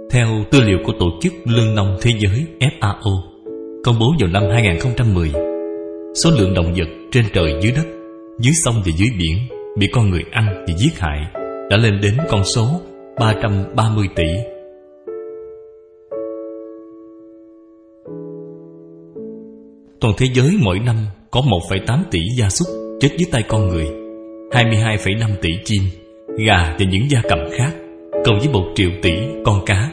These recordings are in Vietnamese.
Theo tư liệu của Tổ chức Lương nông Thế giới FAO công bố vào năm 2010, số lượng động vật trên trời dưới đất, dưới sông và dưới biển bị con người ăn và giết hại đã lên đến con số 330 tỷ. Toàn thế giới mỗi năm có 1,8 tỷ gia súc chết dưới tay con người, 22,5 tỷ chim, gà và những gia cầm khác, cộng với 1 triệu tỷ con cá.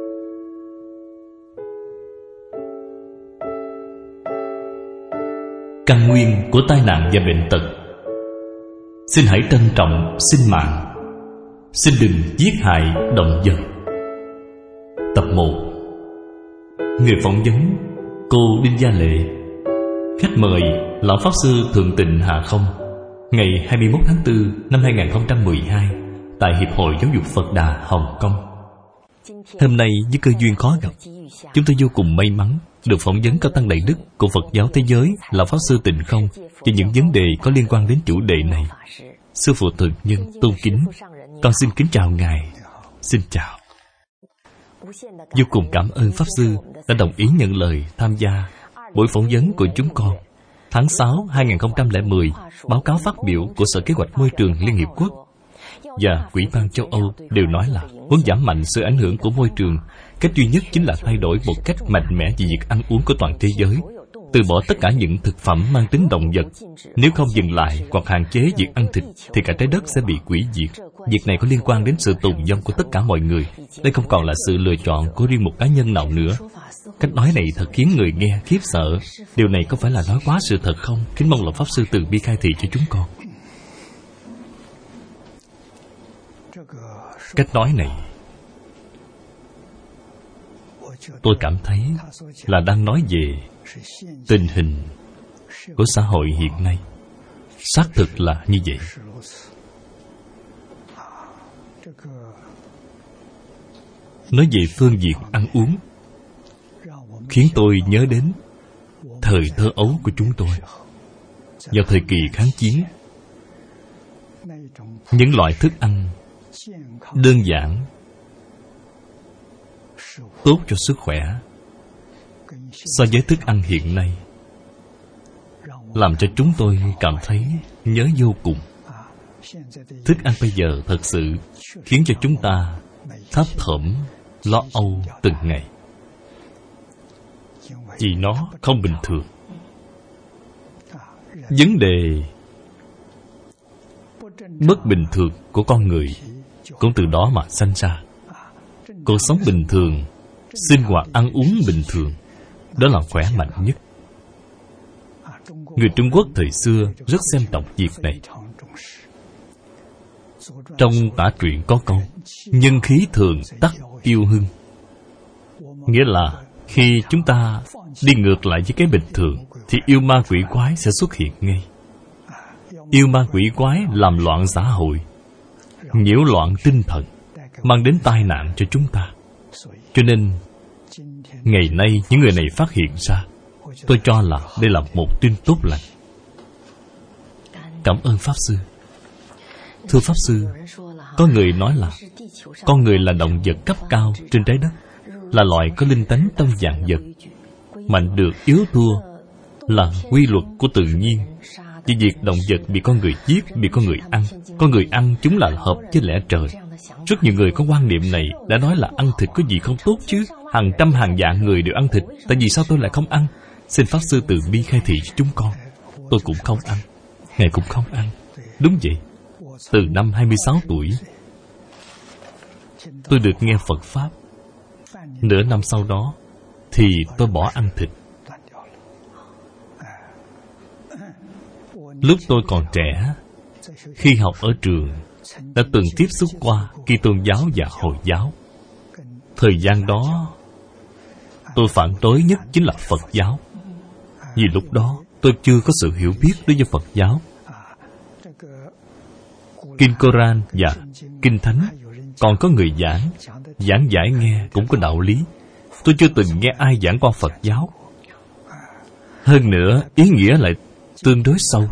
Căn nguyên của tai nạn và bệnh tật. Xin hãy trân trọng sinh mạng. Xin đừng giết hại động vật. Tập 1. Người phỏng vấn cô Đinh Gia Lệ. Khách mời Lão Pháp Sư Thượng Tịnh Hạ Không. Ngày 21 tháng 4 năm 2012 tại Hiệp hội Giáo dục Phật Đà Hồng Kông. Hôm nay với cơ duyên khó gặp, chúng tôi vô cùng may mắn được phỏng vấn cao tăng đại đức của Phật giáo thế giới Lão Pháp Sư Tịnh Không về những vấn đề có liên quan đến chủ đề này. Sư phụ Thượng Nhân tôn kính, con xin kính chào Ngài. Xin chào. Vô cùng cảm ơn Pháp Sư đã đồng ý nhận lời tham gia buổi phỏng vấn của chúng con. Tháng 6 2010, báo cáo phát biểu của Sở Kế hoạch Môi trường Liên Hiệp Quốc và Ủy ban châu Âu đều nói là muốn giảm mạnh sự ảnh hưởng của môi trường, cách duy nhất chính là thay đổi một cách mạnh mẽ về việc ăn uống của toàn thế giới, từ bỏ tất cả những thực phẩm mang tính động vật. Nếu không dừng lại hoặc hạn chế việc ăn thịt thì cả trái đất sẽ bị hủy diệt. Việc này có liên quan đến sự tồn vong của tất cả mọi người. Đây không còn là sự lựa chọn của riêng một cá nhân nào nữa. Cách nói này thật khiến người nghe khiếp sợ. Điều này có phải là nói quá sự thật không? Kính mong Lão Pháp Sư từ bi khai thị cho chúng con. Cách nói này tôi cảm thấy là đang nói về tình hình của xã hội hiện nay. Xác thực là như vậy. Nói về phương diện ăn uống khiến tôi nhớ đến thời thơ ấu của chúng tôi. Vào thời kỳ kháng chiến, những loại thức ăn đơn giản, tốt cho sức khỏe so với thức ăn hiện nay làm cho chúng tôi cảm thấy nhớ vô cùng. Thức ăn bây giờ thật sự khiến cho chúng ta thấp thỏm lo âu từng ngày, vì nó không bình thường. Vấn đề bất bình thường của con người cũng từ đó mà sanh ra. Cuộc sống bình thường, sinh hoạt ăn uống bình thường, đó là khỏe mạnh nhất. Người Trung Quốc thời xưa rất xem trọng việc này. Trong Tả truyện có câu nhân khí thường tắc yêu hưng, nghĩa là khi chúng ta đi ngược lại với cái bình thường thì yêu ma quỷ quái sẽ xuất hiện ngay. Yêu ma quỷ quái làm loạn xã hội, nhiễu loạn tinh thần, mang đến tai nạn cho chúng ta. Cho nên ngày nay những người này phát hiện ra, tôi cho là đây là một tin tốt lành. Cảm ơn Pháp Sư. Thưa Pháp Sư, có người nói là con người là động vật cấp cao trên trái đất, là loài có linh tánh trong vạn vật. Mạnh được yếu thua là quy luật của tự nhiên. Vì việc động vật bị con người giết, bị con người ăn, con người ăn chúng là hợp với lẽ trời. Rất nhiều người có quan niệm này đã nói là ăn thịt có gì không tốt chứ. Hàng trăm hàng vạn người đều ăn thịt, tại vì sao tôi lại không ăn? Xin Pháp Sư từ bi khai thị cho chúng con. Tôi cũng không ăn, Ngài cũng không ăn. Đúng vậy. Từ năm 26 tuổi tôi được nghe Phật Pháp. Nửa năm sau đó thì tôi bỏ ăn thịt. Lúc tôi còn trẻ, khi học ở trường, đã từng tiếp xúc qua Kitô giáo và Hồi giáo. Thời gian đó tôi phản đối nhất chính là Phật giáo. Vì lúc đó tôi chưa có sự hiểu biết đối với Phật giáo. Kinh Koran và Kinh Thánh còn có người giảng giải nghe cũng có đạo lý. Tôi chưa từng nghe ai giảng qua Phật giáo. Hơn nữa, ý nghĩa lại tương đối sâu.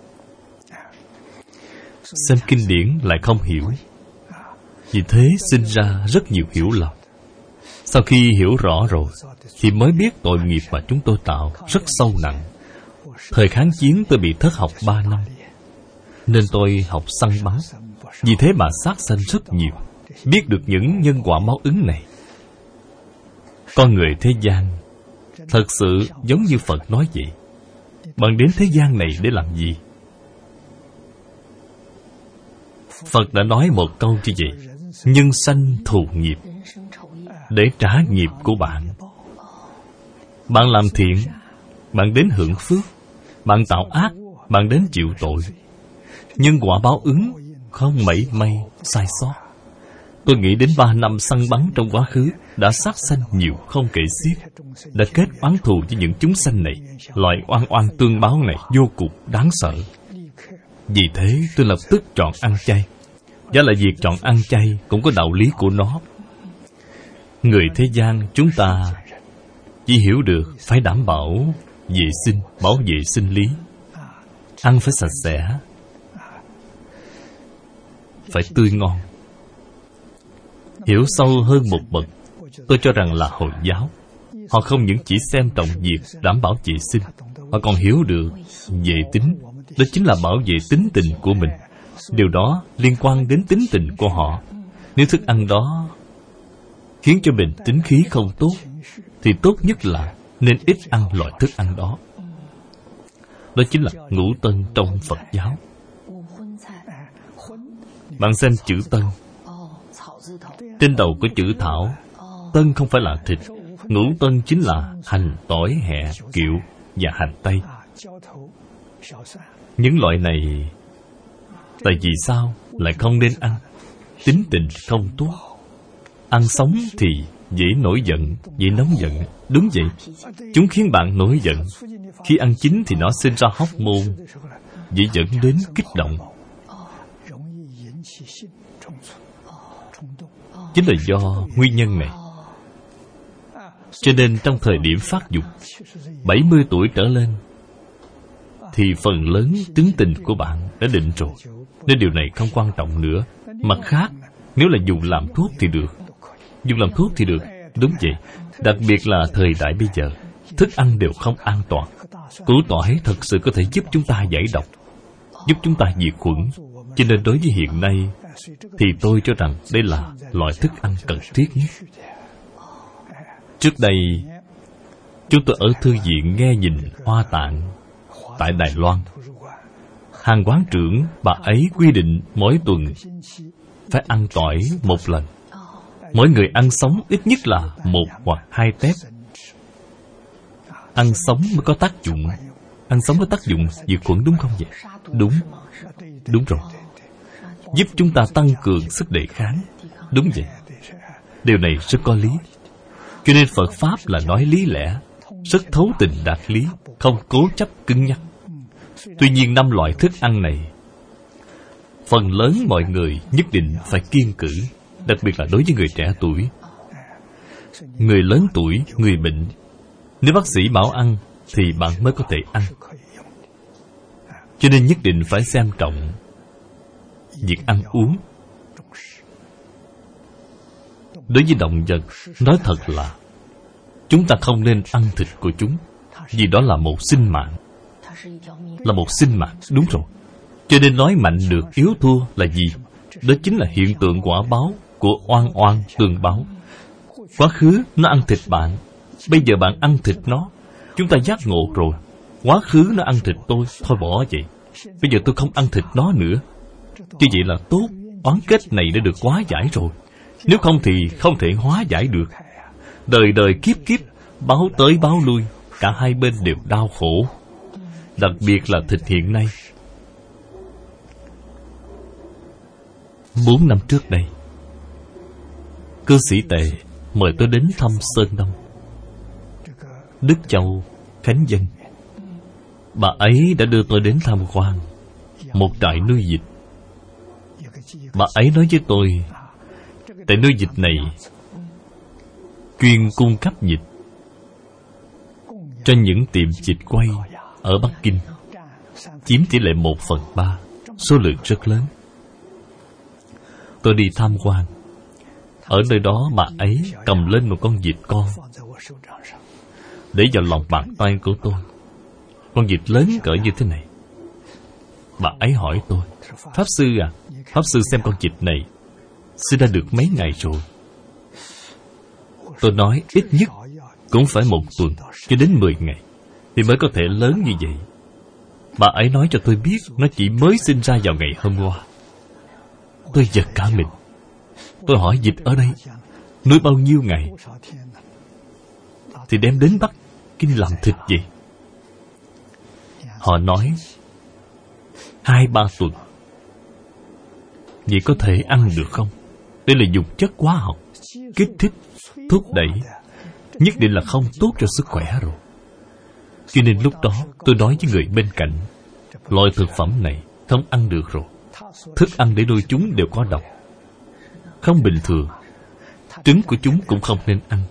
Xem kinh điển lại không hiểu. Vì thế sinh ra rất nhiều hiểu lầm. Sau khi hiểu rõ rồi thì mới biết tội nghiệp mà chúng tôi tạo rất sâu nặng. Thời kháng chiến tôi bị thất học 3 năm, nên tôi học săn bắn. Vì thế mà sát sanh rất nhiều. Biết được những nhân quả báo ứng này. Con người thế gian thật sự giống như Phật nói vậy. Bạn đến thế gian này để làm gì? Phật đã nói một câu như vậy: nhân sanh thù nghiệp, để trả nghiệp của bạn. Bạn làm thiện, bạn đến hưởng phước. Bạn tạo ác, bạn đến chịu tội. Nhân quả báo ứng không mảy may sai sót. Tôi nghĩ đến 3 năm săn bắn trong quá khứ đã sát sanh nhiều không kể xiết, đã kết oán thù với những chúng sanh này. Loại oan oan tương báo này vô cùng đáng sợ. Vì thế tôi lập tức chọn ăn chay. Giá là việc chọn ăn chay cũng có đạo lý của nó. Người thế gian chúng ta chỉ hiểu được phải đảm bảo vệ sinh, bảo vệ sinh lý. Ăn phải sạch sẽ, phải tươi ngon. Hiểu sâu hơn một bậc, tôi cho rằng là Hồi giáo. Họ không những chỉ xem trọng việc đảm bảo vệ sinh, họ còn hiểu được vệ tính. Đó chính là bảo vệ tính tình của mình. Điều đó liên quan đến tính tình của họ. Nếu thức ăn đó khiến cho mình tính khí không tốt, thì tốt nhất là nên ít ăn loại thức ăn đó. Đó chính là ngũ tân trong Phật giáo. Bạn xem chữ tân. Trên đầu có chữ thảo. Tân không phải là thịt. Ngũ tân chính là hành, tỏi, hẹ, kiệu và hành tây. Những loại này tại vì sao lại không nên ăn? Tính tình không tốt. Ăn sống thì dễ nổi giận, dễ nóng giận. Đúng vậy, chúng khiến bạn nổi giận. Khi ăn chín thì nó sinh ra hormone, dễ dẫn đến kích động. Chính là do nguyên nhân này. Cho nên trong thời điểm phát dục 70 tuổi trở lên thì phần lớn tính tình của bạn đã định rồi, nên điều này không quan trọng nữa. Mặt khác, nếu là dùng làm thuốc thì được. Dùng làm thuốc thì được, đúng vậy. Đặc biệt là thời đại bây giờ, thức ăn đều không an toàn. Củ tỏi thật sự có thể giúp chúng ta giải độc, giúp chúng ta diệt khuẩn. Cho nên đối với hiện nay thì tôi cho rằng đây là loại thức ăn cần thiết nhất. Trước đây chúng tôi ở thư viện nghe nhìn Hoa Tạng tại Đài Loan. Hàng quán trưởng bà ấy quy định mỗi tuần phải ăn tỏi một lần. Mỗi người ăn sống ít nhất là 1 hoặc 2 tép. Ăn sống mới có tác dụng. Ăn sống có tác dụng diệt khuẩn, đúng không vậy? Đúng. Đúng rồi. Giúp chúng ta tăng cường sức đề kháng. Đúng vậy. Điều này rất có lý. Cho nên Phật Pháp là nói lý lẽ, rất thấu tình đạt lý, không cố chấp cứng nhắc. Tuy nhiên 5 loại thức ăn này, phần lớn mọi người nhất định phải kiêng cữ. Đặc biệt là đối với người trẻ tuổi, người lớn tuổi, người bệnh. Nếu bác sĩ bảo ăn thì bạn mới có thể ăn. Cho nên nhất định phải xem trọng việc ăn uống. Đối với động vật, nói thật là chúng ta không nên ăn thịt của chúng, vì đó là một sinh mạng. Là một sinh mạng, đúng rồi. Cho nên nói mạnh được yếu thua là gì? Đó chính là hiện tượng quả báo của oan oan tương báo. Quá khứ nó ăn thịt bạn, bây giờ bạn ăn thịt nó. Chúng ta giác ngộ rồi. Quá khứ nó ăn thịt tôi, thôi bỏ vậy. Bây giờ tôi không ăn thịt nó nữa. Như vậy là tốt. Oán kết này đã được hóa giải rồi. Nếu không thì không thể hóa giải được. Đời đời kiếp kiếp, báo tới báo lui, cả hai bên đều đau khổ. Đặc biệt là thịt hiện nay. 4 năm trước đây, cư sĩ Tề mời tôi đến thăm Sơn Đông, Đức Châu, Khánh Dân. Bà ấy đã đưa tôi đến tham quan một trại nuôi vịt. Bà ấy nói với tôi, trại nuôi vịt này chuyên cung cấp vịt cho những tiệm vịt quay ở Bắc Kinh, chiếm tỷ lệ 1/3, số lượng rất lớn. Tôi đi tham quan. Ở nơi đó bà ấy cầm lên một con vịt con, để vào lòng bàn tay của tôi. Con vịt lớn cỡ như thế này. Bà ấy hỏi tôi: Pháp Sư à, Pháp Sư xem con vịt này sinh ra được mấy ngày rồi? Tôi nói ít nhất cũng phải 1 tuần cho đến 10 ngày thì mới có thể lớn như vậy. Bà ấy nói cho tôi biết nó chỉ mới sinh ra vào ngày hôm qua. Tôi giật cả mình. Tôi hỏi vịt ở đây nuôi bao nhiêu ngày thì đem đến Bắc Kinh làm thịt gì? Họ nói 2-3 tuần. Vậy có thể ăn được không? Đây là dùng chất hóa học kích thích, thúc đẩy, nhất định là không tốt cho sức khỏe rồi. Cho nên lúc đó tôi nói với người bên cạnh, loại thực phẩm này không ăn được rồi. Thức ăn để nuôi chúng đều có độc, không bình thường. Trứng của chúng cũng không nên ăn.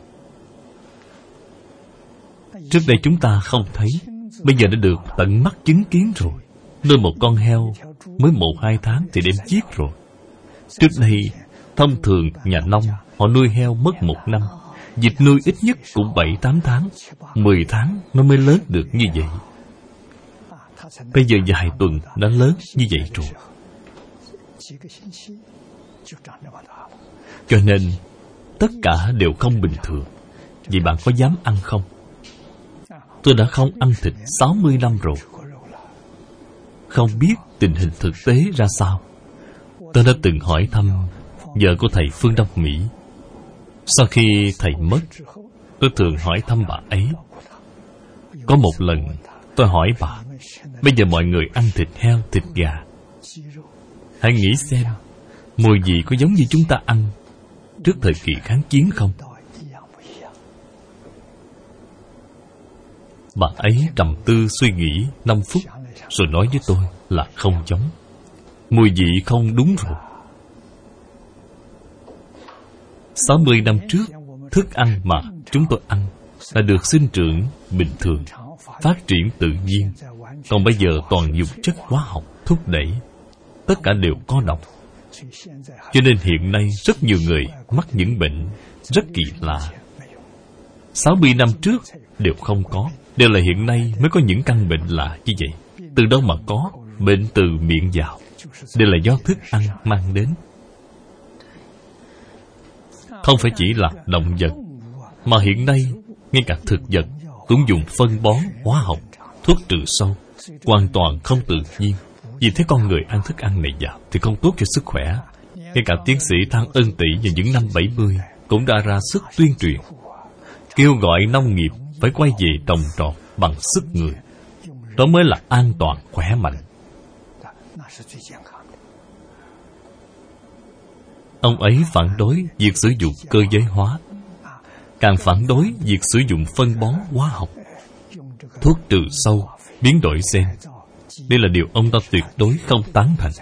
Trước đây chúng ta không thấy, bây giờ đã được tận mắt chứng kiến rồi. Nuôi một con heo mới 1-2 tháng thì đem giết rồi. Trước đây thông thường nhà nông họ nuôi heo mất 1 năm. Vịt nuôi ít nhất cũng 7-8 tháng, 10 tháng nó mới lớn được như vậy. Bây giờ vài tuần đã lớn như vậy rồi. Cho nên tất cả đều không bình thường. Vậy bạn có dám ăn không? Tôi đã không ăn thịt 60 năm rồi, không biết tình hình thực tế ra sao. Tôi đã từng hỏi thăm vợ của thầy phương Đông Mỹ. Sau khi thầy mất, tôi thường hỏi thăm bà ấy. Có một lần tôi hỏi bà: bây giờ mọi người ăn thịt heo, thịt gà, hãy nghĩ xem mùi vị có giống như chúng ta ăn trước thời kỳ kháng chiến không? Bà ấy trầm tư suy nghĩ 5 phút rồi nói với tôi là không giống. Mùi vị không đúng rồi. 60 năm trước, thức ăn mà chúng tôi ăn là được sinh trưởng bình thường, phát triển tự nhiên. Còn bây giờ toàn dùng chất hóa học thúc đẩy, tất cả đều có độc. Cho nên hiện nay rất nhiều người mắc những bệnh rất kỳ lạ. 60 năm trước đều không có, đều là hiện nay mới có những căn bệnh lạ như vậy. Từ đâu mà có? Bệnh từ miệng vào, đều là do thức ăn mang đến. Không phải chỉ là động vật, mà hiện nay ngay cả thực vật cũng dùng phân bón hóa học, thuốc trừ sâu, hoàn toàn không tự nhiên. Vì thế con người ăn thức ăn này vào thì không tốt cho sức khỏe. Ngay cả tiến sĩ Thang Ân Tị vào những năm 70 cũng đã ra sức tuyên truyền, kêu gọi nông nghiệp phải quay về trồng trọt bằng sức người. Đó mới là an toàn, khỏe mạnh. Ông ấy phản đối việc sử dụng cơ giới hóa, càng phản đối việc sử dụng phân bón hóa học, thuốc trừ sâu, biến đổi gen. Đây là điều ông ta tuyệt đối không tán thành.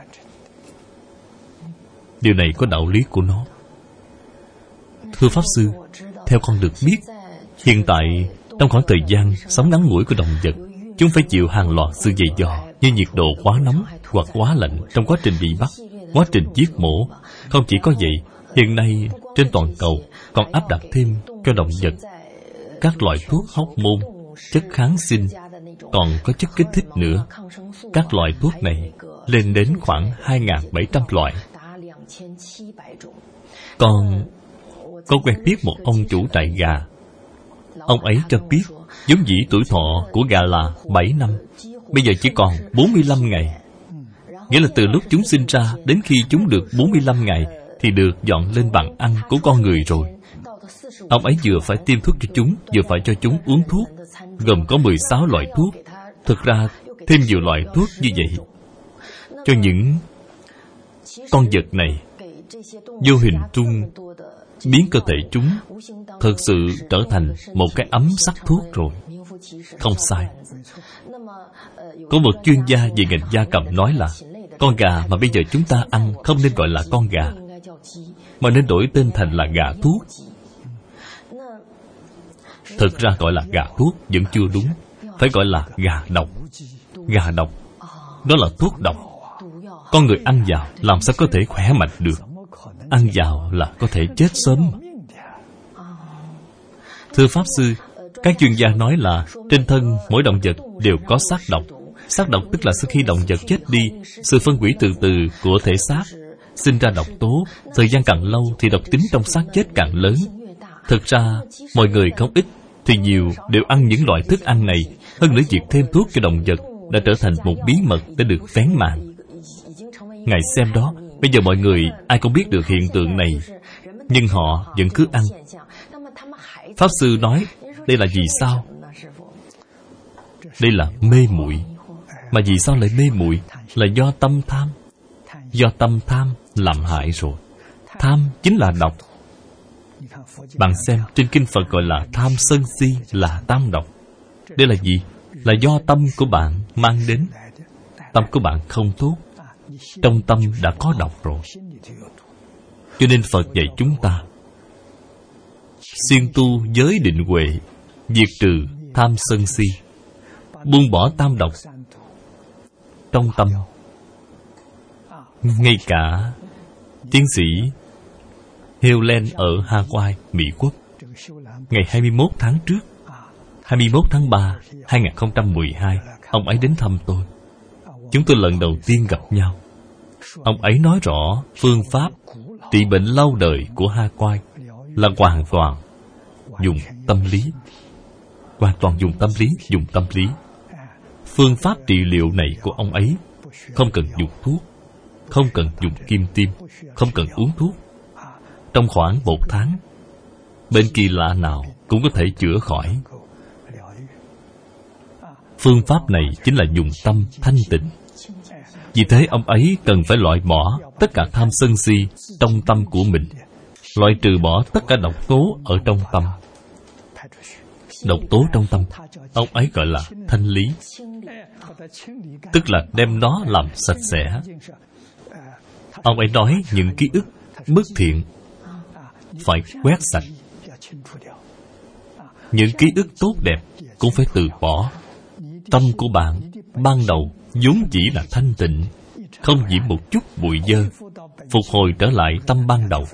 Điều này có đạo lý của nó. Thưa Pháp Sư, theo con được biết, hiện tại trong khoảng thời gian sống ngắn ngủi của động vật, chúng phải chịu hàng loạt sự dày dò như nhiệt độ quá nóng hoặc quá lạnh trong quá trình bị bắt, quá trình giết mổ. Không chỉ có vậy, hiện nay trên toàn cầu còn áp đặt thêm cho động vật các loại thuốc hormone, chất kháng sinh, còn có chất kích thích nữa. Các loại thuốc này lên đến khoảng 2.700 loại. Con quen biết một ông chủ trại gà. Ông ấy cho biết vốn dĩ tuổi thọ của gà là 7 năm, bây giờ chỉ còn 45 ngày. Nghĩa là từ lúc chúng sinh ra đến khi chúng được 45 ngày thì được dọn lên bàn ăn của con người rồi. Ông ấy vừa phải tiêm thuốc cho chúng, vừa phải cho chúng uống thuốc, gồm có 16 loại thuốc. Thực ra thêm nhiều loại thuốc như vậy cho những con vật này, vô hình trung biến cơ thể chúng thực sự trở thành một cái ấm sắc thuốc rồi. Không sai. Có một chuyên gia về ngành gia cầm nói là con gà mà bây giờ chúng ta ăn không nên gọi là con gà, mà nên đổi tên thành là gà thuốc. Thực ra gọi là gà thuốc vẫn chưa đúng, phải gọi là gà độc. Gà độc, đó là thuốc độc. Con người ăn vào làm sao có thể khỏe mạnh được? ăn vào là có thể chết sớm. Thưa Pháp Sư, các chuyên gia nói là trên thân mỗi động vật đều có sát độc. Sát độc tức là sau khi động vật chết đi, sự phân hủy từ từ của thể xác sinh ra độc tố. Thời gian càng lâu thì độc tính trong xác chết càng lớn. Thực ra, mọi người không ít thì nhiều đều ăn những loại thức ăn này. Hơn nữa việc thêm thuốc cho động vật đã trở thành một bí mật để được vén màn. Ngài xem đó, bây giờ mọi người ai cũng biết được hiện tượng này, nhưng họ vẫn cứ ăn. Pháp Sư nói, đây là vì sao? Đây là mê muội. Mà vì sao lại mê muội? Là do tâm tham. Do tâm tham làm hại rồi. Tham chính là độc. Bạn xem, trên kinh Phật gọi là tham sân si là tam độc. Đây là gì? Là do tâm của bạn mang đến. Tâm của bạn không tốt, trong tâm đã có độc rồi. Cho nên Phật dạy chúng ta siêng tu giới định huệ, diệt trừ tham sân si, buông bỏ tam độc trong tâm. Ngay cả tiến sĩ Helen ở Hawaii, Mỹ Quốc, ngày 21 tháng trước, 21 tháng 3, 2012, ông ấy đến thăm tôi. Chúng tôi lần đầu tiên gặp nhau. Ông ấy nói rõ phương pháp trị bệnh lâu đời của Hawaii là hoàn toàn dùng tâm lý. Hoàn toàn dùng tâm lý, dùng tâm lý. Phương pháp trị liệu này của ông ấy không cần dùng thuốc, không cần dùng kim tiêm, không cần uống thuốc. Trong khoảng 1 tháng, bệnh kỳ lạ nào cũng có thể chữa khỏi. Phương pháp này chính là dùng tâm thanh tịnh. Vì thế ông ấy cần phải loại bỏ tất cả tham sân si trong tâm của mình, loại trừ bỏ tất cả độc tố ở trong tâm. Độc tố trong tâm, ông ấy gọi là thanh lý, tức là đem nó làm sạch sẽ. Ông ấy nói những ký ức bất thiện phải quét sạch, những ký ức tốt đẹp cũng phải từ bỏ. Tâm của bạn ban đầu vốn chỉ là thanh tịnh, không nhiễm một chút bụi dơ, phục hồi trở lại tâm ban đầu.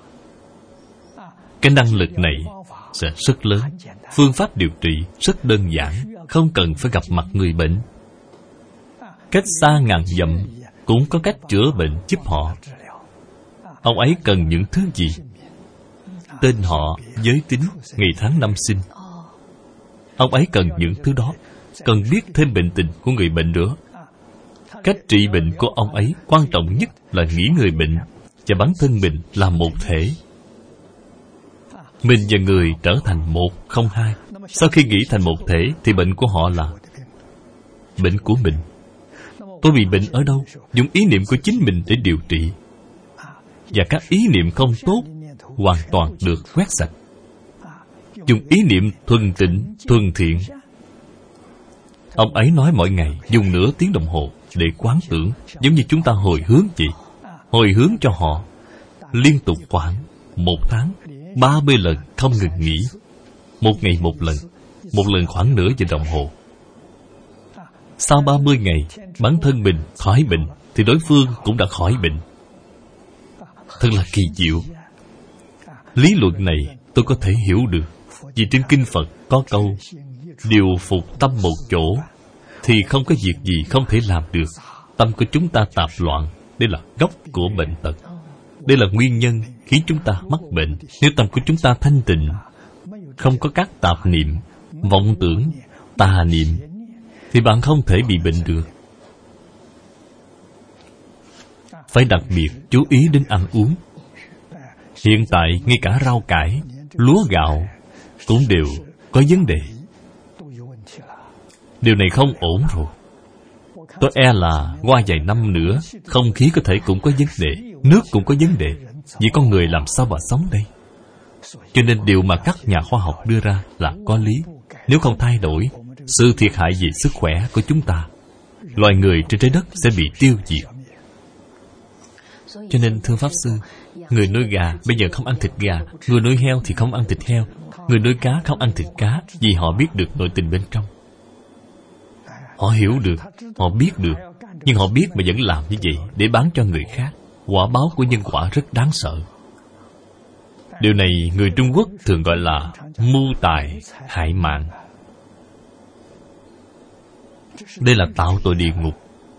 Cái năng lực này sẽ rất lớn. Phương pháp điều trị rất đơn giản, không cần phải gặp mặt người bệnh. Cách xa ngàn dặm cũng có cách chữa bệnh giúp họ. Ông ấy cần những thứ gì? Tên họ, giới tính, ngày tháng năm sinh. Ông ấy cần những thứ đó, cần biết thêm bệnh tình của người bệnh nữa. Cách trị bệnh của ông ấy quan trọng nhất là nghĩ người bệnh và bản thân mình là một thể. Mình và người trở thành một, không hai. Sau khi nghĩ thành một thể thì bệnh của họ là bệnh của mình. Tôi bị bệnh ở đâu? Dùng ý niệm của chính mình để điều trị. Và các ý niệm không tốt hoàn toàn được quét sạch. Dùng ý niệm thuần tịnh, thuần thiện. Ông ấy nói mỗi ngày dùng nửa tiếng đồng hồ để quán tưởng, giống như chúng ta hồi hướng vậy. Hồi hướng cho họ liên tục khoảng 1 tháng 30 lần không ngừng nghỉ. 1 ngày 1 lần, 1 lần khoảng nửa giờ đồng hồ. Sau 30 ngày, bản thân mình khỏi bệnh thì đối phương cũng đã khỏi bệnh. Thật là kỳ diệu. Lý luận này tôi có thể hiểu được, vì trên kinh Phật có câu điều phục tâm một chỗ thì không có việc gì không thể làm được. Tâm của chúng ta tạp loạn, đây là gốc của bệnh tật. Đây là nguyên nhân khiến chúng ta mắc bệnh. Nếu tâm của chúng ta thanh tịnh, không có các tạp niệm, vọng tưởng, tà niệm, thì bạn không thể bị bệnh được. Phải đặc biệt chú ý đến ăn uống. Hiện tại ngay cả rau cải, lúa gạo cũng đều có vấn đề. Điều này không ổn rồi. Tôi e là qua vài năm nữa, không khí có thể cũng có vấn đề, nước cũng có vấn đề. Vì con người làm sao mà sống đây? Cho nên điều mà các nhà khoa học đưa ra là có lý. Nếu không thay đổi, sự thiệt hại về sức khỏe của chúng ta, loài người trên trái đất sẽ bị tiêu diệt. Cho nên thưa Pháp Sư, người nuôi gà bây giờ không ăn thịt gà, người nuôi heo thì không ăn thịt heo, người nuôi cá không ăn thịt cá, vì họ biết được nội tình bên trong. Họ hiểu được, họ biết được, nhưng họ biết mà vẫn làm như vậy để bán cho người khác. Quả báo của nhân quả rất đáng sợ. Điều này người Trung Quốc thường gọi là mưu tài hại mạng. Đây là tạo tội địa ngục.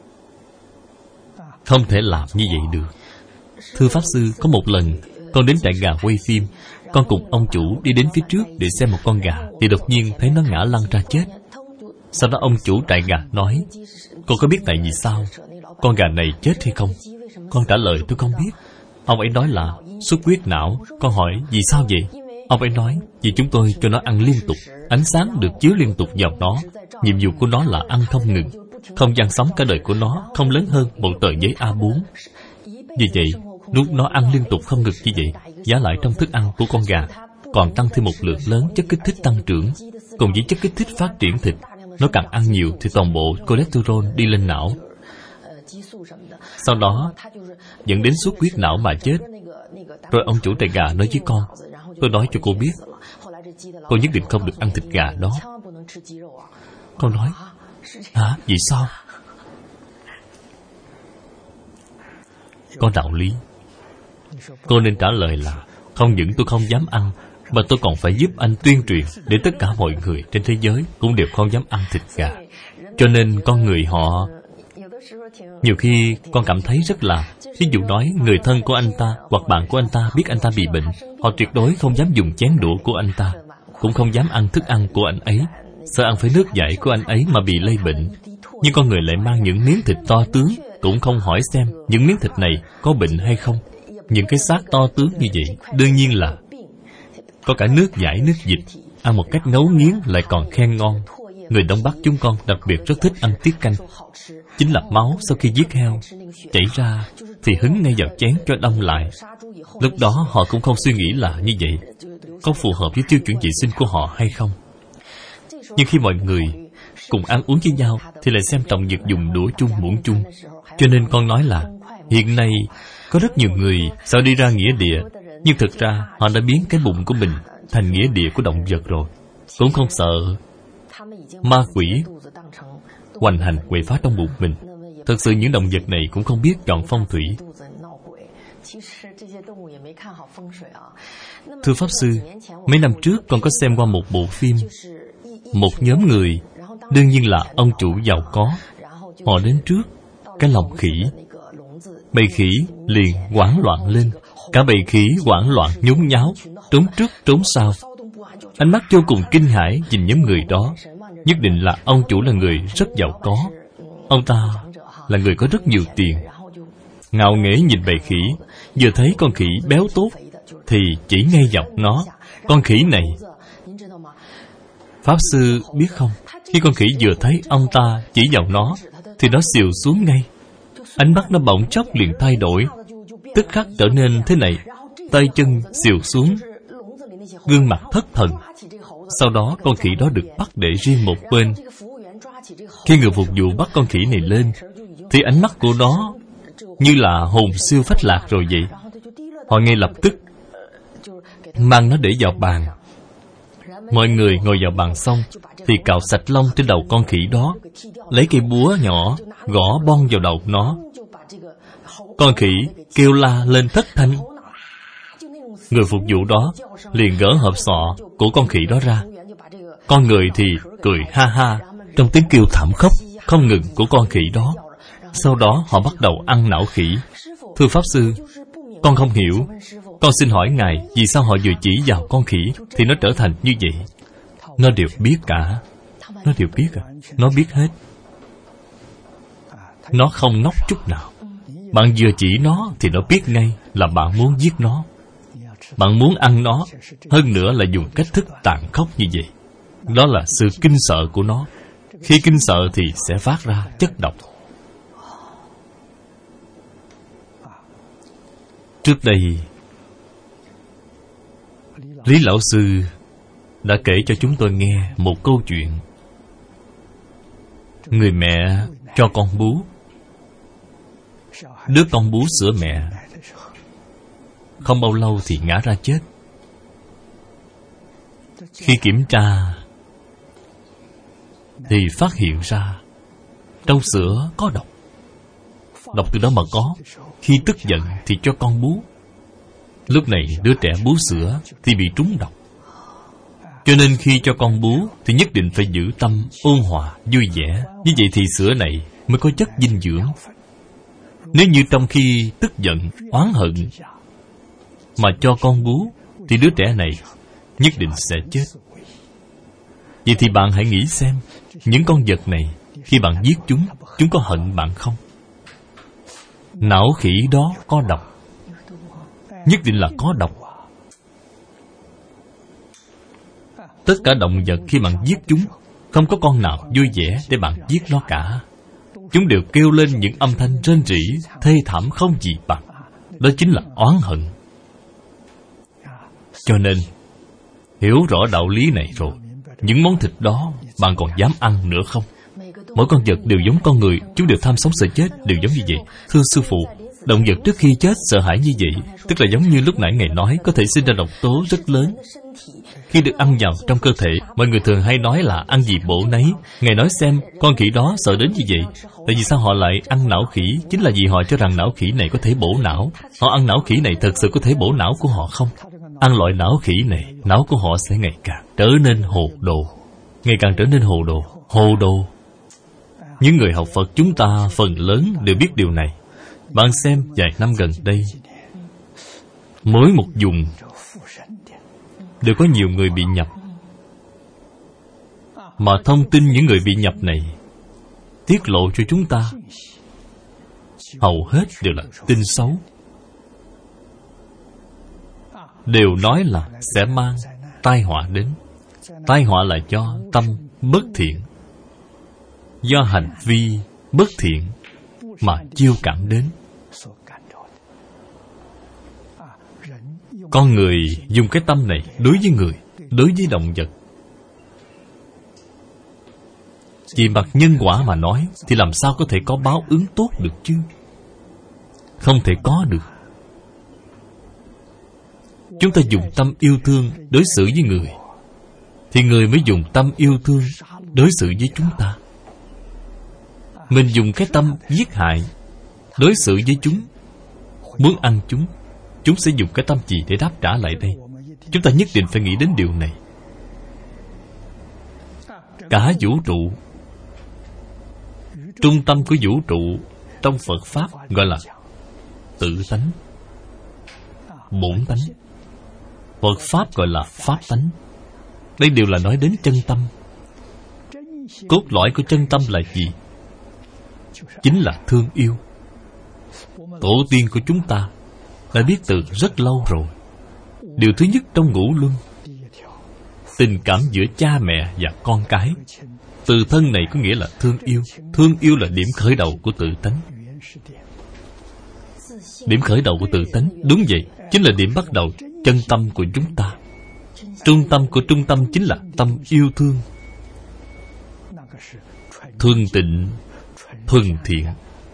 Không thể làm như vậy được. Thưa Pháp Sư, có một lần con đến trại gà quay phim. Con cùng ông chủ đi đến phía trước để xem một con gà, thì đột nhiên thấy nó ngã lăn ra chết. Sau đó ông chủ trại gà nói: "Con có biết tại vì sao con gà này chết hay không?" Con trả lời: "Tôi không biết." Ông ấy nói là xuất huyết não. Con hỏi: "Vì sao vậy?" Ông ấy nói: "Vì chúng tôi cho nó ăn liên tục. Ánh sáng được chiếu liên tục vào nó. Nhiệm vụ của nó là ăn không ngừng. Không gian sống cả đời của nó không lớn hơn một tờ giấy A4. Vì vậy, lúc nó ăn liên tục không ngừng như vậy, giá lại trong thức ăn của con gà còn tăng thêm một lượng lớn chất kích thích tăng trưởng. Cùng với chất kích thích phát triển thịt, nó càng ăn nhiều thì toàn bộ cholesterol đi lên não. Sau đó dẫn đến xuất huyết não mà chết." Rồi ông chủ trại gà nói với con: "Tôi nói cho cô biết, cô nhất định không được ăn thịt gà đó." Con nói: "Hả? Vì sao?" Có đạo lý. Cô nên trả lời là: "Không những tôi không dám ăn, mà tôi còn phải giúp anh tuyên truyền để tất cả mọi người trên thế giới cũng đều không dám ăn thịt gà. Cho nên con người họ..." Nhiều khi con cảm thấy rất là... Ví dụ nói người thân của anh ta hoặc bạn của anh ta biết anh ta bị bệnh, họ tuyệt đối không dám dùng chén đũa của anh ta, cũng không dám ăn thức ăn của anh ấy, sợ ăn phải nước dãi của anh ấy mà bị lây bệnh. Nhưng con người lại mang những miếng thịt to tướng, cũng không hỏi xem những miếng thịt này có bệnh hay không. Những cái xác to tướng như vậy đương nhiên là có cả nước dãi, nước dịch, ăn một cách ngấu nghiến lại còn khen ngon. Người Đông Bắc chúng con đặc biệt rất thích ăn tiết canh. Chính là máu sau khi giết heo chảy ra thì hứng ngay vào chén cho đông lại. Lúc đó họ cũng không suy nghĩ là như vậy có phù hợp với tiêu chuẩn vệ sinh của họ hay không. Nhưng khi mọi người cùng ăn uống với nhau thì lại xem trọng việc dùng đũa chung, muỗng chung. Cho nên con nói là hiện nay có rất nhiều người sợ đi ra nghĩa địa, nhưng thực ra họ đã biến cái bụng của mình thành nghĩa địa của động vật rồi. Cũng không sợ ma quỷ hoành hành quậy phá trong bụng mình. Thật sự những động vật này cũng không biết chọn phong thủy. Thưa Pháp Sư, mấy năm trước con có xem qua một bộ phim. Một nhóm người, đương nhiên là ông chủ giàu có, họ đến trước cái lồng khỉ. Bầy khỉ liền hoảng loạn lên. Cả bầy khỉ hoảng loạn nhốn nháo, trốn trước trốn sau. Ánh mắt vô cùng kinh hãi nhìn nhóm người đó. Nhất định là ông chủ là người rất giàu có. Ông ta là người có rất nhiều tiền. Ngạo nghễ nhìn bầy khỉ, vừa thấy con khỉ béo tốt thì chỉ ngay vào nó. Con khỉ này, Pháp Sư biết không, khi con khỉ vừa thấy ông ta chỉ vào nó thì nó xìu xuống ngay. Ánh mắt nó bỗng chốc liền thay đổi, tức khắc trở nên thế này, tay chân xìu xuống, gương mặt thất thần. Sau đó con khỉ đó được bắt để riêng một bên. Khi người phục vụ bắt con khỉ này lên thì ánh mắt của nó như là hồn siêu phách lạc rồi vậy. Họ ngay lập tức mang nó để vào bàn. Mọi người ngồi vào bàn xong thì cạo sạch lông trên đầu con khỉ đó, lấy cây búa nhỏ gõ bon vào đầu nó. Con khỉ kêu la lên thất thanh. Người phục vụ đó liền gỡ hộp sọ của con khỉ đó ra. Con người thì cười ha ha trong tiếng kêu thảm khốc không ngừng của con khỉ đó. Sau đó họ bắt đầu ăn não khỉ. Thưa Pháp Sư, con không hiểu. Con xin hỏi Ngài, vì sao họ vừa chỉ vào con khỉ thì nó trở thành như vậy? Nó đều biết cả. Nó đều biết à? Nó biết hết. Nó không ngốc chút nào. Bạn vừa chỉ nó thì nó biết ngay là bạn muốn giết nó. Bạn muốn ăn nó. Hơn nữa là dùng cách thức tàn khốc như vậy. Đó là sự kinh sợ của nó. Khi kinh sợ thì sẽ phát ra chất độc. Trước đây, Lý Lão Sư đã kể cho chúng tôi nghe một câu chuyện. Người mẹ cho con bú. Đứa con bú sữa mẹ, không bao lâu thì ngã ra chết. Khi kiểm tra thì phát hiện ra trong sữa có độc. Độc từ đó mà có. Khi tức giận thì cho con bú. Lúc này đứa trẻ bú sữa thì bị trúng độc. Cho nên khi cho con bú thì nhất định phải giữ tâm ôn hòa, vui vẻ. Như vậy thì sữa này mới có chất dinh dưỡng. Nếu như trong khi tức giận, oán hận mà cho con bú thì đứa trẻ này nhất định sẽ chết. Vậy thì bạn hãy nghĩ xem, những con vật này khi bạn giết chúng có hận bạn không? Não khỉ đó có độc, nhất định là có độc. Tất cả động vật khi bạn giết chúng, không có con nào vui vẻ để bạn giết nó cả. Chúng đều kêu lên những âm thanh rên rỉ, thê thảm không gì bằng. Đó chính là oán hận. Cho nên, hiểu rõ đạo lý này rồi, những món thịt đó bạn còn dám ăn nữa không? Mỗi con vật đều giống con người, chúng đều tham sống sợ chết, đều giống như vậy. Thưa sư phụ, động vật trước khi chết sợ hãi như vậy, tức là giống như lúc nãy Ngài nói, có thể sinh ra độc tố rất lớn. Khi được ăn vào trong cơ thể, mọi người thường hay nói là ăn gì bổ nấy. Ngài nói xem, con khỉ đó sợ đến như vậy. Tại vì sao họ lại ăn não khỉ? Chính là vì họ cho rằng não khỉ này có thể bổ não. Họ ăn não khỉ này thật sự có thể bổ não của họ không? Ăn loại não khỉ này, não của họ sẽ ngày càng trở nên hồ đồ. Ngày càng trở nên hồ đồ. Hồ đồ. Những người học Phật chúng ta phần lớn đều biết điều này. Bạn xem vài năm gần đây, mỗi một vùng đều có nhiều người bị nhập. Mà thông tin những người bị nhập này tiết lộ cho chúng ta hầu hết đều là tin xấu. Đều nói là sẽ mang tai họa đến. Tai họa là do tâm bất thiện, do hành vi bất thiện mà chiêu cảm đến. Con người dùng cái tâm này đối với người, đối với động vật. Vì mặt nhân quả mà nói thì làm sao có thể có báo ứng tốt được chứ? Không thể có được. Chúng ta dùng tâm yêu thương đối xử với người, thì người mới dùng tâm yêu thương đối xử với chúng ta. Mình dùng cái tâm giết hại đối xử với chúng, muốn ăn chúng sẽ dùng cái tâm gì để đáp trả lại đây? Chúng ta nhất định phải nghĩ đến điều này. Cả vũ trụ, trung tâm của vũ trụ trong Phật Pháp gọi là tự tánh, bổn tánh. Phật Pháp gọi là pháp tánh. Đây đều là nói đến chân tâm. Cốt lõi của chân tâm là gì? Chính là thương yêu. Tổ tiên của chúng ta đã biết từ rất lâu rồi. Điều thứ nhất trong ngũ luân, tình cảm giữa cha mẹ và con cái. Từ thân này có nghĩa là thương yêu. Thương yêu là điểm khởi đầu của tự tánh. Điểm khởi đầu của tự tánh, đúng vậy, chính là điểm bắt đầu chân tâm của chúng ta. Trung tâm của trung tâm chính là tâm yêu thương. Thuần tịnh, thuần thiện.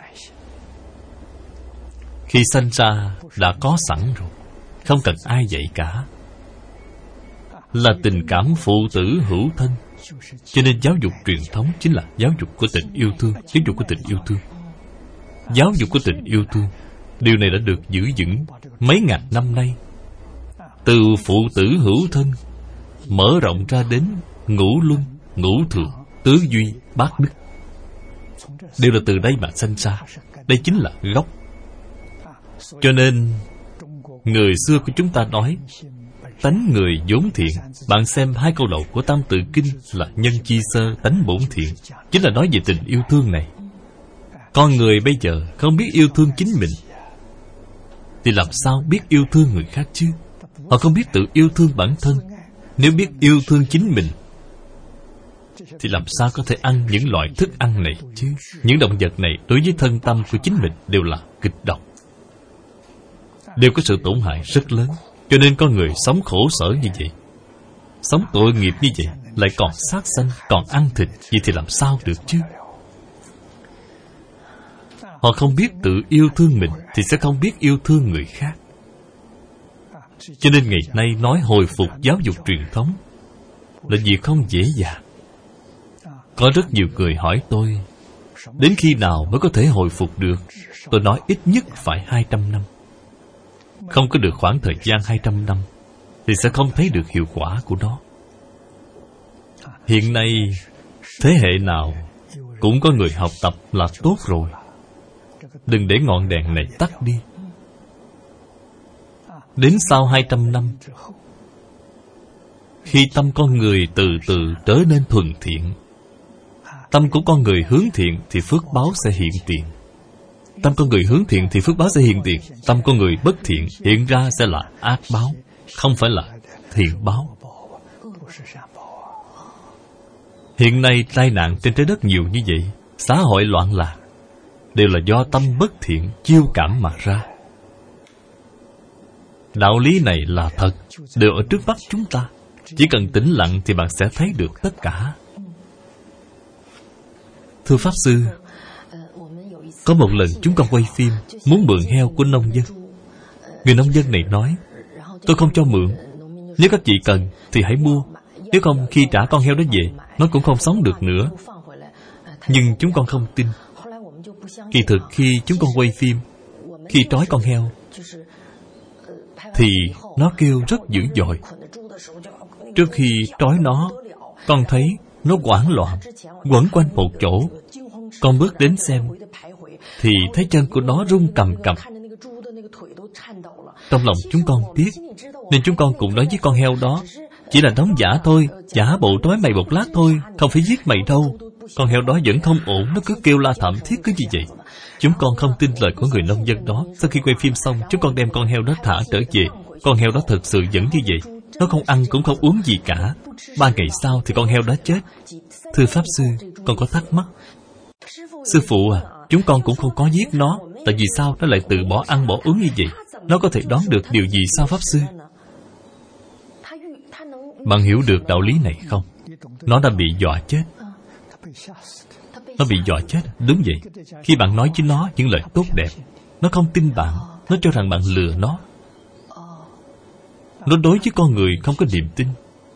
Khi sanh ra đã có sẵn rồi, không cần ai dạy cả. Là tình cảm phụ tử hữu thân. Cho nên giáo dục truyền thống chính là giáo dục của tình yêu thương. Giáo dục của tình yêu thương. Giáo dục của tình yêu thương. Điều này đã được giữ vững mấy ngàn năm nay. Từ phụ tử hữu thân mở rộng ra đến ngũ luân, ngũ thường, tứ duy, bát đức. Đều là từ đây mà sanh ra. Đây chính là gốc. Cho nên người xưa của chúng ta nói tánh người vốn thiện. Bạn xem hai câu đầu của Tam Tự Kinh là nhân chi sơ tánh bổn thiện, chính là nói về tình yêu thương này. Con người bây giờ không biết yêu thương chính mình thì làm sao biết yêu thương người khác chứ? Họ không biết tự yêu thương bản thân. Nếu biết yêu thương chính mình thì làm sao có thể ăn những loại thức ăn này chứ? Những động vật này đối với thân tâm của chính mình đều là kịch độc, đều có sự tổn hại rất lớn. Cho nên con người sống khổ sở như vậy, sống tội nghiệp như vậy, lại còn sát sanh, còn ăn thịt, vậy thì làm sao được chứ? Họ không biết tự yêu thương mình thì sẽ không biết yêu thương người khác. Cho nên ngày nay nói hồi phục giáo dục truyền thống là việc không dễ dàng. Có rất nhiều người hỏi tôi, Đến khi nào mới có thể hồi phục được? Tôi nói ít nhất phải 200 năm. Không có được khoảng thời gian 200 năm thì sẽ không thấy được hiệu quả của nó. Hiện nay thế hệ nào cũng có người học tập là tốt rồi. Đừng để ngọn đèn này tắt đi. Đến sau 200 năm, khi tâm con người từ từ trở nên thuần thiện, tâm của con người hướng thiện thì phước báo sẽ hiện tiền. Tâm con người hướng thiện thì phước báo sẽ hiện tiền. Tâm con người bất thiện hiện ra sẽ là ác báo, không phải là thiện báo. Hiện nay tai nạn trên trái đất nhiều như vậy, xã hội loạn lạc, đều là do tâm bất thiện chiêu cảm mà ra. Đạo lý này là thật, đều ở trước mắt chúng ta. Chỉ cần tĩnh lặng thì bạn sẽ thấy được tất cả. Thưa Pháp Sư, có một lần chúng con quay phim muốn mượn heo của nông dân. Người nông dân này nói, tôi không cho mượn. Nếu các chị cần thì hãy mua. Nếu không, khi trả con heo đó về, nó cũng không sống được nữa. Nhưng chúng con không tin. Kỳ thực khi chúng con quay phim, khi trói con heo thì nó kêu rất dữ dội. Trước khi trói nó, con thấy nó hoảng loạn, quẩn quanh một chỗ. Con bước đến xem thì thấy chân của nó run cầm cập. Trong lòng chúng con tiếc, nên chúng con cũng nói với con heo đó, chỉ là đóng giả thôi, giả bộ trói mày một lát thôi, không phải giết mày đâu. Con heo đó vẫn không ổn, nó cứ kêu la thảm thiết cứ như vậy. Chúng con không tin lời của người nông dân đó. Sau khi quay phim xong, chúng con đem con heo đó thả trở về. Con heo đó thật sự vẫn như vậy. Nó không ăn cũng không uống gì cả. 3 ngày sau thì con heo đó chết. Thưa Pháp Sư, con có thắc mắc. Sư phụ à, chúng con cũng không có giết nó. Tại vì sao nó lại tự bỏ ăn bỏ uống như vậy? Nó có thể đoán được điều gì sao Pháp Sư? Bạn hiểu được đạo lý này không? Nó đã bị dọa chết. Nó bị dọa chết, đúng vậy. Khi bạn nói với nó những lời tốt đẹp, nó không tin bạn. Nó cho rằng bạn lừa nó. Nó đối với con người không có niềm tin.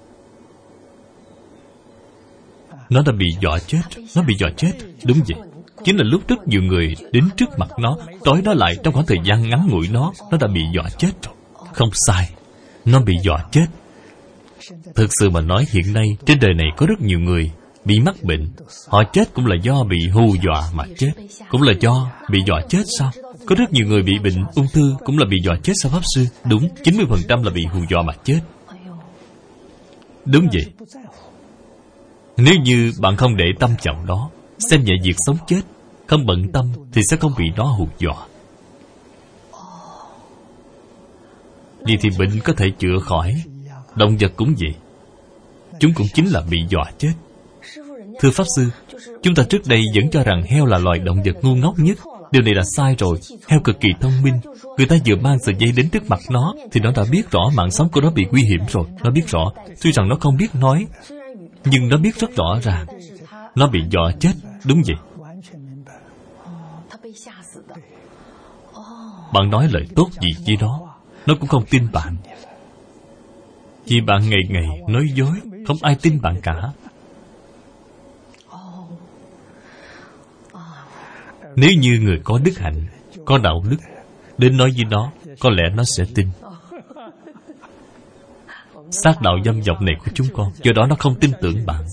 Nó đã bị dọa chết. Nó bị dọa chết, đúng vậy. Chính là lúc rất nhiều người đến trước mặt nó, trói nó lại trong khoảng thời gian ngắn ngủi nó đã bị dọa chết rồi. Không sai, nó bị dọa chết. Thực sự mà nói, hiện nay trên đời này có rất nhiều người bị mắc bệnh. Họ chết cũng là do bị hù dọa mà chết. Cũng là do bị dọa chết sao? Có rất nhiều người bị bệnh ung thư cũng là bị dọa chết sao Pháp Sư? Đúng, 90% là bị hù dọa mà chết. Đúng vậy. Nếu như bạn không để tâm trọng đó, xem nhẹ việc sống chết, không bận tâm thì sẽ không bị nó hù dọa. Vì thì bệnh có thể chữa khỏi. Động vật cũng vậy. Chúng cũng chính là bị dọa chết. Thưa Pháp Sư, chúng ta trước đây vẫn cho rằng heo là loài động vật ngu ngốc nhất. Điều này là sai rồi. Heo cực kỳ thông minh. Người ta vừa mang sợi dây đến trước mặt nó thì nó đã biết rõ mạng sống của nó bị nguy hiểm rồi. Nó biết rõ. Tuy rằng nó không biết nói, nhưng nó biết rất rõ ràng. Nó bị dọa chết. Đúng vậy. Bạn nói lời tốt gì với nó cũng không tin bạn. Vì bạn ngày ngày nói dối, không ai tin bạn cả. Nếu như người có đức hạnh, có đạo đức, đến nói với nó, có lẽ nó sẽ tin. Sát đạo dâm dọc này của chúng con, do đó nó không tin tưởng bạn.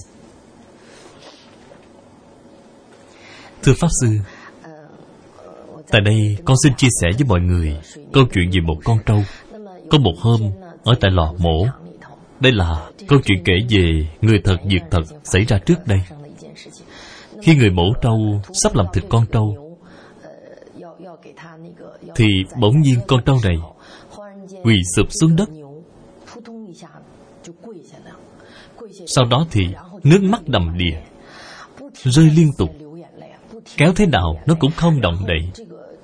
Thưa Pháp Sư, tại đây con xin chia sẻ với mọi người câu chuyện về một con trâu. Có một hôm, ở tại lò mổ. Đây là câu chuyện kể về người thật việc thật xảy ra trước đây. Khi người mổ trâu sắp làm thịt con trâu, thì bỗng nhiên con trâu này quỳ sụp xuống đất. Sau đó thì nước mắt đầm đìa, rơi liên tục. Kéo thế nào nó cũng không động đậy.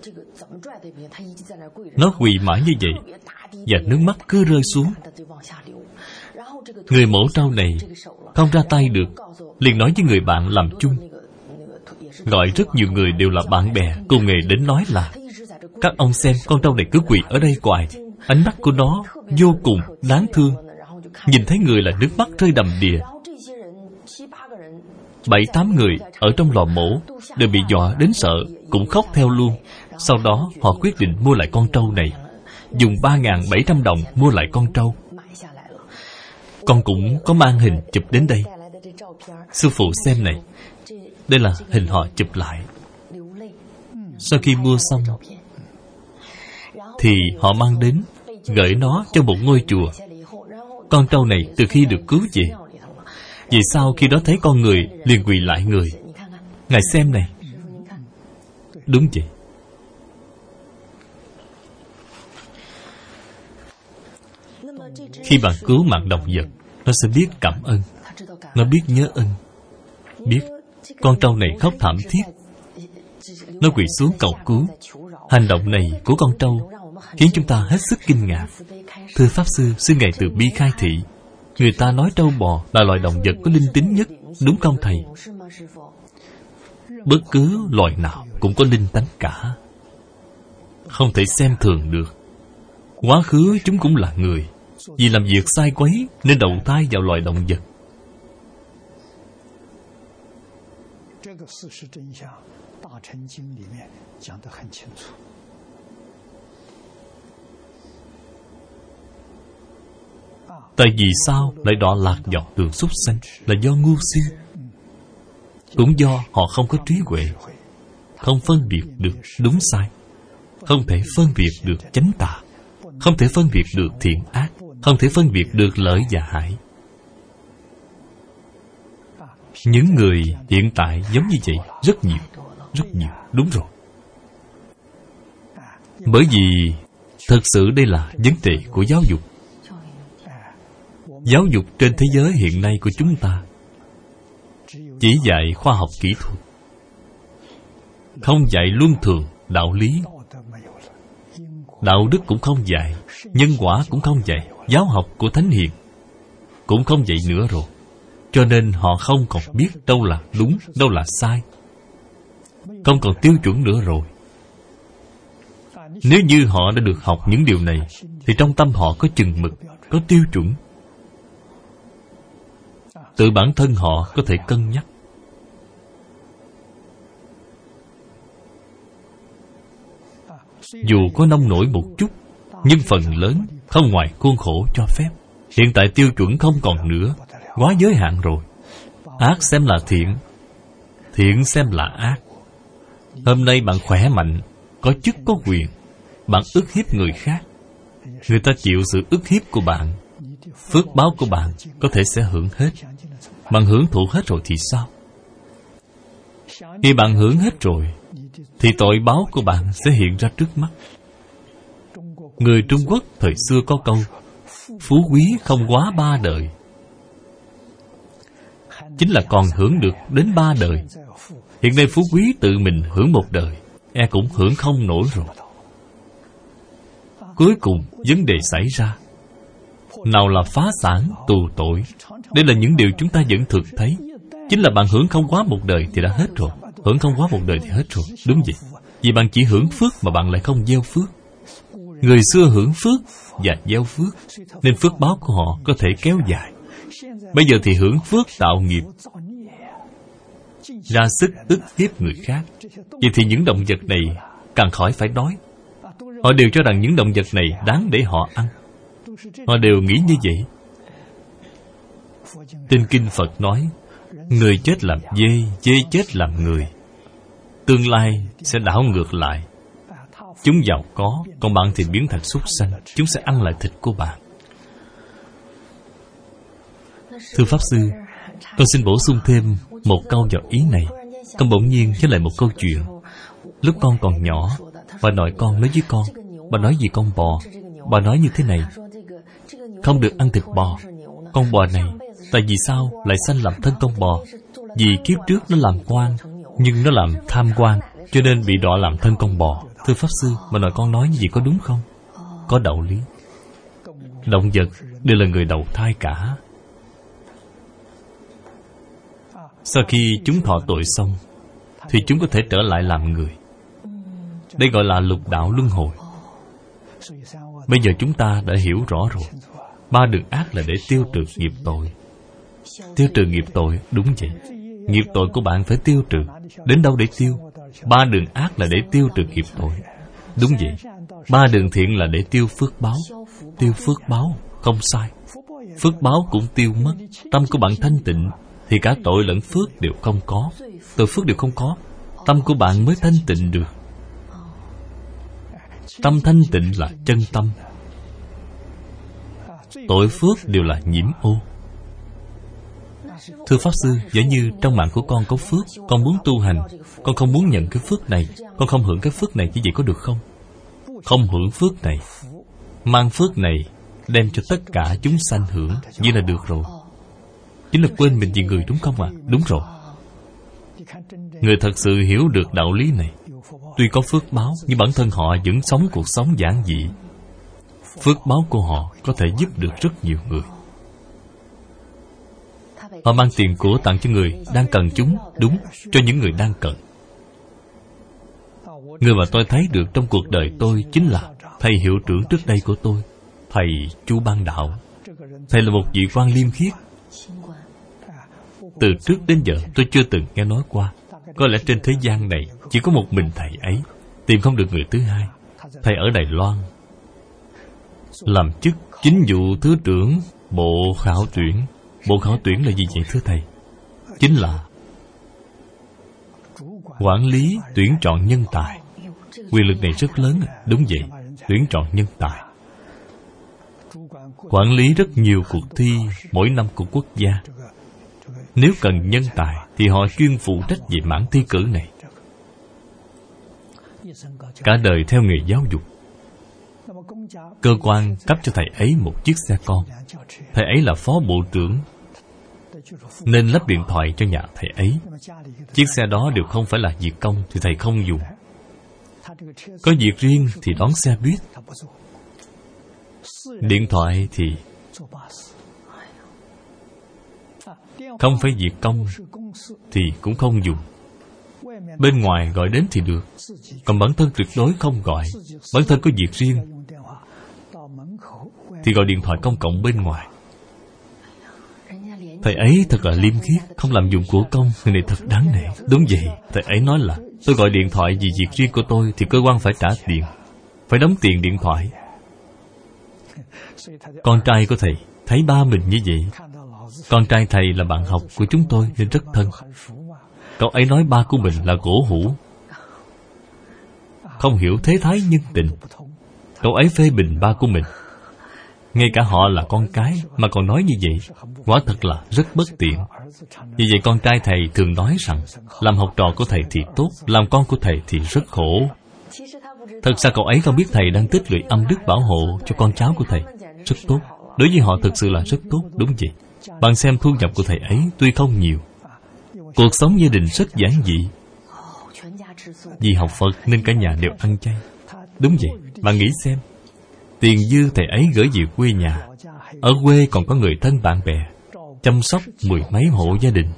Nó quỳ mãi như vậy, và nước mắt cứ rơi xuống. Người mổ trâu này không ra tay được, liền nói với người bạn làm chung, gọi rất nhiều người đều là bạn bè cùng nghề đến nói là: các ông xem con trâu này cứ quỳ ở đây hoài. Ánh mắt của nó vô cùng đáng thương. Nhìn thấy người là nước mắt rơi đầm đìa. 7-8 người ở trong lò mổ đều bị dọa đến sợ, cũng khóc theo luôn. Sau đó họ quyết định mua lại con trâu này, dùng 3.700 đồng mua lại con trâu. Con cũng có mang hình chụp đến đây. Sư phụ xem này, đây là hình họ chụp lại. Sau khi mua xong thì họ mang đến, gửi nó cho một ngôi chùa. Con trâu này từ khi được cứu về, vì sao khi đó thấy con người liền quỳ lại người? Ngài xem này. Đúng vậy. Khi bạn cứu mạng động vật, nó sẽ biết cảm ơn, nó biết nhớ ơn, biết con trâu này khóc thảm thiết, nó quỳ xuống cầu cứu. Hành động này của con trâu khiến chúng ta hết sức kinh ngạc. Thưa Pháp Sư, xin Ngài từ bi khai thị. Người ta nói trâu bò là loài động vật có linh tính nhất, đúng không Thầy? Bất cứ loài nào cũng có linh tánh cả, không thể xem thường được. Quá khứ chúng cũng là người, vì làm việc sai quấy nên đầu thai vào loài động vật. Tại vì sao lại đọa lạc vào đường súc sanh? Là do ngu si, cũng do họ không có trí huệ, không phân biệt được đúng sai, không thể phân biệt được chánh tà, không thể phân biệt được thiện ác, không thể phân biệt được lợi và hại. Những người hiện tại giống như vậy rất nhiều, đúng rồi. Bởi vì thực sự đây là vấn đề của giáo dục. Giáo dục trên thế giới hiện nay của chúng ta chỉ dạy khoa học kỹ thuật, không dạy luân thường, đạo lý. Đạo đức cũng không dạy, nhân quả cũng không dạy, giáo học của Thánh Hiền cũng không dạy nữa rồi. Cho nên họ không còn biết đâu là đúng, đâu là sai, không còn tiêu chuẩn nữa rồi. Nếu như họ đã được học những điều này, thì trong tâm họ có chừng mực, có tiêu chuẩn. Tự bản thân họ có thể cân nhắc. Dù có nông nổi một chút, nhưng phần lớn không ngoài khuôn khổ cho phép. Hiện tại tiêu chuẩn không còn nữa, quá giới hạn rồi. Ác xem là thiện, thiện xem là ác. Hôm nay bạn khỏe mạnh, có chức có quyền, bạn ức hiếp người khác, người ta chịu sự ức hiếp của bạn, phước báo của bạn có thể sẽ hưởng hết. Bạn hưởng thụ hết rồi thì sao? Khi bạn hưởng hết rồi, thì tội báo của bạn sẽ hiện ra trước mắt. Người Trung Quốc thời xưa có câu, phú quý không quá 3 đời. Chính là còn hưởng được đến 3 đời. Hiện nay phú quý tự mình hưởng 1 đời, cũng hưởng không nổi rồi. Cuối cùng vấn đề xảy ra, nào là phá sản, tù tội. Đây là những điều chúng ta vẫn thực thấy. Chính là bạn hưởng không quá 1 đời thì đã hết rồi. Hưởng không quá 1 đời thì hết rồi. Đúng vậy. Vì bạn chỉ hưởng phước mà bạn lại không gieo phước. Người xưa hưởng phước và gieo phước, nên phước báo của họ có thể kéo dài. Bây giờ thì hưởng phước tạo nghiệp, ra sức ức hiếp người khác. Vậy thì những động vật này càng khỏi phải nói. Họ đều cho rằng những động vật này đáng để họ ăn. Họ đều nghĩ như vậy. Trên Kinh Phật nói, người chết làm dê, dê chết làm người. Tương lai sẽ đảo ngược lại. Chúng giàu có, còn bạn thì biến thành súc sanh. Chúng sẽ ăn lại thịt của bạn. Thưa Pháp Sư, con xin bổ sung thêm một câu vào ý này. Con bỗng nhiên nhớ lại một câu chuyện. Lúc con còn nhỏ, bà nội con nói với con. Bà nói gì con bò? Bà nói như thế này: không được ăn thịt bò. Con bò này, tại vì sao lại sanh làm thân con bò? Vì kiếp trước nó làm quan, nhưng nó làm tham quan, cho nên bị đọa làm thân con bò. Thưa Pháp Sư, bà nội con nói như vậy có đúng không? Có đạo lý. Động vật đều là người đầu thai cả. Sau khi chúng thọ tội xong, thì chúng có thể trở lại làm người. Đây gọi là lục đạo luân hồi. Bây giờ chúng ta đã hiểu rõ rồi. 3 đường ác là để tiêu trừ nghiệp tội. Tiêu trừ nghiệp tội, đúng vậy. Nghiệp tội của bạn phải tiêu trừ. Đến đâu để tiêu? 3 đường ác là để tiêu trừ nghiệp tội. Đúng vậy. 3 đường thiện là để tiêu phước báo. Tiêu phước báo, không sai. Phước báo cũng tiêu mất. Tâm của bạn thanh tịnh thì cả tội lẫn phước đều không có. Tội phước đều không có. Tâm của bạn mới thanh tịnh được. Tâm thanh tịnh là chân tâm. Tội phước đều là nhiễm ô. Thưa Pháp Sư, giả như trong mạng của con có phước, con muốn tu hành, con không muốn nhận cái phước này, con không hưởng cái phước này, như vậy có được không? Không hưởng phước này, mang phước này đem cho tất cả chúng sanh hưởng, như là được rồi. Chính là quên mình vì người, đúng không ạ? Đúng rồi. Người thật sự hiểu được đạo lý này, tuy có phước báo, nhưng bản thân họ vẫn sống cuộc sống giản dị. Phước báo của họ có thể giúp được rất nhiều người. Họ mang tiền của tặng cho người đang cần chúng. Đúng, cho những người đang cần. Người mà tôi thấy được trong cuộc đời tôi chính là thầy hiệu trưởng trước đây của tôi, thầy Chu Ban Đạo. Thầy là một vị quan liêm khiết. Từ trước đến giờ tôi chưa từng nghe nói qua. Có lẽ trên thế gian này chỉ có một mình thầy ấy, tìm không được người thứ hai. Thầy ở Đài Loan làm chức chính vụ thứ trưởng Bộ Khảo tuyển. Bộ khảo tuyển là gì vậy thưa thầy? Chính là quản lý tuyển chọn nhân tài. Quyền lực này rất lớn. Đúng vậy, tuyển chọn nhân tài. Quản lý rất nhiều cuộc thi mỗi năm của quốc gia. Nếu cần nhân tài thì họ chuyên phụ trách về mảng thi cử này. Cả đời theo nghề giáo dục. Cơ quan cấp cho thầy ấy một chiếc xe con. Thầy ấy là phó bộ trưởng, nên lắp điện thoại cho nhà thầy ấy. Chiếc xe đó đều không phải là việc công thì thầy không dùng. Có việc riêng thì đón xe buýt. Điện thoại thì không phải việc công thì cũng không dùng. Bên ngoài gọi đến thì được, còn bản thân tuyệt đối không gọi. Bản thân có việc riêng thì gọi điện thoại công cộng bên ngoài. Thầy ấy thật là liêm khiết, không làm dụng của công. Người này thật đáng nể. Đúng vậy, thầy ấy nói là tôi gọi điện thoại vì việc riêng của tôi thì cơ quan phải trả tiền, phải đóng tiền điện thoại. Con trai của thầy thấy ba mình như vậy. Con trai thầy là bạn học của chúng tôi nên rất thân. Cậu ấy nói ba của mình là cổ hủ, không hiểu thế thái nhân tình. Cậu ấy phê bình ba của mình. Ngay cả họ là con cái mà còn nói như vậy, quả thật là rất bất tiện. Vì vậy con trai thầy thường nói rằng làm học trò của thầy thì tốt, làm con của thầy thì rất khổ. Thật ra cậu ấy không biết thầy đang tích lũy âm đức bảo hộ cho con cháu của thầy. Rất tốt. Đối với họ thực sự là rất tốt. Đúng vậy. Bạn xem thu nhập của thầy ấy tuy không nhiều, cuộc sống gia đình rất giản dị. Vì học Phật nên cả nhà đều ăn chay. Đúng vậy. Bạn nghĩ xem, tiền dư thầy ấy gửi về quê nhà. Ở quê còn có người thân bạn bè, chăm sóc 10 mấy hộ gia đình.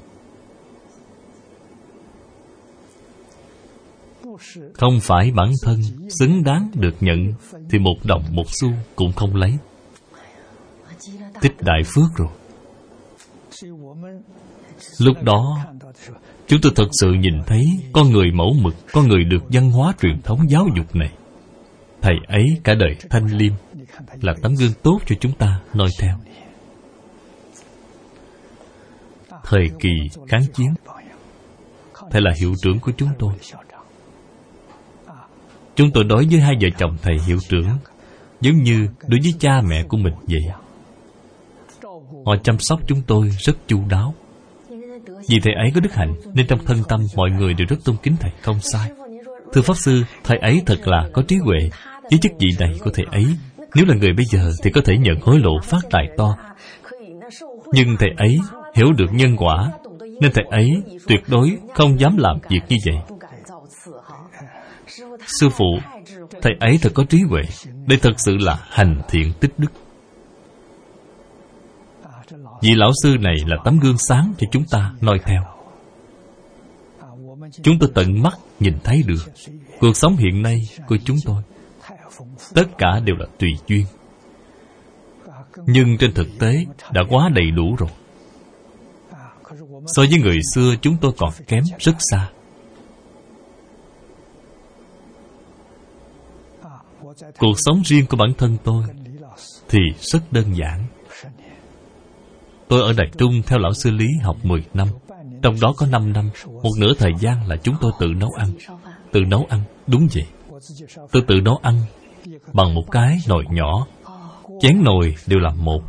Không phải bản thân xứng đáng được nhận thì một đồng một xu cũng không lấy. Tích đại phước rồi. Lúc đó chúng tôi thật sự nhìn thấy con người mẫu mực, con người được văn hóa truyền thống giáo dục này. Thầy ấy cả đời thanh liêm, là tấm gương tốt cho chúng ta noi theo. Thời kỳ kháng chiến, thầy là hiệu trưởng của chúng tôi. Chúng tôi đối với hai vợ chồng thầy hiệu trưởng giống như đối với cha mẹ của mình vậy. Họ chăm sóc chúng tôi rất chu đáo. Vì thầy ấy có đức hạnh nên trong thân tâm mọi người đều rất tôn kính thầy, không sai. Thưa Pháp Sư, thầy ấy thật là có trí huệ. Với chức vị này của thầy ấy, nếu là người bây giờ thì có thể nhận hối lộ phát tài to. Nhưng thầy ấy hiểu được nhân quả, nên thầy ấy tuyệt đối không dám làm việc như vậy. Sư phụ, thầy ấy thật có trí huệ. Đây thật sự là hành thiện tích đức. Vị lão sư này là tấm gương sáng cho chúng ta noi theo. Chúng tôi tận mắt nhìn thấy được cuộc sống hiện nay của chúng tôi. Tất cả đều là tùy duyên, nhưng trên thực tế đã quá đầy đủ rồi. So với người xưa chúng tôi còn kém rất xa. Cuộc sống riêng của bản thân tôi thì rất đơn giản. Tôi ở Đài Trung theo lão sư Lý học 10 năm. Trong đó có 5 năm, một nửa thời gian là chúng tôi tự nấu ăn. Tự nấu ăn, đúng vậy. Tôi tự nấu ăn bằng một cái nồi nhỏ. Chén nồi đều làm một.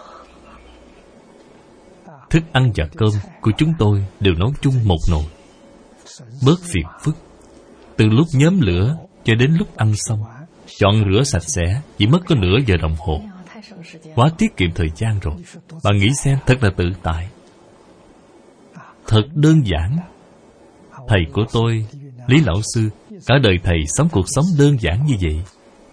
Thức ăn và cơm của chúng tôi đều nấu chung một nồi. Bớt phiền phức. Từ lúc nhóm lửa cho đến lúc ăn xong, chọn rửa sạch sẽ chỉ mất có nửa giờ đồng hồ. Quá tiết kiệm thời gian rồi. Bạn nghĩ xem, thật là tự tại, thật đơn giản. Thầy của tôi, Lý lão sư, cả đời thầy sống cuộc sống đơn giản như vậy.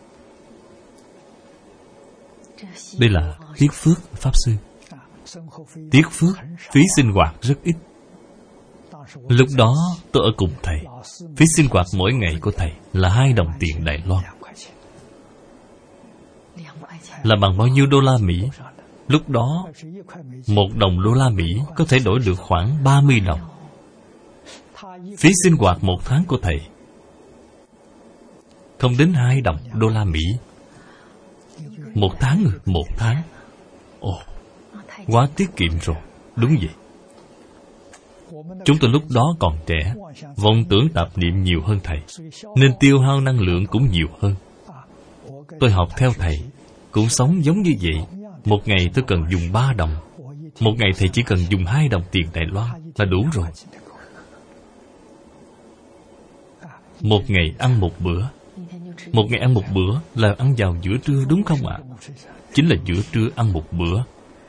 Đây là tiếc phước Pháp Sư. Tiếc phước, phí sinh hoạt rất ít. Lúc đó tôi ở cùng thầy. Phí sinh hoạt mỗi ngày của thầy là 2 đồng tiền Đài Loan. Là bằng bao nhiêu đô la Mỹ? Lúc đó 1 đồng đô la Mỹ có thể đổi được khoảng 30 đồng. Phí sinh hoạt 1 tháng của thầy không đến 2 đồng đô la Mỹ. 1 tháng rồi, 1 tháng. Ồ, quá tiết kiệm rồi. Đúng vậy. Chúng tôi lúc đó còn trẻ, vọng tưởng tạp niệm nhiều hơn thầy, nên tiêu hao năng lượng cũng nhiều hơn. Tôi học theo thầy, cũng sống giống như vậy. Một ngày tôi cần dùng 3 đồng. Một ngày thầy chỉ cần dùng 2 đồng tiền Đài Loan là đủ rồi. Một ngày ăn một bữa. Một ngày ăn một bữa là ăn vào giữa trưa, đúng không ạ? Chính là giữa trưa ăn một bữa.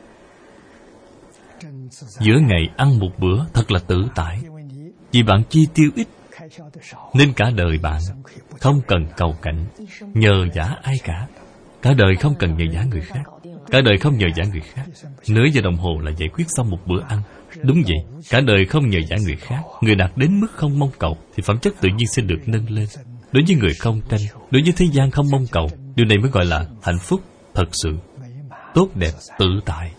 Giữa ngày ăn một bữa thật là tự tại. Vì bạn chi tiêu ít, nên cả đời bạn không cần cầu cạnh, nhờ vả ai cả. Cả đời không cần nhờ vả người khác. Cả đời không nhờ vả người khác. Nửa giờ đồng hồ là giải quyết xong một bữa ăn. Đúng vậy, cả đời không nhờ vả người khác. Người đạt đến mức không mong cầu thì phẩm chất tự nhiên sẽ được nâng lên. Đối với người không tranh, đối với thế gian không mong cầu, điều này mới gọi là hạnh phúc thật sự, tốt đẹp, tự tại.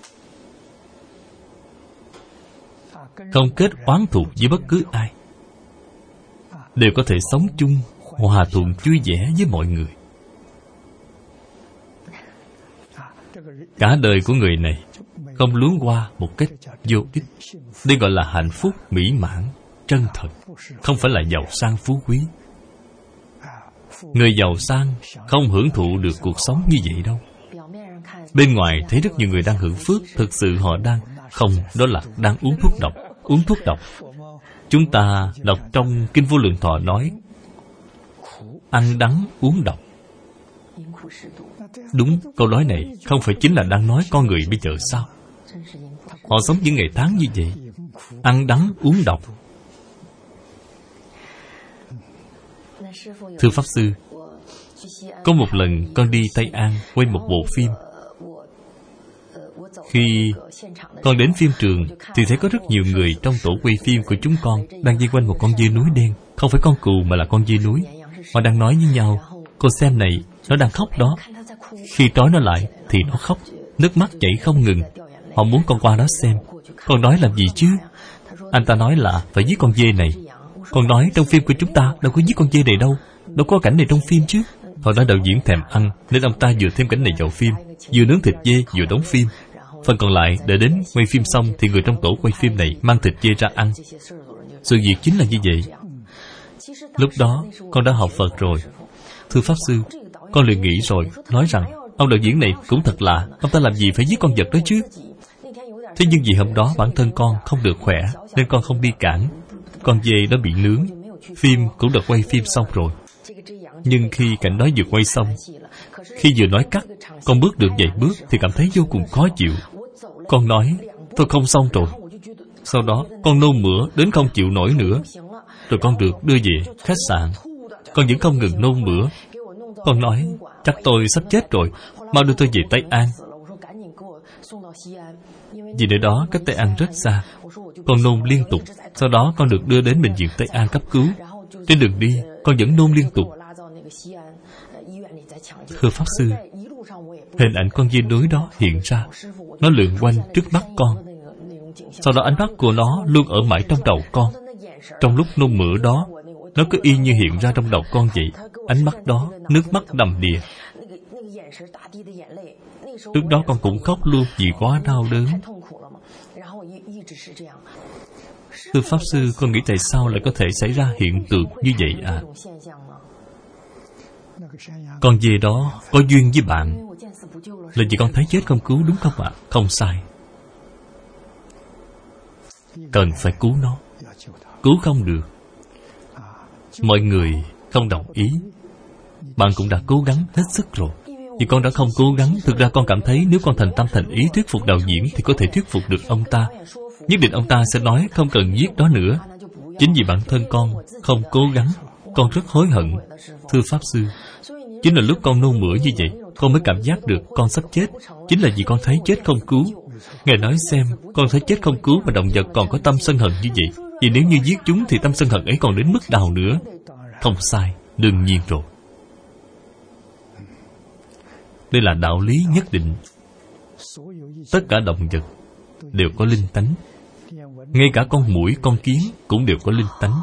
Không kết oán thù với bất cứ ai, đều có thể sống chung, hòa thuận vui vẻ với mọi người. Cả đời của người này không luống qua một cách vô ích. Đây gọi là hạnh phúc mỹ mãn, chân thật. Không phải là giàu sang phú quý. Người giàu sang không hưởng thụ được cuộc sống như vậy đâu. Bên ngoài thấy rất nhiều người đang hưởng phước, thực sự họ đang không, đó là đang uống thuốc độc. Uống thuốc độc. Chúng ta đọc trong Kinh Vô Lượng Thọ nói, ăn đắng uống độc. Đúng, câu nói này không phải chính là đang nói con người bây giờ sao? Họ sống những ngày tháng như vậy, ăn đắng uống độc. Thưa Pháp Sư, có một lần con đi Tây An quay một bộ phim. Khi con đến phim trường thì thấy có rất nhiều người trong tổ quay phim của chúng con đang vây quanh một con dê núi đen. Không phải con cừu mà là con dê núi. Họ đang nói với nhau, cô xem này, nó đang khóc đó. Khi trói nó lại thì nó khóc, nước mắt chảy không ngừng. Họ muốn con qua đó xem. Con nói làm gì chứ? Anh ta nói là phải giết con dê này. Con nói trong phim của chúng ta đâu có giết con dê này đâu. Đâu có cảnh này trong phim chứ. Hồi đó đạo diễn thèm ăn nên ông ta vừa thêm cảnh này vào phim, vừa nướng thịt dê vừa đóng phim. Phần còn lại đợi đến quay phim xong thì người trong tổ quay phim này mang thịt dê ra ăn. Sự việc chính là như vậy. Lúc đó con đã học Phật rồi. Thưa Pháp Sư, con liền nghĩ rồi, nói rằng ông đạo diễn này cũng thật lạ, ông ta làm gì phải giết con vật đó chứ? Thế nhưng vì hôm đó bản thân con không được khỏe nên con không đi cản. Con dê đó bị nướng. Phim cũng đã quay phim xong rồi. Nhưng khi cảnh nói vừa quay xong, khi vừa nói cắt, con bước được vài bước thì cảm thấy vô cùng khó chịu. Con nói, tôi không xong rồi. Sau đó con nôn mửa đến không chịu nổi nữa. Rồi con được đưa về khách sạn. Con vẫn không ngừng nôn mửa. Con nói, chắc tôi sắp chết rồi, mau đưa tôi về Tây An. Vì nơi đó cách Tây An rất xa. Con nôn liên tục. Sau đó con được đưa đến bệnh viện Tây An cấp cứu. Trên đường đi con vẫn nôn liên tục. Thưa Pháp Sư, hình ảnh con dê núi đó hiện ra. Nó lượn quanh trước mắt con. Sau đó ánh mắt của nó luôn ở mãi trong đầu con. Trong lúc nôn mửa đó, nó cứ y như hiện ra trong đầu con vậy. Ánh mắt đó, nước mắt đầm đìa. Lúc đó con cũng khóc luôn vì quá đau đớn. Thưa Pháp Sư, con nghĩ tại sao lại có thể xảy ra hiện tượng như vậy à? Con về đó có duyên với bạn là vì con thấy chết không cứu, đúng không ạ? Không sai. Cần phải cứu nó. Cứu không được, mọi người không đồng ý. Bạn cũng đã cố gắng hết sức rồi. Vì con đã không cố gắng. Thực ra con cảm thấy nếu con thành tâm thành ý thuyết phục đạo diễn thì có thể thuyết phục được ông ta. Nhất định ông ta sẽ nói không cần giết đó nữa. Chính vì bản thân con không cố gắng, con rất hối hận. Thưa Pháp Sư, chính là lúc con nôn mửa như vậy, con mới cảm giác được con sắp chết. Chính là vì con thấy chết không cứu. Ngài nói xem, con thấy chết không cứu mà động vật còn có tâm sân hận như vậy. Vì nếu như giết chúng thì tâm sân hận ấy còn đến mức nào nữa? Không sai, đương nhiên rồi. Đây là đạo lý nhất định. Tất cả động vật đều có linh tánh. Ngay cả con muỗi, con kiến cũng đều có linh tánh.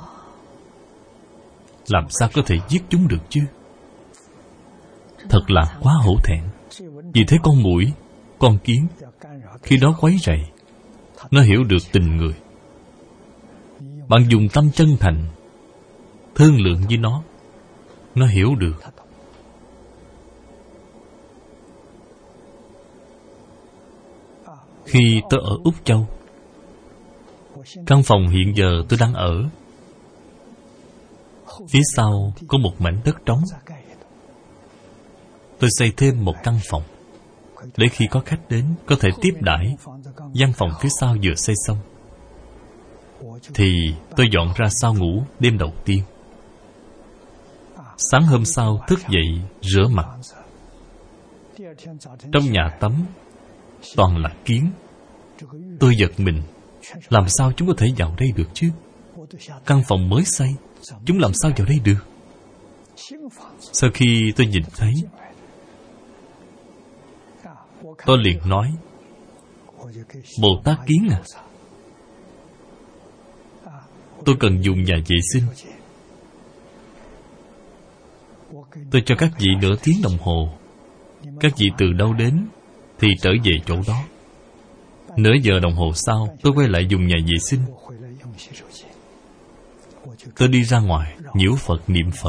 Làm sao có thể giết chúng được chứ? Thật là quá hổ thẹn. Vì thế con muỗi, con kiến khi đó quấy rầy, nó hiểu được tình người. Bạn dùng tâm chân thành thương lượng với nó hiểu được. Khi tôi ở Úc Châu, căn phòng hiện giờ tôi đang ở, phía sau có một mảnh đất trống. Tôi xây thêm một căn phòng để khi có khách đến có thể tiếp đãi. Gian phòng phía sau vừa xây xong thì tôi dọn ra sau ngủ đêm đầu tiên. Sáng hôm sau thức dậy rửa mặt. Trong nhà tắm toàn là kiến. Tôi giật mình, làm sao chúng có thể vào đây được chứ? Căn phòng mới xây, chúng làm sao vào đây được? Sau khi tôi nhìn thấy, tôi liền nói: Bồ Tát Kiến à, tôi cần dùng nhà vệ sinh. Tôi cho các vị nửa tiếng đồng hồ. Các vị từ đâu đến thì trở về chỗ đó. Nửa giờ đồng hồ sau tôi quay lại dùng nhà vệ sinh. Tôi đi ra ngoài nhiễu Phật niệm Phật.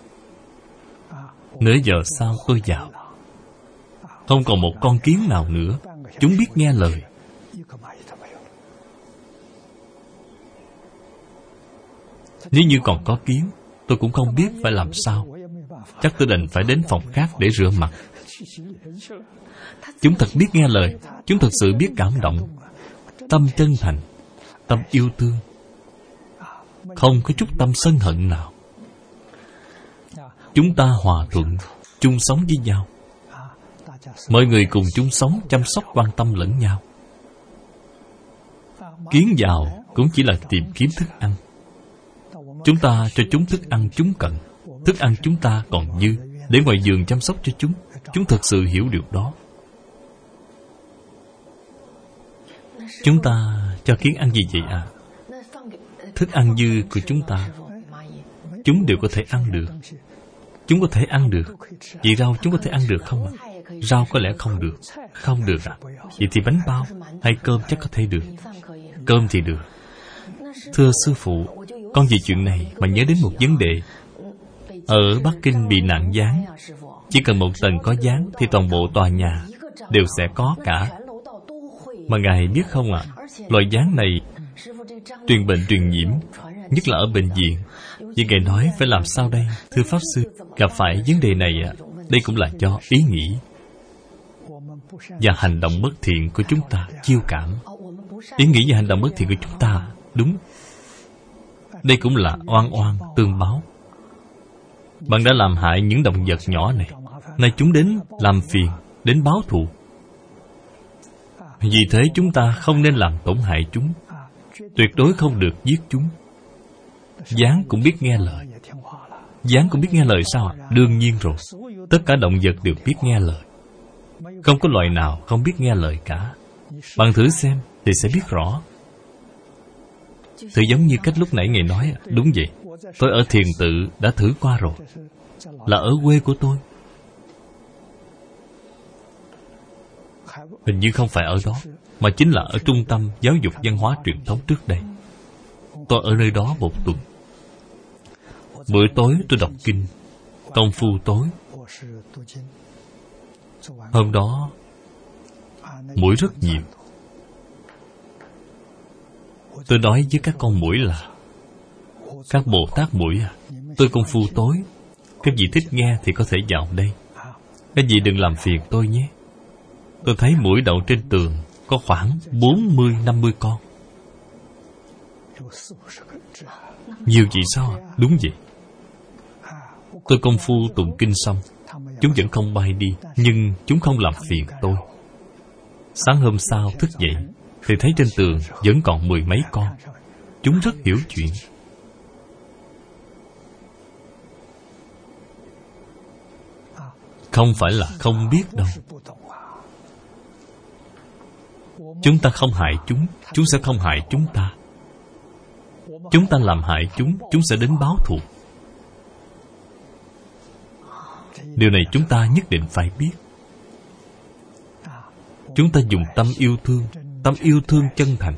Nửa giờ sau tôi vào. Không còn một con kiến nào nữa. Chúng biết nghe lời. Nếu như còn có kiến, tôi cũng không biết phải làm sao. Chắc tôi đành phải đến phòng khác để rửa mặt. Chúng thật biết nghe lời. Chúng thật sự biết cảm động. Tâm chân thành, tâm yêu thương, không có chút tâm sân hận nào. Chúng ta hòa thuận, chung sống với nhau. Mọi người cùng chung sống, chăm sóc, quan tâm lẫn nhau. Kiến vào cũng chỉ là tìm kiếm thức ăn. Chúng ta cho chúng thức ăn chúng cần. Thức ăn chúng ta còn dư, để ngoài vườn chăm sóc cho chúng. Chúng thật sự hiểu điều đó. Chúng ta cho kiến ăn gì vậy à? Thức ăn dư của chúng ta, chúng đều có thể ăn được. Chúng có thể ăn được. Vậy rau chúng có thể ăn được không ạ? Rau có lẽ không được. Không được à? Vậy thì bánh bao hay cơm chắc có thể được. Cơm thì được. Thưa sư phụ, con vì chuyện này mà nhớ đến một vấn đề. Ở Bắc Kinh bị nạn gián. Chỉ cần một tầng có gián thì toàn bộ tòa nhà đều sẽ có cả. Mà Ngài biết không ạ, loại gián này truyền bệnh truyền nhiễm, nhất là ở bệnh viện. Vì Ngài nói phải làm sao đây? Thưa Pháp Sư, gặp phải vấn đề này ạ, đây cũng là do ý nghĩ và hành động bất thiện của chúng ta chiêu cảm. Ý nghĩ và hành động bất thiện của chúng ta, đúng. Đây cũng là oan oan tương báo. Bạn đã làm hại những động vật nhỏ này, nay chúng đến làm phiền, đến báo thù. Vì thế chúng ta không nên làm tổn hại chúng. Tuyệt đối không được giết chúng. Gián cũng biết nghe lời. Gián cũng biết nghe lời sao ạ? Đương nhiên rồi. Tất cả động vật đều biết nghe lời. Không có loài nào không biết nghe lời cả. Bạn thử xem, thì sẽ biết rõ. Thì giống như cách lúc nãy Ngài nói, đúng vậy. Tôi ở thiền tự đã thử qua rồi, là ở quê của tôi. Hình như không phải ở đó, mà chính là ở trung tâm giáo dục văn hóa truyền thống trước đây. Tôi ở nơi đó 1 tuần. Bữa tối tôi đọc kinh, công phu tối. Hôm đó muỗi rất nhiều. Tôi nói với các con muỗi là: các Bồ Tát muỗi à, tôi công phu tối, các vị thích nghe thì có thể vào đây. Các vị đừng làm phiền tôi nhé. Tôi thấy muỗi đậu trên tường có khoảng 40-50 con. Nhiều vậy sao? Đúng vậy. Tôi công phu tụng kinh xong, chúng vẫn không bay đi, nhưng chúng không làm phiền tôi. Sáng hôm sau thức dậy thì thấy trên tường vẫn còn 10 mấy con. Chúng rất hiểu chuyện. Không phải là không biết đâu. Chúng ta không hại chúng, chúng sẽ không hại chúng ta. Chúng ta làm hại chúng, chúng sẽ đến báo thù. Điều này chúng ta nhất định phải biết. Chúng ta dùng tâm yêu thương chân thành.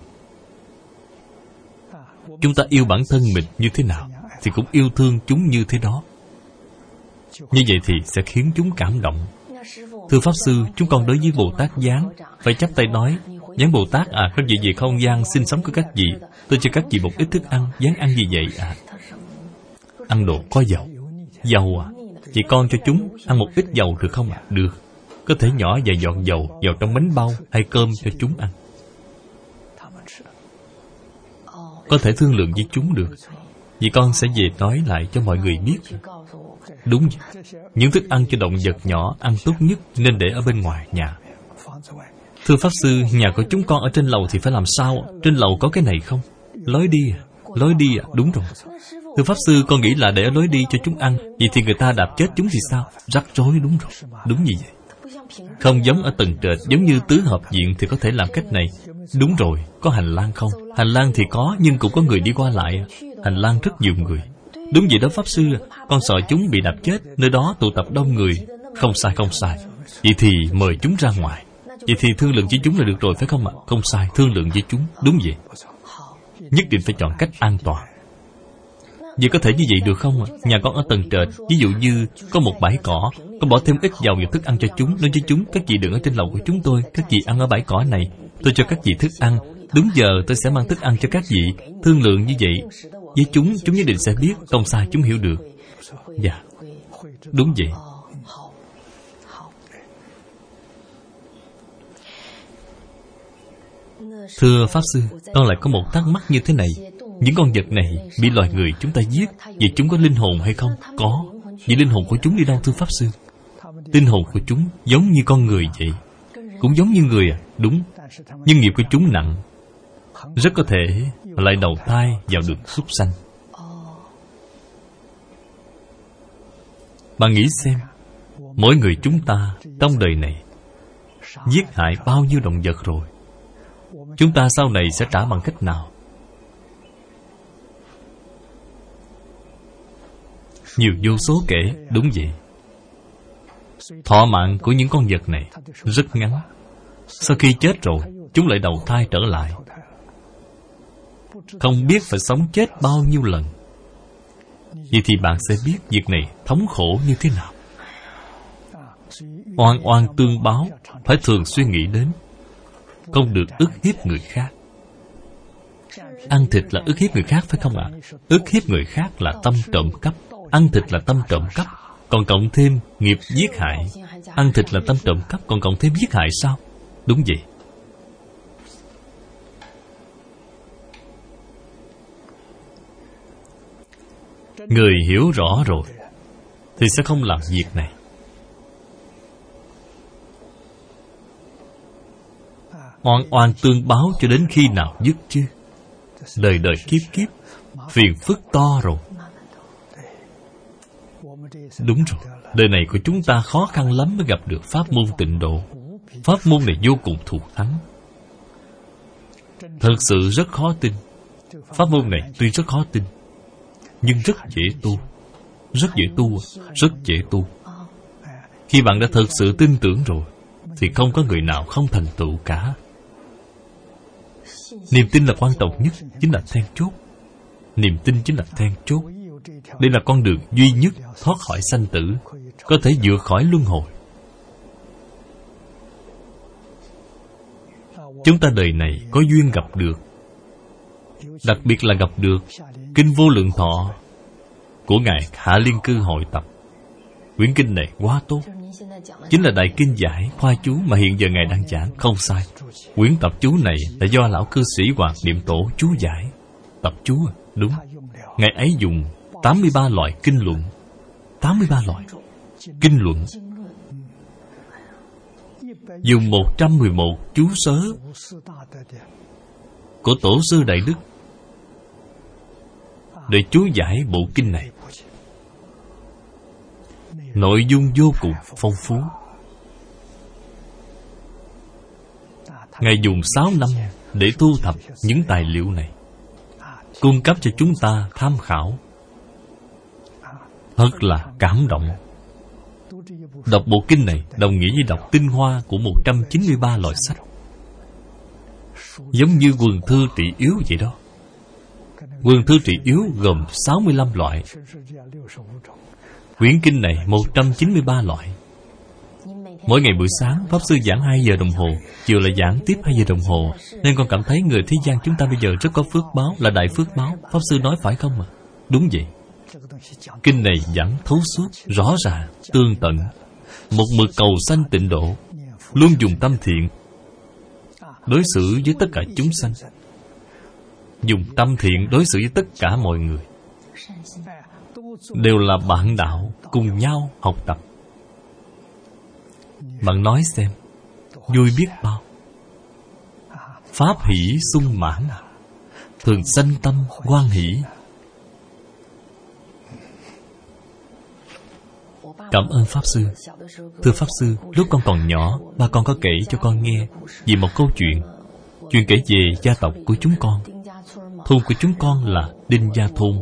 Chúng ta yêu bản thân mình như thế nào thì cũng yêu thương chúng như thế đó. Như vậy thì sẽ khiến chúng cảm động. Thưa Pháp Sư, chúng con đối với Bồ Tát Giáng phải chắp tay nói: Giáng Bồ Tát à, các vị về không gian sinh sống của các vị, tôi cho các vị một ít thức ăn. Giáng ăn gì vậy ạ? Ăn đồ có dầu. Dầu à? Vậy con cho chúng ăn một ít dầu được không ạ? Được. Có thể nhỏ vài giọt dầu vào trong bánh bao hay cơm cho chúng ăn. Có thể thương lượng với chúng được. Vì con sẽ về nói lại cho mọi người biết. Đúng vậy. Những thức ăn cho động vật nhỏ ăn tốt nhất nên để ở bên ngoài nhà. Thưa Pháp Sư, nhà của chúng con ở trên lầu thì phải làm sao? Trên lầu có cái này không? Lối đi à? Lối đi à? Đúng rồi. Thưa Pháp Sư, con nghĩ là để ở lối đi cho chúng ăn. Vậy thì người ta đạp chết chúng thì sao? Rắc rối. Đúng rồi. Đúng như vậy. Không giống ở tầng trệt, giống như tứ hợp viện thì có thể làm cách này. Đúng rồi. Có hành lang không? Hành lang thì có, nhưng cũng có người đi qua lại. Hành lang rất nhiều người. Đúng vậy đó Pháp Sư. Con sợ chúng bị đạp chết, nơi đó tụ tập đông người. Không sai, không sai. Vậy thì mời chúng ra ngoài. Vậy thì thương lượng với chúng là được rồi phải không ạ? Không sai, thương lượng với chúng. Đúng vậy. Nhất định phải chọn cách an toàn. Vậy có thể như vậy được không ạ? Nhà con ở tầng trệt, ví dụ như có một bãi cỏ, con bỏ thêm ít dầu và thức ăn cho chúng, nói với chúng: các vị đừng ở trên lầu của chúng tôi, các vị ăn ở bãi cỏ này, tôi cho các vị thức ăn. Đúng giờ tôi sẽ mang thức ăn cho các vị. Thương lượng như vậy với chúng nhất định sẽ biết. Không sai, chúng hiểu được. Dạ, đúng vậy. Thưa Pháp Sư, con lại có một thắc mắc như thế này. Những con vật này bị loài người chúng ta giết, vậy chúng có linh hồn hay không? Có. Vậy linh hồn của chúng đi đâu thưa Pháp Sư? Linh hồn của chúng giống như con người vậy. Cũng giống như người à? Đúng. Nhưng nghiệp của chúng nặng, rất có thể lại đầu thai vào được súc sanh. Bạn nghĩ xem, mỗi người chúng ta trong đời này giết hại bao nhiêu động vật rồi? Chúng ta sau này sẽ trả bằng cách nào? Nhiều vô số kể. Đúng vậy. Thọ mạng của những con vật này rất ngắn. Sau khi chết rồi, chúng lại đầu thai trở lại. Không biết phải sống chết bao nhiêu lần. Vậy thì bạn sẽ biết việc này thống khổ như thế nào. Oan oan tương báo, phải thường suy nghĩ đến. Không được ức hiếp người khác. Ăn thịt là ức hiếp người khác phải không ạ? Ức hiếp người khác là tâm trộm cắp. Ăn thịt là tâm trộm cắp. Còn cộng thêm nghiệp giết hại. Ăn thịt là tâm trộm cắp, còn cộng thêm giết hại sao? Đúng vậy. Người hiểu rõ rồi thì sẽ không làm việc này. Oan oan tương báo cho đến khi nào dứt chứ? Đời đời kiếp kiếp, phiền phức to rồi. Đúng rồi. Đời này của chúng ta khó khăn lắm mới gặp được pháp môn tịnh độ. Pháp môn này vô cùng thù thắng. Thật sự rất khó tin. Pháp môn này tuy rất khó tin, nhưng rất dễ tu. Rất dễ tu, rất dễ tu. Khi bạn đã thật sự tin tưởng rồi, thì không có người nào không thành tựu cả. Niềm tin là quan trọng nhất, chính là then chốt. Niềm tin chính là then chốt. Đây là con đường duy nhất thoát khỏi sanh tử, có thể vượt khỏi luân hồi. Chúng ta đời này có duyên gặp được, đặc biệt là gặp được Kinh Vô Lượng Thọ của Ngài Hạ Liên Cư hội tập. Quyển kinh này quá tốt, chính là đại kinh giải khoa chú mà hiện giờ Ngài đang giảng. Không sai, quyển tập chú này là do lão cư sĩ Hoàng Niệm Tổ chú giải. Tập chú đúng. Ngài ấy dùng 83 loại kinh luận. 83 loại kinh luận, dùng 111 chú sớ của Tổ sư Đại Đức để chú giải bộ kinh này. Nội dung vô cùng phong phú. Ngài dùng 6 năm để thu thập những tài liệu này, cung cấp cho chúng ta tham khảo. Thật là cảm động. Đọc bộ kinh này đồng nghĩa với đọc tinh hoa của 193 loại sách, giống như quần thư trị yếu vậy đó. Quần thư trị yếu gồm 65 loại. Quyển kinh này 193 loại. Mỗi ngày buổi sáng Pháp Sư giảng 2 giờ đồng hồ, chiều lại giảng tiếp 2 giờ đồng hồ. Nên con cảm thấy người thế gian chúng ta bây giờ rất có phước báo, là đại phước báo. Pháp Sư nói phải không ạ? Đúng vậy. Kinh này giảng thấu suốt, rõ ràng, tương tận, một mực cầu sanh tịnh độ, luôn dùng tâm thiện đối xử với tất cả chúng sanh, dùng tâm thiện đối xử với tất cả mọi người, đều là bạn đạo, cùng nhau học tập. Bạn nói xem, vui biết bao. Pháp hỷ sung mãn, thường sanh tâm hoan hỷ. Cảm ơn Pháp Sư. Thưa Pháp Sư, lúc con còn nhỏ, ba con có kể cho con nghe về một câu chuyện. Chuyện kể về gia tộc của chúng con. Thôn của chúng con là Đinh Gia Thôn.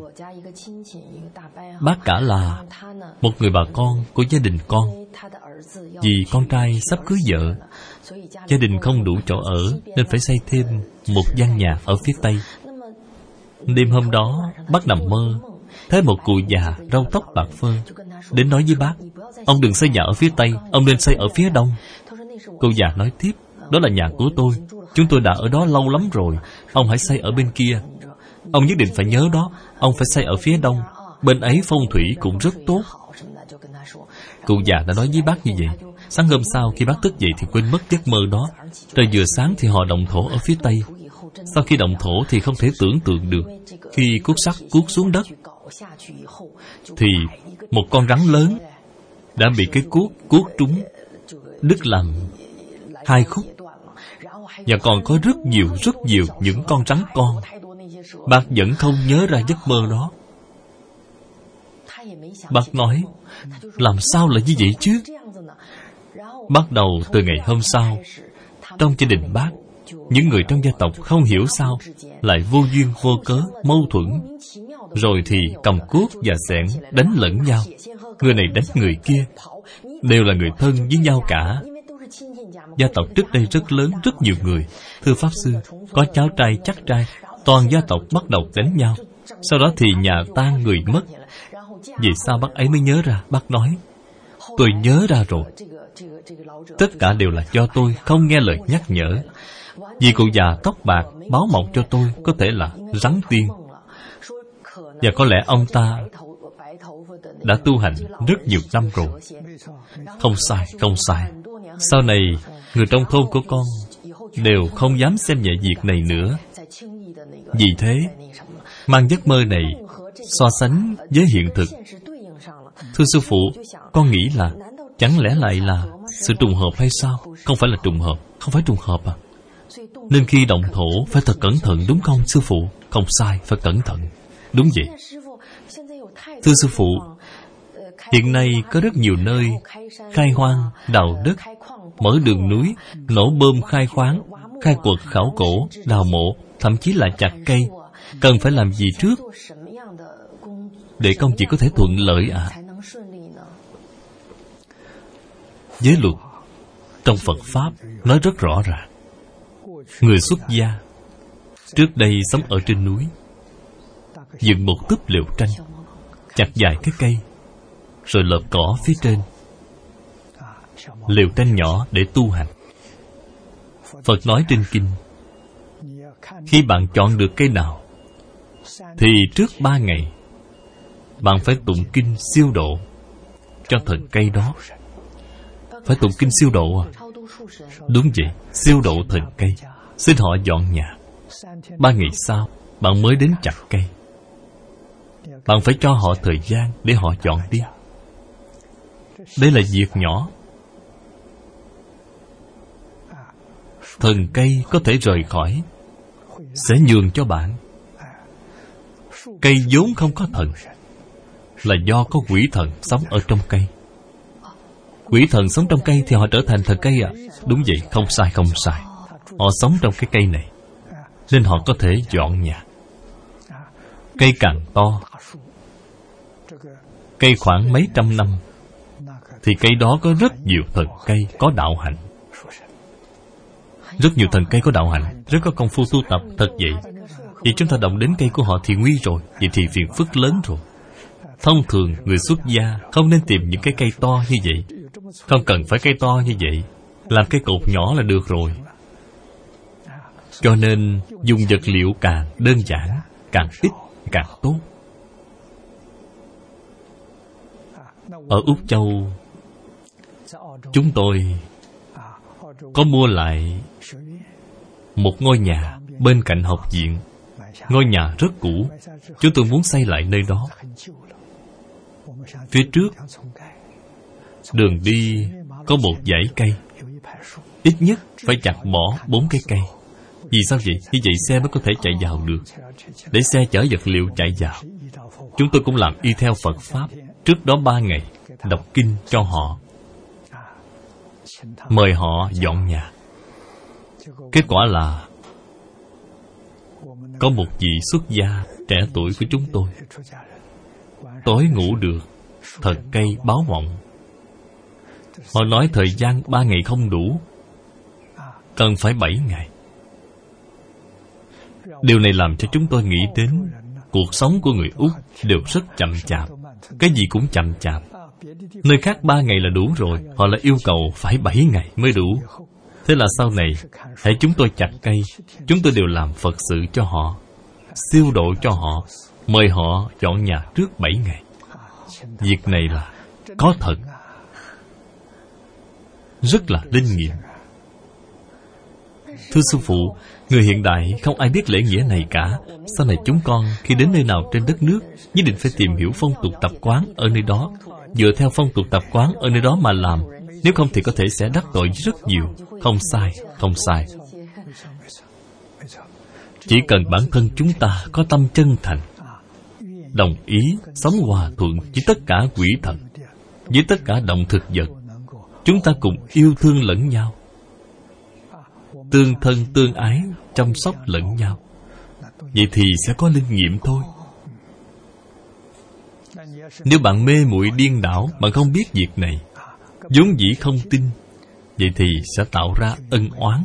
Bác cả là một người bà con của gia đình con. Vì con trai sắp cưới vợ, gia đình không đủ chỗ ở nên phải xây thêm một gian nhà ở phía Tây. Đêm hôm đó, bác nằm mơ thấy một cụ già râu tóc bạc phơ đến nói với bác: ông đừng xây nhà ở phía Tây, ông nên xây ở phía Đông. Cụ già nói tiếp: đó là nhà của tôi, chúng tôi đã ở đó lâu lắm rồi, ông hãy xây ở bên kia. Ông nhất định phải nhớ đó, ông phải xây ở phía Đông, bên ấy phong thủy cũng rất tốt. Cụ già đã nói với bác như vậy. Sáng hôm sau khi bác thức dậy thì quên mất giấc mơ đó. Trời vừa sáng thì họ động thổ ở phía Tây. Sau khi động thổ thì không thể tưởng tượng được, khi cuốc sắt cuốc xuống đất thì một con rắn lớn đã bị cái cuốc trúng, đứt làm 2 khúc. Và còn có rất nhiều những con rắn con. Bác vẫn không nhớ ra giấc mơ đó. Bác nói: làm sao lại như vậy chứ? Bắt đầu từ ngày hôm sau, trong gia đình bác, những người trong gia tộc không hiểu sao lại vô duyên vô cớ mâu thuẫn, rồi thì cầm cuốc và xẻng đánh lẫn nhau. Người này đánh người kia, đều là người thân với nhau cả. Gia tộc trước đây rất lớn, rất nhiều người. Thưa Pháp Sư, có cháu trai chắc trai, toàn gia tộc bắt đầu đánh nhau. Sau đó thì nhà tan người mất. Vì sao bác ấy mới nhớ ra? Bác nói: tôi nhớ ra rồi. Tất cả đều là do tôi không nghe lời nhắc nhở. Vì cụ già tóc bạc báo mộng cho tôi có thể là rắn tiên. Và có lẽ ông ta đã tu hành rất nhiều năm rồi. Không sai, không sai. Sau này, người trong thôn của con đều không dám xem nhẹ việc này nữa. Vì thế, mang giấc mơ này so sánh với hiện thực. Thưa sư phụ, con nghĩ là chẳng lẽ lại là sự trùng hợp hay sao? Không phải là trùng hợp, không phải trùng hợp à? Nên khi động thổ phải thật cẩn thận, đúng không sư phụ? Không sai, phải cẩn thận. Đúng vậy. Thưa sư phụ, hiện nay có rất nhiều nơi khai hoang, đào đất, mở đường núi, nổ bơm khai khoáng, khai quật khảo cổ, đào mộ, thậm chí là chặt cây, cần phải làm gì trước để công việc có thể thuận lợi ạ? Giới luật trong Phật Pháp nói rất rõ ràng. Người xuất gia trước đây sống ở trên núi, dựng một túp lều tranh, chặt vài cái cây, rồi lợp cỏ phía trên, lều tranh nhỏ để tu hành. Phật nói trên kinh, khi bạn chọn được cây nào thì trước 3 ngày bạn phải tụng kinh siêu độ cho thần cây đó. Phải tụng kinh siêu độ à? Đúng vậy, siêu độ thần cây. Xin họ dọn nhà. 3 ngày sau bạn mới đến chặt cây. Bạn phải cho họ thời gian để họ dọn đi. Đây là việc nhỏ. Thần cây có thể rời khỏi, sẽ nhường cho bạn. Cây vốn không có thần, là do có quỷ thần sống ở trong cây. Quỷ thần sống trong cây thì họ trở thành thần cây à? Đúng vậy, không sai, không sai. Họ sống trong cái cây này, nên họ có thể dọn nhà. Cây càng to, cây khoảng mấy trăm năm, thì cây đó có rất nhiều thần cây có đạo hạnh. Rất nhiều thần cây có đạo hạnh, rất có công phu tu tập. Thật vậy. Vì chúng ta động đến cây của họ thì nguy rồi. Vậy thì phiền phức lớn rồi. Thông thường người xuất gia không nên tìm những cái cây to như vậy. Không cần phải cây to như vậy, làm cây cột nhỏ là được rồi. Cho nên dùng vật liệu càng đơn giản, càng ít, càng tốt. Ở Úc Châu, chúng tôi có mua lại một ngôi nhà bên cạnh học viện. Ngôi nhà rất cũ. Chúng tôi muốn xây lại nơi đó. Phía trước đường đi có một dãy cây, ít nhất phải chặt bỏ 4 cái cây. Vì sao vậy? Như vậy xe mới có thể chạy vào được. Để xe chở vật liệu chạy vào. Chúng tôi cũng làm y theo Phật Pháp. Trước đó 3 ngày đọc kinh cho họ, mời họ dọn nhà. Kết quả là có một vị xuất gia trẻ tuổi của chúng tôi, tối ngủ được, thần cây báo mộng. Họ nói thời gian 3 ngày không đủ, cần phải 7 ngày. Điều này làm cho chúng tôi nghĩ đến cuộc sống của người Úc đều rất chậm chạp. Cái gì cũng chậm chạp. Nơi khác 3 ngày là đủ rồi, họ lại yêu cầu phải 7 ngày mới đủ. Thế là sau này, hãy chúng tôi chặt cây, chúng tôi đều làm Phật sự cho họ, siêu độ cho họ, mời họ dọn nhà trước 7 ngày. Việc này là có thật, rất là linh nghiệm. Thưa sư phụ, người hiện đại không ai biết lễ nghĩa này cả. Sau này chúng con khi đến nơi nào trên đất nước, nhất định phải tìm hiểu phong tục tập quán ở nơi đó, dựa theo phong tục tập quán ở nơi đó mà làm. Nếu không thì có thể sẽ đắc tội rất nhiều. Không sai, không sai. Chỉ cần bản thân chúng ta có tâm chân thành, đồng ý sống hòa thuận với tất cả quỷ thần, với tất cả động thực vật, chúng ta cùng yêu thương lẫn nhau, tương thân tương ái, chăm sóc lẫn nhau, vậy thì sẽ có linh nghiệm thôi. Nếu bạn mê muội điên đảo, bạn không biết việc này, vốn dĩ không tin, vậy thì sẽ tạo ra ân oán.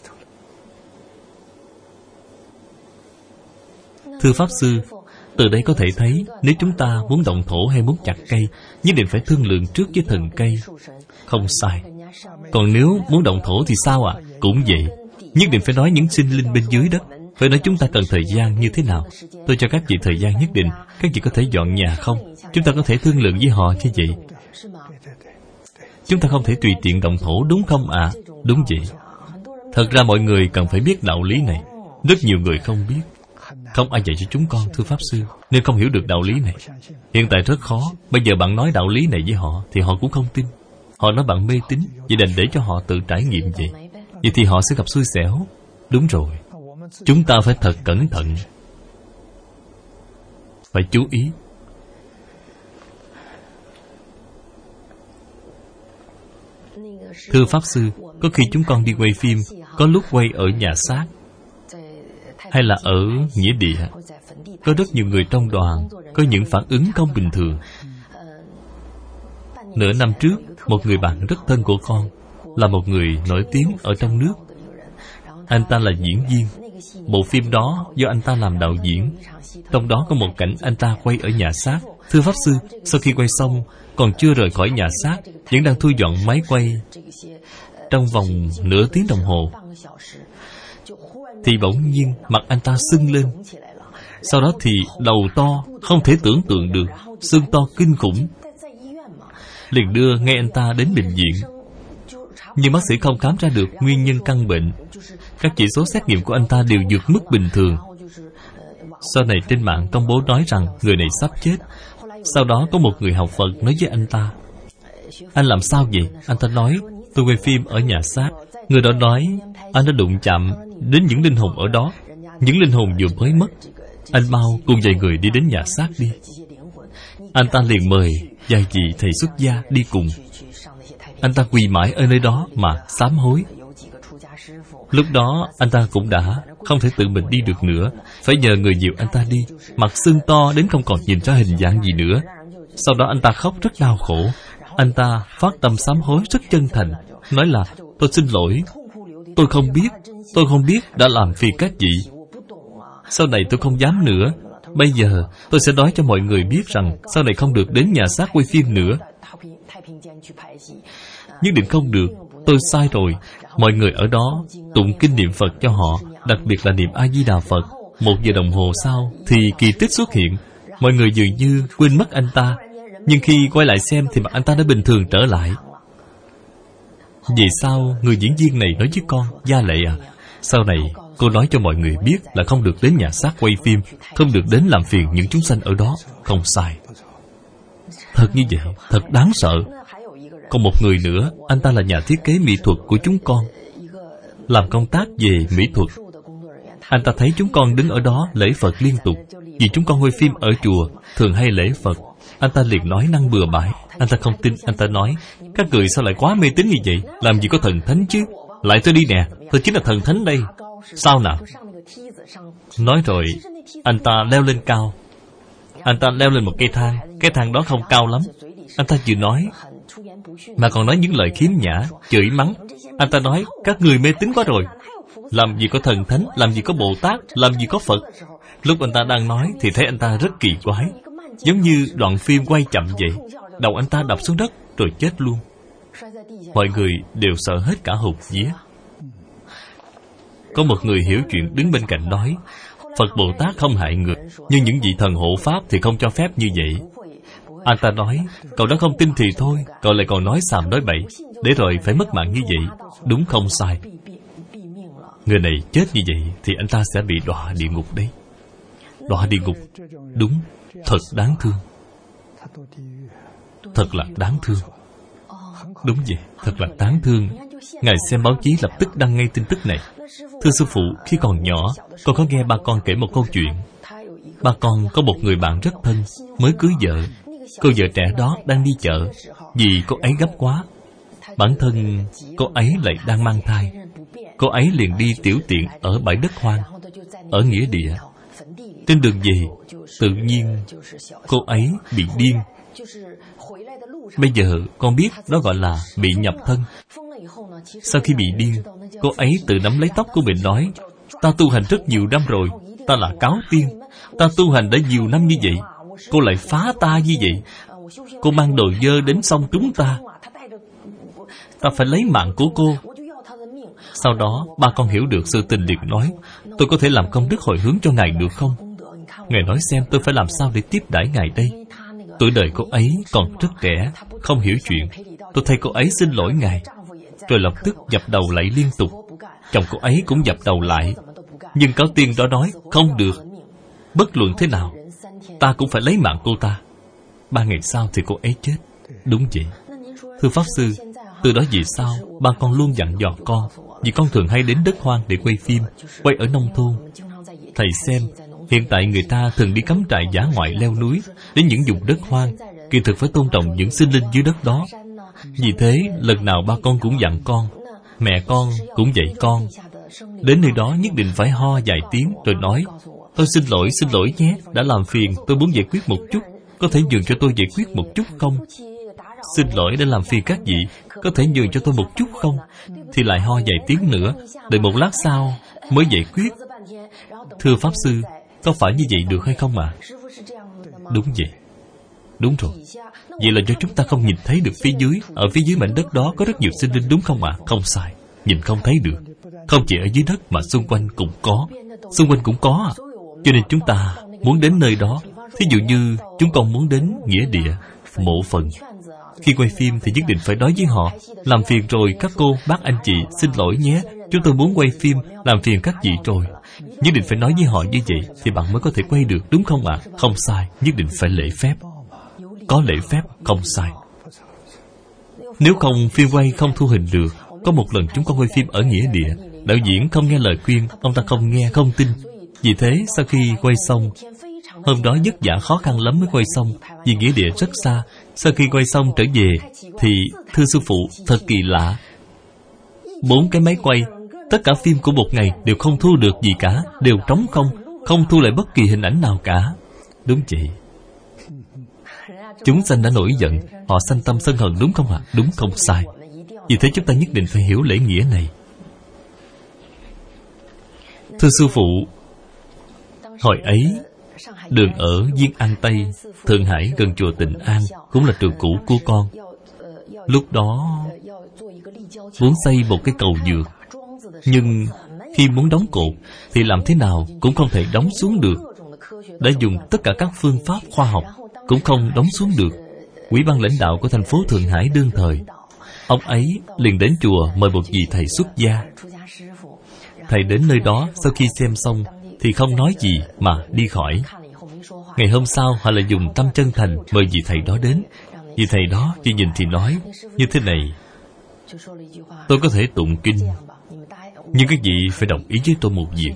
Thưa Pháp Sư, từ đây có thể thấy, nếu chúng ta muốn động thổ hay muốn chặt cây, nhất định phải thương lượng trước với thần cây. Không sai. Còn nếu muốn động thổ thì sao ạ? Cũng vậy. Nhất định phải nói những sinh linh bên dưới đất. Phải nói chúng ta cần thời gian như thế nào. Tôi cho các vị thời gian nhất định. Các vị có thể dọn nhà không? Chúng ta có thể thương lượng với họ như vậy. Chúng ta không thể tùy tiện động thổ, đúng không ạ? Đúng vậy. Thật ra mọi người cần phải biết đạo lý này. Rất nhiều người không biết. Không ai dạy cho chúng con, thưa Pháp Sư, nên không hiểu được đạo lý này. Hiện tại rất khó. Bây giờ bạn nói đạo lý này với họ thì họ cũng không tin. Họ nói bạn mê tín, vậy đành để cho họ tự trải nghiệm vậy. Vậy thì họ sẽ gặp xui xẻo. Đúng rồi. Chúng ta phải thật cẩn thận, phải chú ý. Thưa Pháp Sư, có khi chúng con đi quay phim, có lúc quay ở nhà xác, hay là ở nghĩa địa. Có rất nhiều người trong đoàn có những phản ứng không bình thường. Nửa năm trước, một người bạn rất thân của con là một người nổi tiếng ở trong nước. Anh ta là diễn viên. Bộ phim đó do anh ta làm đạo diễn. Trong đó có một cảnh anh ta quay ở nhà xác. Thưa Pháp Sư, sau khi quay xong, còn chưa rời khỏi nhà xác, vẫn đang thu dọn máy quay. Trong vòng nửa tiếng đồng hồ, thì bỗng nhiên mặt anh ta sưng lên. Sau đó thì đầu to, không thể tưởng tượng được, sưng to kinh khủng. Liền đưa ngay anh ta đến bệnh viện. Nhưng bác sĩ không khám ra được nguyên nhân căn bệnh. Các chỉ số xét nghiệm của anh ta đều vượt mức bình thường. Sau này trên mạng công bố nói rằng người này sắp chết. Sau đó có một người học Phật nói với anh ta: anh làm sao vậy? Anh ta nói: tôi quay phim ở nhà xác. Người đó nói anh đã đụng chạm đến những linh hồn ở đó. Những linh hồn vừa mới mất. Anh mau cùng vài người đi đến nhà xác đi. Anh ta liền mời vài vị thầy xuất gia đi cùng. Anh ta quỳ mãi ở nơi đó mà sám hối. Lúc đó anh ta cũng đã không thể tự mình đi được nữa, phải nhờ người dìu anh ta đi. Mặt sưng to đến không còn nhìn ra hình dạng gì nữa. Sau đó anh ta khóc rất đau khổ. Anh ta phát tâm sám hối rất chân thành, nói là: tôi xin lỗi, tôi không biết đã làm phiền các vị. Sau này tôi không dám nữa. Bây giờ tôi sẽ nói cho mọi người biết rằng sau này không được đến nhà xác quay phim nữa. Nhất định không được. Tôi sai rồi. Mọi người ở đó tụng kinh niệm Phật cho họ, đặc biệt là niệm A-di-đà Phật. 1 giờ đồng hồ sau thì kỳ tích xuất hiện. Mọi người dường như quên mất anh ta, nhưng khi quay lại xem thì mặt anh ta đã bình thường trở lại. Vì sao người diễn viên này nói với con: Gia Lệ à, sau này cô nói cho mọi người biết là không được đến nhà xác quay phim, không được đến làm phiền những chúng sanh ở đó. Không sai. Thật như vậy, thật đáng sợ. Còn một người nữa, anh ta là nhà thiết kế mỹ thuật của chúng con, làm công tác về mỹ thuật. Anh ta thấy chúng con đứng ở đó lễ Phật liên tục. Vì chúng con quay phim ở chùa thường hay lễ Phật. Anh ta liền nói năng bừa bãi. Anh ta không tin. Anh ta nói: các người sao lại quá mê tín như vậy? Làm gì có thần thánh chứ? Lại tôi đi nè, tôi chính là thần thánh đây. Sao nào? Nói rồi, anh ta leo lên cao. Anh ta leo lên một cây thang. Cái thang đó không cao lắm. Anh ta vừa nói mà còn nói những lời khiếm nhã, chửi mắng. Anh ta nói: các người mê tín quá rồi. Làm gì có thần thánh, làm gì có Bồ Tát, làm gì có Phật. Lúc anh ta đang nói thì thấy anh ta rất kỳ quái, giống như đoạn phim quay chậm vậy. Đầu anh ta đập xuống đất rồi chết luôn. Mọi người đều sợ hết cả hồn vía. Có một người hiểu chuyện đứng bên cạnh nói: Phật Bồ Tát không hại người, nhưng những vị thần hộ pháp thì không cho phép như vậy. Anh ta nói: cậu đã không tin thì thôi, cậu lại còn nói xàm nói bậy, để rồi phải mất mạng như vậy. Đúng không sai. Người này chết như vậy thì anh ta sẽ bị đọa địa ngục đấy. Đọa địa ngục. Đúng, thật đáng thương. Thật là đáng thương. Đúng vậy, thật là đáng thương. Ngài xem báo chí lập tức đăng ngay tin tức này. Thưa sư phụ, khi còn nhỏ, con có nghe ba con kể một câu chuyện. Ba con có một người bạn rất thân, mới cưới vợ. Cô vợ trẻ đó đang đi chợ, vì cô ấy gấp quá. Bản thân cô ấy lại đang mang thai. Cô ấy liền đi tiểu tiện ở bãi đất hoang, ở nghĩa địa. Trên đường về, tự nhiên cô ấy bị điên. Bây giờ con biết đó gọi là bị nhập thân. Sau khi bị điên, cô ấy tự nắm lấy tóc của mình nói: ta tu hành rất nhiều năm rồi, ta là cáo tiên, ta tu hành đã nhiều năm như vậy, cô lại phá ta như vậy. Cô mang đồ dơ đến sông chúng ta, ta phải lấy mạng của cô. Sau đó ba con hiểu được sự tình liền nói: tôi có thể làm công đức hồi hướng cho ngài được không? Ngài nói xem tôi phải làm sao để tiếp đãi ngài đây. Tuổi đời cô ấy còn rất trẻ, không hiểu chuyện. Tôi thấy cô ấy xin lỗi ngài, rồi lập tức dập đầu lạy liên tục. Chồng cô ấy cũng dập đầu lại. Nhưng cáo tiên đó nói: không được, bất luận thế nào ta cũng phải lấy mạng cô ta. 3 ngày sau thì cô ấy chết. Đúng vậy. Thưa Pháp Sư, từ đó về sau ba con luôn dặn dò con, vì con thường hay đến đất hoang để quay phim, quay ở nông thôn. Thầy xem, hiện tại người ta thường đi cắm trại dã ngoại leo núi đến những vùng đất hoang, kỳ thực phải tôn trọng những sinh linh dưới đất đó. Vì thế lần nào ba con cũng dặn con: Mẹ con cũng dạy con, đến nơi đó nhất định phải ho vài tiếng rồi nói: tôi xin lỗi nhé, đã làm phiền, tôi muốn giải quyết một chút, có thể nhường cho tôi giải quyết một chút không? Xin lỗi đã làm phiền các vị, có thể nhường cho tôi một chút không? Thì lại ho vài tiếng nữa, đợi một lát sau mới giải quyết. Thưa Pháp Sư, có phải như vậy được hay không ạ? Đúng vậy. Đúng rồi. Vậy là do chúng ta không nhìn thấy được phía dưới. Ở phía dưới mảnh đất đó có rất nhiều sinh linh, đúng không ạ? Không sai. Nhìn không thấy được. Không chỉ ở dưới đất mà xung quanh cũng có. Xung quanh cũng có à. Cho nên chúng ta muốn đến nơi đó. Thí dụ như chúng con muốn đến nghĩa địa, mộ phần. Khi quay phim thì nhất định phải nói với họ: làm phiền rồi các cô, bác, anh chị, xin lỗi nhé, chúng tôi muốn quay phim, làm phiền các vị rồi. Nhất định phải nói với họ như vậy thì bạn mới có thể quay được, đúng không ạ? Không sai, nhất định phải lễ phép. Có lễ phép, không sai. Nếu không, phim quay không thu hình được. Có một lần chúng con quay phim ở nghĩa địa, đạo diễn không nghe lời khuyên, ông ta không nghe, không tin. Vì thế sau khi quay xong, hôm đó vất vả khó khăn lắm mới quay xong, vì nghĩa địa rất xa. Sau khi quay xong trở về thì, thưa sư phụ, thật kỳ lạ, 4 cái máy quay, tất cả phim của một ngày đều không thu được gì cả, đều trống không, không thu lại bất kỳ hình ảnh nào cả. Đúng vậy. Chúng sanh đã nổi giận, họ sanh tâm sân hận, đúng không ạ? Đúng, không sai. Vì thế chúng ta nhất định phải hiểu lễ nghĩa này. Thưa sư phụ, hồi ấy đường ở Diên An Tây, Thượng Hải gần chùa Tịnh An, cũng là trường cũ của con. Lúc đó muốn xây một cái cầu vượt, nhưng khi muốn đóng cột thì làm thế nào cũng không thể đóng xuống được. Đã dùng tất cả các phương pháp khoa học cũng không đóng xuống được. Ủy ban lãnh đạo của thành phố Thượng Hải đương thời, ông ấy liền đến chùa mời một vị thầy xuất gia. Thầy đến nơi đó, sau khi xem xong thì không nói gì mà đi khỏi. Ngày hôm sau họ lại dùng tâm chân thành mời vị thầy đó đến. Vị thầy đó chỉ nhìn thì nói như thế này: tôi có thể tụng kinh, nhưng các vị phải đồng ý với tôi một việc.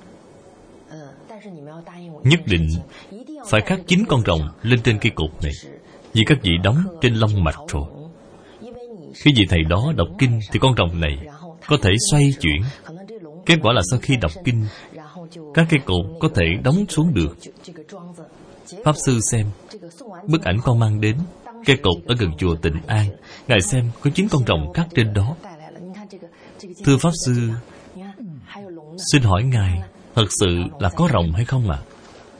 Nhất định phải khắc 9 con rồng lên trên cây cột này, vì các vị đóng trên long mạch rồi. Khi vị thầy đó đọc kinh thì con rồng này có thể xoay chuyển. Kết quả là sau khi đọc kinh, các cây cột có thể đóng xuống được. Pháp Sư xem bức ảnh con mang đến, cây cột ở gần chùa Tịnh An. Ngài xem có 9 con rồng khắc trên đó. Thưa Pháp Sư, xin hỏi Ngài, thật sự là có rồng hay không ạ?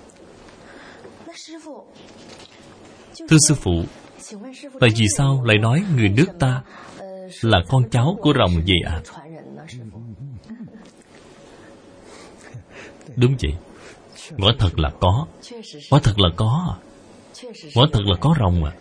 Thưa Sư Phụ, tại vì sao lại nói người nước ta là con cháu của rồng vậy ạ? Đúng vậy. Quả thật là có. Quả thật là có. Quả thật là có rồng à.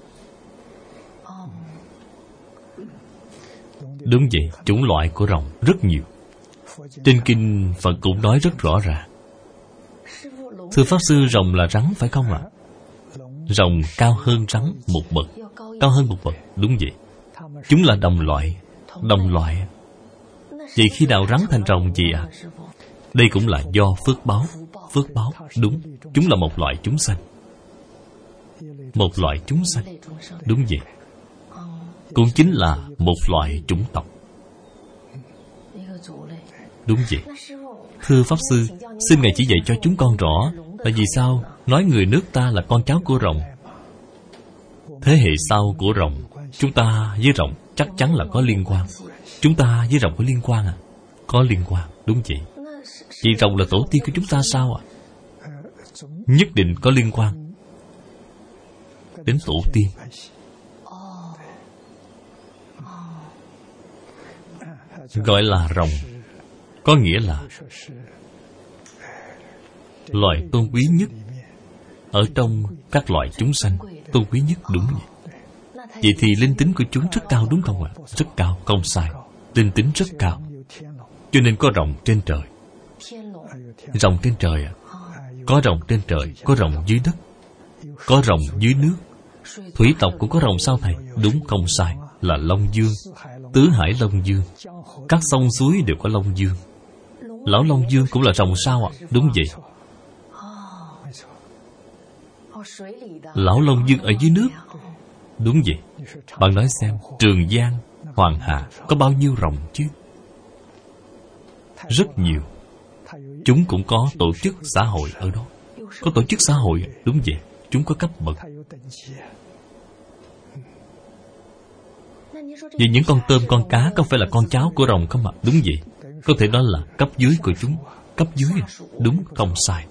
Đúng vậy, chủng loại của rồng rất nhiều. Trên kinh Phật cũng nói rất rõ ràng. Thưa Pháp Sư, rồng là rắn phải không ạ? Rồng cao hơn rắn một bậc. Cao hơn một bậc, đúng vậy. Chúng là đồng loại. Đồng loại. Vậy khi nào rắn thành rồng gì ạ? Đây cũng là do phước báo. Phước báo, đúng. Chúng là một loại chúng sanh. Một loại chúng sanh. Đúng vậy. Cũng chính là một loại chủng tộc. Đúng vậy. Thưa Pháp Sư, xin Ngài chỉ dạy cho chúng con rõ là vì sao nói người nước ta là con cháu của rồng. Thế hệ sau của rồng, chúng ta với rồng chắc chắn là có liên quan. Chúng ta với rồng có liên quan à? Có liên quan, đúng vậy. Vì rồng là tổ tiên của chúng ta sao ạ? Nhất định có liên quan đến tổ tiên. Gọi là rồng có nghĩa là loài tôn quý nhất ở trong các loài chúng sanh. Tôn quý nhất, đúng vậy. Vậy thì linh tính của chúng rất cao, đúng không ạ? Rất cao, không sai. Linh tính rất cao. Cho nên có rồng trên trời. Rồng trên trời à? Có rồng trên trời, có rồng dưới đất, có rồng dưới nước. Thủy tộc cũng có rồng sao thầy? Đúng, không sai, là Long Dương. Tứ Hải Long Dương. Các sông suối đều có Long Dương. Lão Long Dương cũng là rồng sao ạ? Đúng vậy. Lão Long Dương ở dưới nước. Đúng vậy. Bạn nói xem, Trường Giang Hoàng Hà có bao nhiêu rồng chứ? Rất nhiều. Chúng cũng có tổ chức xã hội ở đó. Có tổ chức xã hội, đúng vậy. Chúng có cấp bậc. Vì những con tôm, con cá không phải là con cháu của rồng không ạ? Đúng vậy. Có thể nói là cấp dưới của chúng. Cấp dưới à? Đúng, không sai.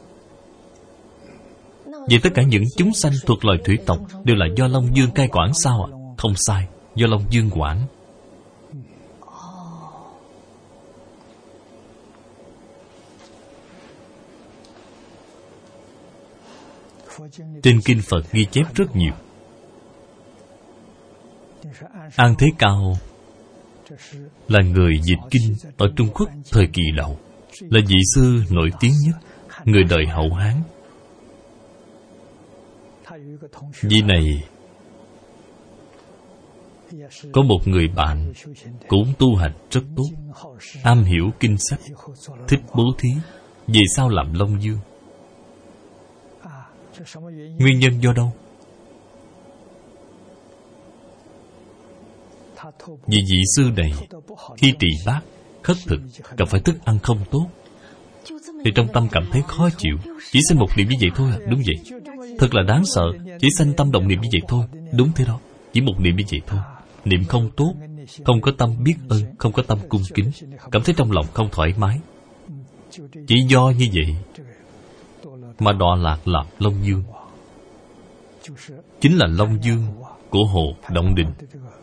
Vậy tất cả những chúng sanh thuộc loài thủy tộc đều là do Long Dương cai quản sao ạ? Không sai, do Long Dương quản. Trên kinh Phật ghi chép rất nhiều. An Thế Cao là người dịch kinh ở Trung Quốc thời kỳ đầu, là vị sư nổi tiếng nhất, người đời Hậu Hán. Vị này có một người bạn cũng tu hành rất tốt, am hiểu kinh sách, thích bố thí. Vì sao làm Long Dương? Nguyên nhân do đâu? Vì vị sư này khi trì bát, khất thực, gặp phải thức ăn không tốt, thì trong tâm cảm thấy khó chịu. Chỉ sinh một niệm như vậy thôi à? Đúng vậy. Thật là đáng sợ. Chỉ sanh tâm động niệm như vậy thôi. Đúng thế đó. Chỉ một niệm như vậy thôi. Niệm không tốt, không có tâm biết ơn, không có tâm cung kính, cảm thấy trong lòng không thoải mái. Chỉ do như vậy mà đọa lạc làm Long Dương. Chính là Long Dương của Hồ Động Đình.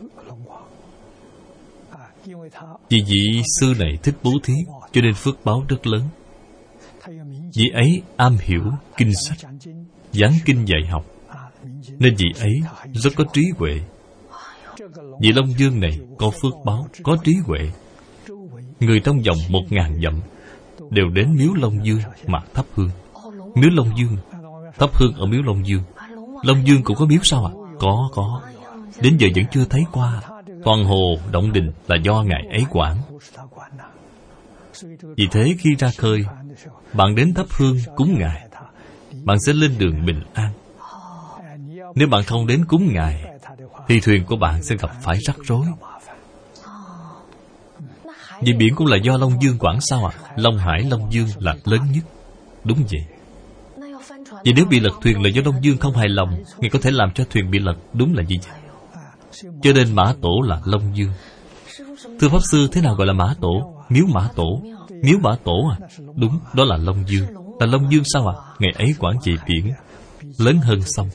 Vì vị sư này thích bố thí, cho nên phước báo rất lớn. Vị ấy am hiểu kinh sách, giảng kinh dạy học, nên vị ấy rất có trí huệ. Vị Long Dương này có phước báo, có trí huệ. Người trong vòng 1000 dặm đều đến miếu Long Dương mà thắp hương. Miếu Long Dương, thắp hương ở miếu Long Dương. Long Dương cũng có miếu sao ạ? Có. Đến giờ vẫn chưa thấy qua. Toàn Hồ Động Đình là do Ngài ấy quản. Vì thế khi ra khơi, bạn đến thắp hương cúng Ngài, bạn sẽ lên đường bình an. Nếu bạn không đến cúng Ngài, thì thuyền của bạn sẽ gặp phải rắc rối. Vì biển cũng là do Long Dương quản sao ạ? Long Hải, Long Dương là lớn nhất. Đúng vậy. Vì nếu bị lật thuyền là do Long Dương không hài lòng, Ngài có thể làm cho thuyền bị lật. Đúng là như vậy. Cho nên Mã Tổ là Long Dương. Thưa Pháp Sư, thế nào gọi là Mã Tổ? Miếu Mã Tổ. Miếu Mã Tổ à? Đúng, đó là Long Dương. Là Long Dương sao ạ? Ngài ấy quản trị biển, lớn hơn sông.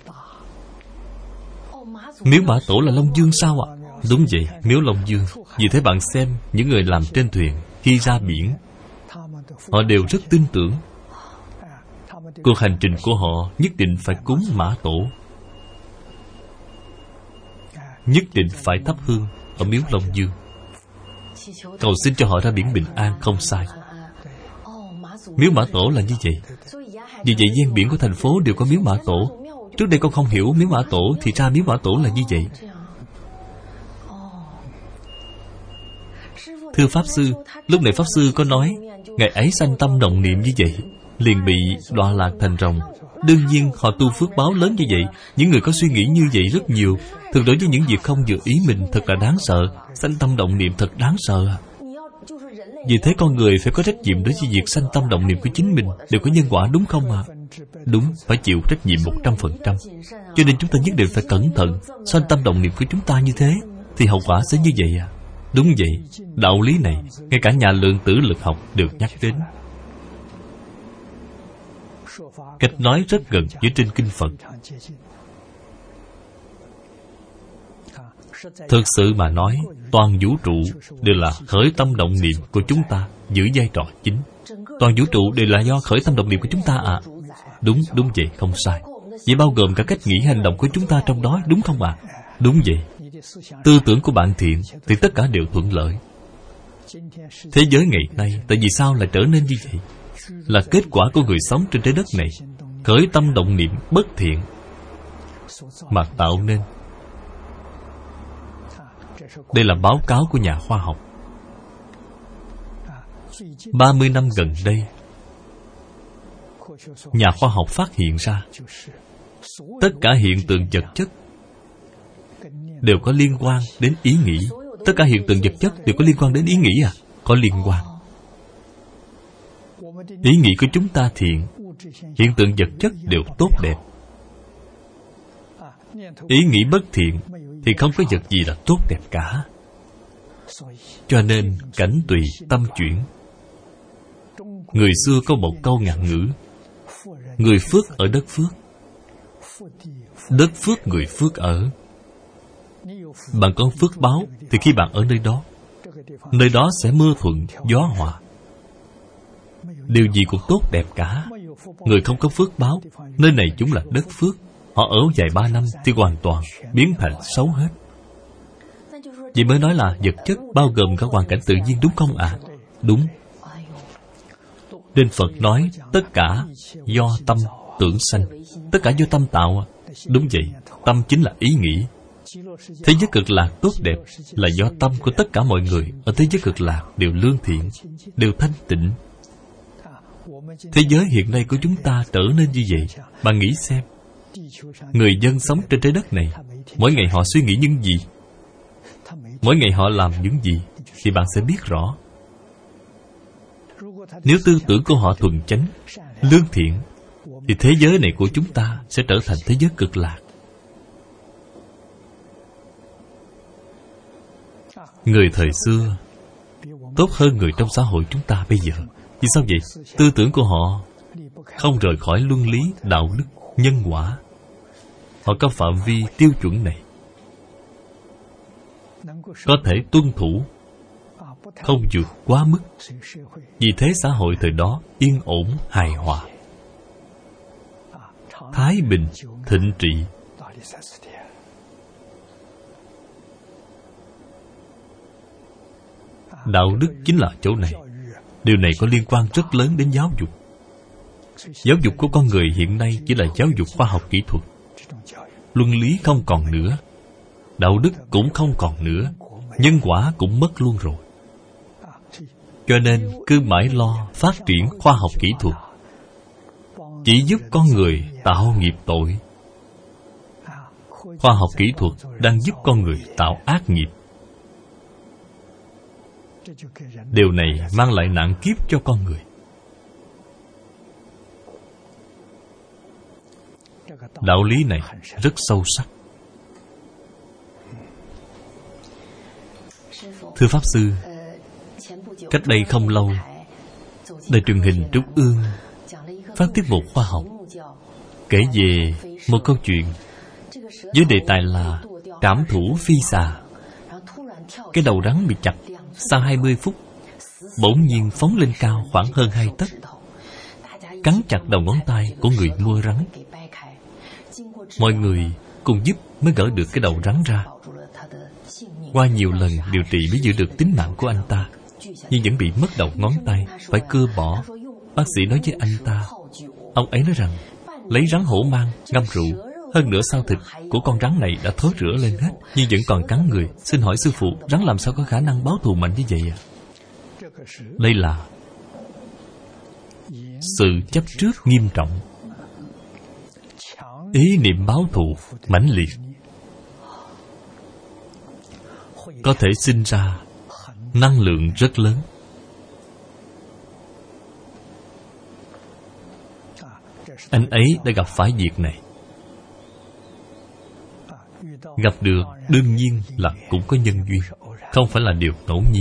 Miếu Mã Tổ là Long Dương sao ạ? Đúng vậy, miếu Long Dương. Vì thế bạn xem, những người làm trên thuyền, khi ra biển, họ đều rất tin tưởng. Cuộc hành trình của họ nhất định phải cúng Mã Tổ, nhất định phải thắp hương ở miếu Long Dương, cầu xin cho họ ra biển bình an. Không sai. Miếu Mã Tổ là như vậy. Vì vậy ven biển của thành phố đều có miếu Mã Tổ. Trước đây con không hiểu miếu Mã Tổ, thì ra miếu Mã Tổ là như vậy. Thưa Pháp Sư, lúc này Pháp Sư có nói Ngài ấy sanh tâm động niệm như vậy, liền bị đọa lạc thành rồng. Đương nhiên họ tu phước báo lớn như vậy. Những người có suy nghĩ như vậy rất nhiều. Thường đối với những việc không vừa ý mình thật là đáng sợ. Sanh tâm động niệm thật đáng sợ. Vì thế con người phải có trách nhiệm đối với việc sanh tâm động niệm của chính mình. Đều có nhân quả, đúng không ạ? Đúng, phải chịu trách nhiệm 100%. Cho nên chúng ta nhất định phải cẩn thận. Sanh tâm động niệm của chúng ta như thế, thì hậu quả sẽ như vậy à? Đúng vậy. Đạo lý này ngay cả nhà lượng tử lực học đều nhắc đến. Cách nói rất gần với trên kinh Phật. Thực sự mà nói, toàn vũ trụ đều là khởi tâm động niệm của chúng ta giữ vai trò chính. Toàn vũ trụ đều là do khởi tâm động niệm của chúng ta à? Đúng vậy, không sai. Vậy bao gồm cả cách nghĩ hành động của chúng ta trong đó, đúng không ạ? Đúng vậy. Tư tưởng của bạn thiện thì tất cả đều thuận lợi. Thế giới ngày nay tại vì sao lại trở nên như vậy? Là kết quả của người sống trên trái đất này khởi tâm động niệm bất thiện mà tạo nên. Đây là báo cáo của nhà khoa học. 30 năm gần đây, nhà khoa học phát hiện ra tất cả hiện tượng vật chất đều có liên quan đến ý nghĩ. Tất cả hiện tượng vật chất đều có liên quan đến ý nghĩ à? Có liên quan. Ý nghĩ của chúng ta thiện, hiện tượng vật chất đều tốt đẹp. Ý nghĩ bất thiện thì không có vật gì là tốt đẹp cả. Cho nên cảnh tùy tâm chuyển. Người xưa có một câu ngạn ngữ: người phước ở đất phước, đất phước người phước ở. Bạn có phước báo thì khi bạn ở nơi đó sẽ mưa thuận gió hòa, điều gì cũng tốt đẹp cả. Người không có phước báo, nơi này chúng là đất phước, họ ở vài 3 năm thì hoàn toàn biến thành xấu hết. Vậy mới nói là vật chất bao gồm cả hoàn cảnh tự nhiên, đúng không ạ? Đúng. Nên Phật nói tất cả do tâm tưởng sanh, tất cả do tâm tạo. Đúng vậy, tâm chính là ý nghĩ. Thế giới cực lạc tốt đẹp là do tâm của tất cả mọi người ở thế giới cực lạc đều lương thiện, đều thanh tịnh. Thế giới hiện nay của chúng ta trở nên như vậy. Bạn nghĩ xem, người dân sống trên trái đất này, mỗi ngày họ suy nghĩ những gì, mỗi ngày họ làm những gì, thì bạn sẽ biết rõ. Nếu tư tưởng của họ thuần chánh, lương thiện, thì thế giới này của chúng ta sẽ trở thành thế giới cực lạc. Người thời xưa tốt hơn người trong xã hội chúng ta bây giờ. Vì sao vậy? Tư tưởng của họ không rời khỏi luân lý, đạo đức, nhân quả. Họ có phạm vi tiêu chuẩn này, có thể tuân thủ, không vượt quá mức. Vì thế xã hội thời đó yên ổn, hài hòa, thái bình, thịnh trị. Đạo đức chính là chỗ này. Điều này có liên quan rất lớn đến giáo dục. Giáo dục của con người hiện nay chỉ là giáo dục khoa học kỹ thuật. Luân lý không còn nữa, đạo đức cũng không còn nữa, nhân quả cũng mất luôn rồi. Cho nên cứ mãi lo phát triển khoa học kỹ thuật, chỉ giúp con người tạo nghiệp tội. Khoa học kỹ thuật đang giúp con người tạo ác nghiệp. Điều này mang lại nạn kiếp cho con người. Đạo lý này rất sâu sắc. Thưa Pháp Sư, cách đây không lâu, Đài truyền hình Trung ương phát tiết mục khoa học kể về một câu chuyện với đề tài là trảm thủ phi xà. Cái đầu rắn bị chặt, sau 20 phút bỗng nhiên phóng lên cao khoảng hơn 2 tấc, cắn chặt đầu ngón tay của người mua rắn. Mọi người cùng giúp mới gỡ được cái đầu rắn ra. Qua nhiều lần điều trị mới giữ được tính mạng của anh ta, nhưng vẫn bị mất đầu ngón tay, phải cưa bỏ. Bác sĩ nói với anh ta, ông ấy nói rằng lấy rắn hổ mang ngâm rượu, hơn nữa sau thịt của con rắn này đã thối rữa lên hết, nhưng vẫn còn cắn người. Xin hỏi sư phụ, rắn làm sao có khả năng báo thù mạnh như vậy ạ? Đây là sự chấp trước nghiêm trọng, ý niệm báo thù mãnh liệt, có thể sinh ra năng lượng rất lớn. Anh ấy đã gặp phải việc này. Gặp được đương nhiên là cũng có nhân duyên, không phải là điều ngẫu nhiên.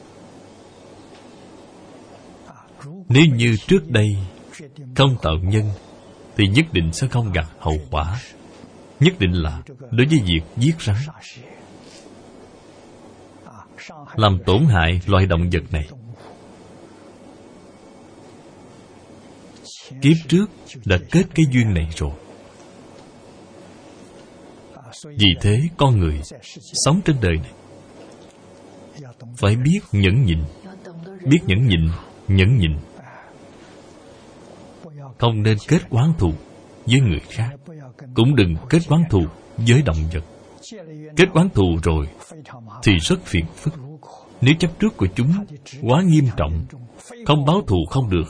Nếu như trước đây không tạo nhân thì nhất định sẽ không gặp hậu quả. Nhất định là đối với việc giết rắn, làm tổn hại loài động vật này, kiếp trước đã kết cái duyên này rồi. Vì thế con người sống trên đời này phải biết nhẫn nhịn, biết nhẫn nhịn, nhẫn nhịn. Không nên kết oán thù với người khác, cũng đừng kết oán thù với động vật. Kết oán thù rồi thì rất phiền phức. Nếu chấp trước của chúng quá nghiêm trọng, không báo thù không được,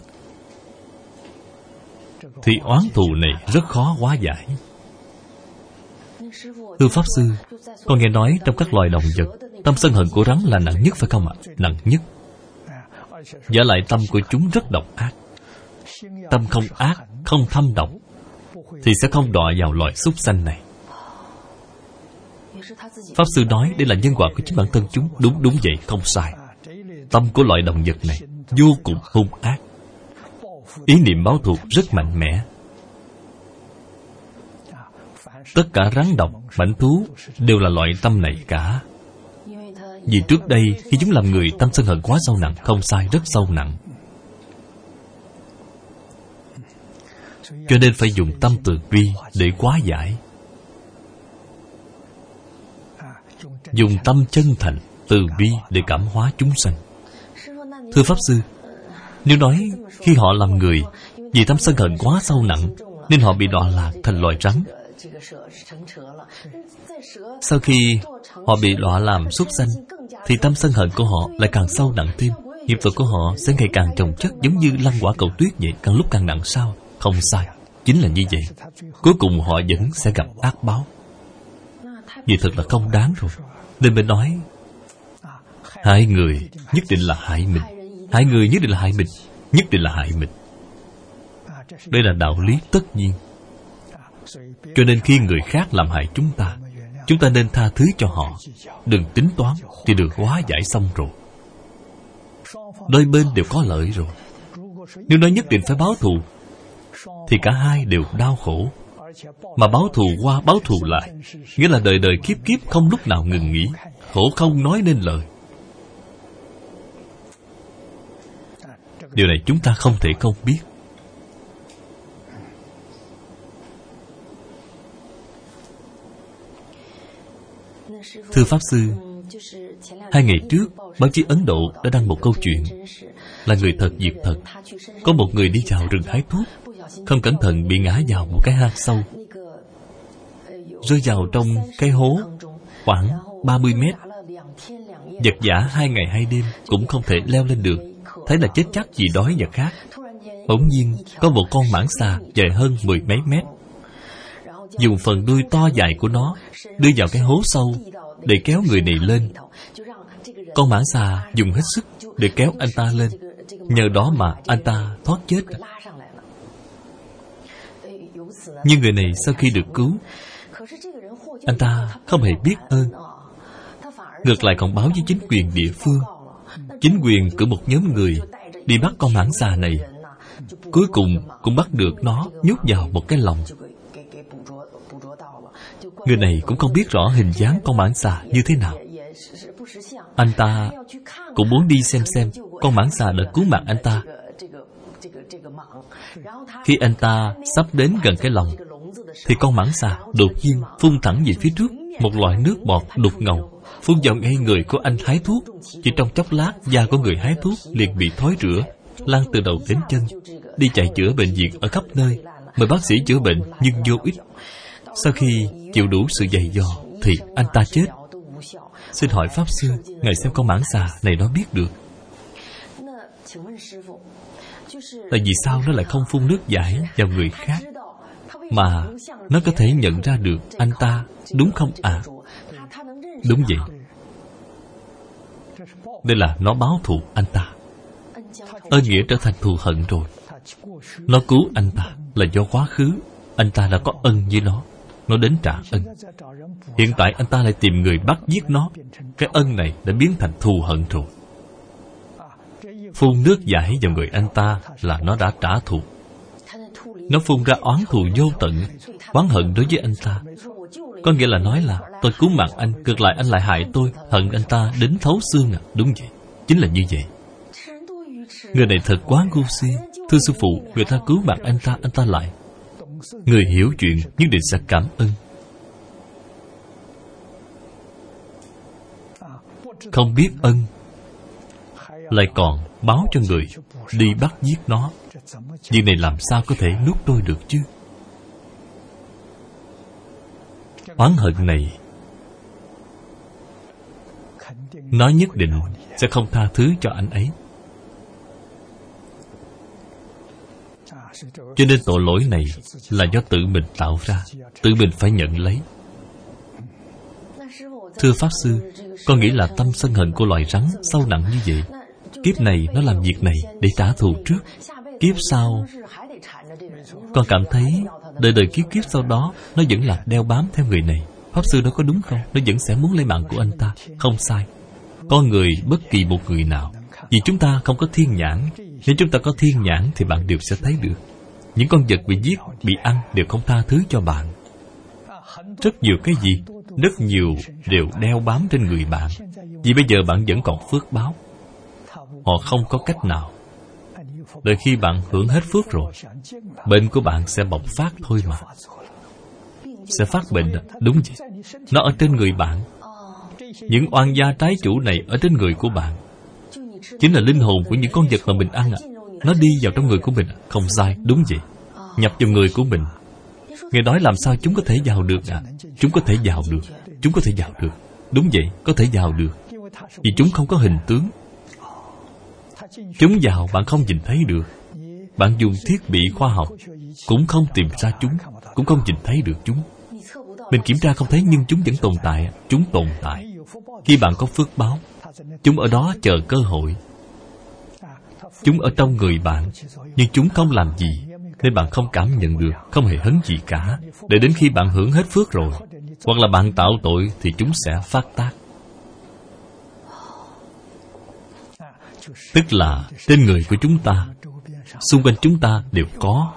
thì oán thù này rất khó hóa giải. Thưa Pháp Sư, con nghe nói trong các loài động vật Tâm sân hận của rắn là nặng nhất phải không ạ? Nặng nhất. Giả lại tâm của chúng rất độc ác. Tâm không ác, không thâm độc thì sẽ không đọa vào loài súc sanh này. Pháp Sư nói đây là nhân quả của chính bản thân chúng. Đúng vậy, không sai. Tâm của loại động vật này vô cùng hung ác. Ý niệm báo thù rất mạnh mẽ. Tất cả rắn độc, mãnh thú đều là loại tâm này cả. Vì trước đây khi chúng làm người, tâm sân hận quá sâu nặng. Không sai, rất sâu nặng. Cho nên phải dùng tâm từ bi để hóa giải. Dùng tâm chân thành, từ bi để cảm hóa chúng sanh. Thưa Pháp Sư, nếu nói khi họ làm người, vì tâm sân hận quá sâu nặng nên họ bị đọa lạc thành loài rắn. Sau khi họ bị đọa làm súc sanh thì tâm sân hận của họ lại càng sâu nặng thêm. Nghiệp tội của họ sẽ ngày càng chồng chất, giống như lăng quả cầu tuyết vậy, càng lúc càng nặng sao? Không sai, chính là như vậy. Cuối cùng họ vẫn sẽ gặp ác báo. Vì thật là không đáng rồi. Nên mình nói hại người nhất định là hại mình. Hại người nhất định là hại mình. Nhất định là hại mình. Đây là đạo lý tất nhiên. Cho nên khi người khác làm hại chúng ta nên tha thứ cho họ. Đừng tính toán, thì được hóa giải xong rồi. Đôi bên đều có lợi rồi. Nếu nói nhất định phải báo thù thì cả hai đều đau khổ. Mà báo thù qua báo thù lại, nghĩa là đời đời kiếp kiếp không lúc nào ngừng nghỉ. Khổ không nói nên lời. Điều này chúng ta không thể không biết. Thưa Pháp Sư, 2 ngày trước, báo chí Ấn Độ đã đăng một câu chuyện là người thật việc thật. Có một người đi vào rừng hái thuốc, không cẩn thận bị ngã vào một cái hang sâu, rơi vào trong cái hố khoảng 30 mét. Vật vã 2 ngày 2 đêm cũng không thể leo lên được. Thấy là chết chắc vì đói và khát. Bỗng nhiên có một con mãng xà dài hơn 10 mấy mét, dùng phần đuôi to dài của nó đưa vào cái hố sâu để kéo người này lên. Con mãng xà dùng hết sức để kéo anh ta lên. Nhờ đó mà anh ta thoát chết. Nhưng người này sau khi được cứu, anh ta không hề biết ơn, ngược lại còn báo với chính quyền địa phương. Chính quyền cử một nhóm người đi bắt con mãng xà này. Cuối cùng cũng bắt được nó, nhốt vào một cái lồng. Người này cũng không biết rõ hình dáng con mãng xà như thế nào. Anh ta cũng muốn đi xem con mãng xà đã cứu mạng anh ta. Khi anh ta sắp đến gần cái lồng thì con mãng xà đột nhiên phun thẳng về phía trước một loại nước bọt đục ngầu, phun vào ngay người của anh hái thuốc. Chỉ trong chốc lát, da của người hái thuốc liền bị thối rữa, lan từ đầu đến chân. Đi chạy chữa bệnh viện ở khắp nơi, mời bác sĩ chữa bệnh nhưng vô ích. Sau khi chịu đủ sự dày dò thì anh ta chết. Xin hỏi Pháp Sư, ngài xem con mãng xà này nó biết được tại vì sao nó lại không phun nước giải vào người khác, mà nó có thể nhận ra được anh ta, đúng không ạ? Đúng vậy. Đây là nó báo thù anh ta. Ơn nghĩa trở thành thù hận rồi. Nó cứu anh ta là do quá khứ anh ta đã có ân với nó đến trả ân. Hiện tại anh ta lại tìm người bắt giết nó. Cái ân này đã biến thành thù hận rồi. Phun nước giải vào người anh ta là nó đã trả thù. Nó phun ra oán thù vô tận, oán hận đối với anh ta. Có nghĩa là nói là tôi cứu mạng anh, ngược lại anh lại hại tôi, hận anh ta đến thấu xương à? Đúng vậy, chính là như vậy. Người này thật quá ngu si. Thưa sư phụ, người ta cứu mạng anh ta lại. Người hiểu chuyện nhất định sẽ cảm ơn. Không biết ân lại còn báo cho người đi bắt giết nó. Việc này làm sao có thể nuốt trôi được chứ? Oán hận này nó nhất định sẽ không tha thứ cho anh ấy. Cho nên tội lỗi này là do tự mình tạo ra, tự mình phải nhận lấy. Thưa Pháp Sư, Con nghĩ là tâm sân hận của loài rắn sâu nặng như vậy. Kiếp này nó làm việc này để trả thù trước. Kiếp sau, con cảm thấy đời đời kiếp kiếp sau đó nó vẫn là đeo bám theo người này. Pháp Sư nói có đúng không? Nó vẫn sẽ muốn lấy mạng của anh ta. Không sai. Con người, bất kỳ một người nào, vì chúng ta không có thiên nhãn. Nếu chúng ta có thiên nhãn thì bạn đều sẽ thấy được. Những con vật bị giết, bị ăn đều không tha thứ cho bạn. Rất nhiều cái gì, rất nhiều đều đeo bám trên người bạn. Vì bây giờ bạn vẫn còn phước báo. Họ không có cách nào. Đợi khi bạn hưởng hết phước rồi, bệnh của bạn sẽ bộc phát thôi mà. Sẽ phát bệnh, đúng vậy. Nó ở trên người bạn. Những oan gia trái chủ này ở trên người của bạn. Chính là linh hồn của những con vật mà mình ăn ạ. Nó đi vào trong người của mình. Không sai, đúng vậy. Nhập vào người của mình. Ngài nói làm sao chúng có thể vào được ạ? Chúng có thể vào được. Chúng có thể vào được. Đúng vậy, có thể vào được. Vì chúng không có hình tướng. Chúng vào bạn không nhìn thấy được. Bạn dùng thiết bị khoa học cũng không tìm ra chúng, cũng không nhìn thấy được chúng. Mình kiểm tra không thấy nhưng chúng vẫn tồn tại. Chúng tồn tại. Khi bạn có phước báo, chúng ở đó chờ cơ hội. Chúng ở trong người bạn, nhưng chúng không làm gì, nên bạn không cảm nhận được, không hề hấn gì cả. Để đến khi bạn hưởng hết phước rồi, hoặc là bạn tạo tội, thì chúng sẽ phát tác. Tức là trên người của chúng ta, xung quanh chúng ta đều có.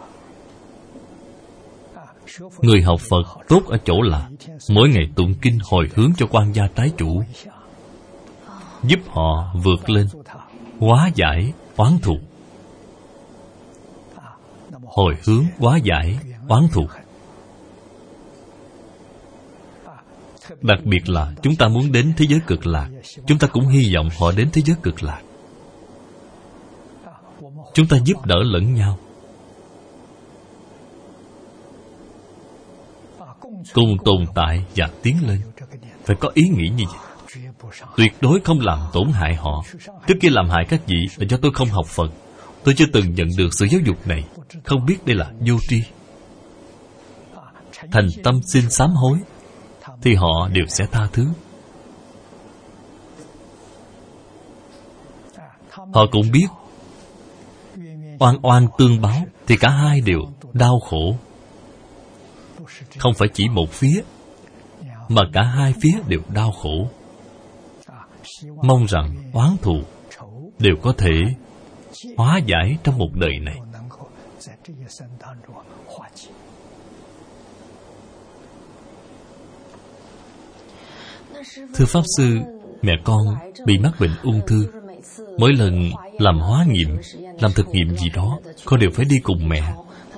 Người học Phật tốt ở chỗ là mỗi ngày tụng kinh hồi hướng cho quan gia trái chủ, giúp họ vượt lên, hóa giải oán thù. Hồi hướng hóa giải oán thù. Đặc biệt là chúng ta muốn đến thế giới cực lạc, chúng ta cũng hy vọng họ đến thế giới cực lạc. Chúng ta giúp đỡ lẫn nhau, cùng tồn tại và tiến lên. Phải có ý nghĩ như vậy. Tuyệt đối không làm tổn hại họ. Trước kia làm hại các vị là do tôi không học Phật. Tôi chưa từng nhận được sự giáo dục này, không biết đây là vô tri. Thành tâm xin sám hối, thì họ đều sẽ tha thứ. Họ cũng biết oan oan tương báo, thì cả hai đều đau khổ. Không phải chỉ một phía, mà cả hai phía đều đau khổ. Mong rằng oán thù đều có thể hóa giải trong một đời này. Thưa Pháp Sư, mẹ con bị mắc bệnh ung thư. Mỗi lần làm hóa nghiệm, làm thực nghiệm gì đó, con đều phải đi cùng mẹ.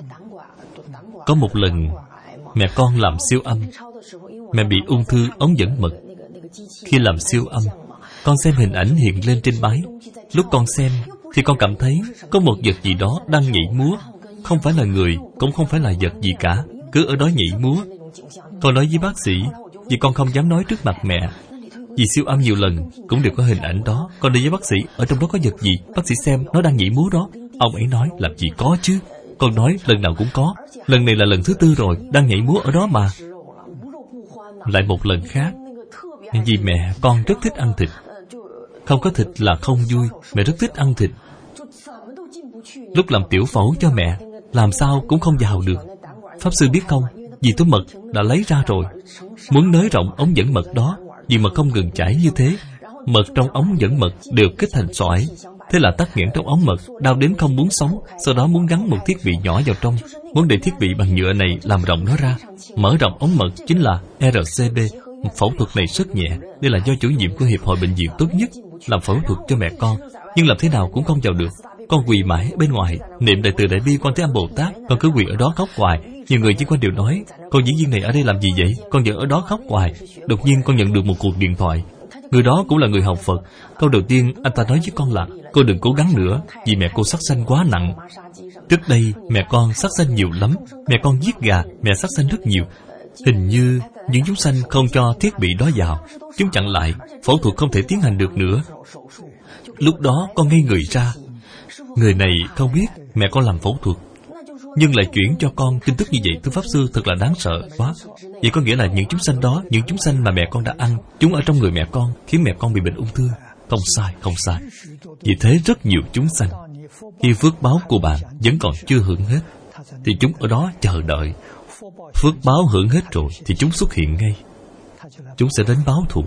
Có một lần, mẹ con làm siêu âm. Mẹ bị ung thư ống dẫn mật. Khi làm siêu âm, con xem hình ảnh hiện lên trên máy. Lúc con xem, thì con cảm thấy có một vật gì đó đang nhảy múa. Không phải là người, cũng không phải là vật gì cả, cứ ở đó nhảy múa. Con nói với bác sĩ, vì con không dám nói trước mặt mẹ. Vì siêu âm nhiều lần cũng đều có hình ảnh đó. Con đi với bác sĩ, ở trong đó có vật gì? Bác sĩ xem, nó đang nhảy múa đó. Ông ấy nói, làm gì có chứ. Con nói, lần nào cũng có. Lần này là lần thứ 4 rồi, đang nhảy múa ở đó mà. Lại một lần khác, vì mẹ con rất thích ăn thịt. Không có thịt là không vui. Mẹ rất thích ăn thịt. Lúc làm tiểu phẫu cho mẹ, làm sao cũng không vào được. Pháp Sư biết không, vì túi mật đã lấy ra rồi. Muốn nới rộng ống dẫn mật đó, vì mật không ngừng chảy như thế, mật trong ống dẫn mật đều kết thành xoải. Thế là tắc nghẽn trong ống mật, đau đến không muốn sống. Sau đó muốn gắn một thiết bị nhỏ vào trong, muốn để thiết bị bằng nhựa này làm rộng nó ra. Mở rộng ống mật chính là RCP. Phẫu thuật này rất nhẹ. Đây là do chủ nhiệm của Hiệp hội Bệnh viện tốt nhất làm phẫu thuật cho mẹ con, nhưng làm thế nào cũng không vào được. Con quỳ mãi bên ngoài, niệm đại từ đại bi Quan Thế Âm Bồ Tát. Con cứ quỳ ở đó khóc hoài. Nhiều người chỉ quan đều nói, con diễn viên này ở đây làm gì vậy? Con vẫn ở đó khóc hoài. Đột nhiên con nhận được một cuộc điện thoại. Người đó cũng là người học Phật. Câu đầu tiên anh ta nói với con là, cô đừng cố gắng nữa, vì mẹ cô sát sanh quá nặng. Trước đây mẹ con sát sanh nhiều lắm. Mẹ con giết gà, mẹ sát sanh rất nhiều. Hình như những chúng sanh không cho thiết bị đó vào, chúng chặn lại, phẫu thuật không thể tiến hành được nữa. Lúc đó con ngây người ra. Người này không biết mẹ con làm phẫu thuật. nhưng lại chuyển cho con tin tức như vậy. Thưa Pháp Sư, thật là đáng sợ quá. Vậy có nghĩa là những chúng sanh đó, những chúng sanh mà mẹ con đã ăn, chúng ở trong người mẹ con, khiến mẹ con bị bệnh ung thư. Không sai, không sai. Vì thế rất nhiều chúng sanh, khi phước báo của bạn vẫn còn chưa hưởng hết, thì chúng ở đó chờ đợi. Phước báo hưởng hết rồi thì chúng xuất hiện ngay. Chúng sẽ đến báo thù.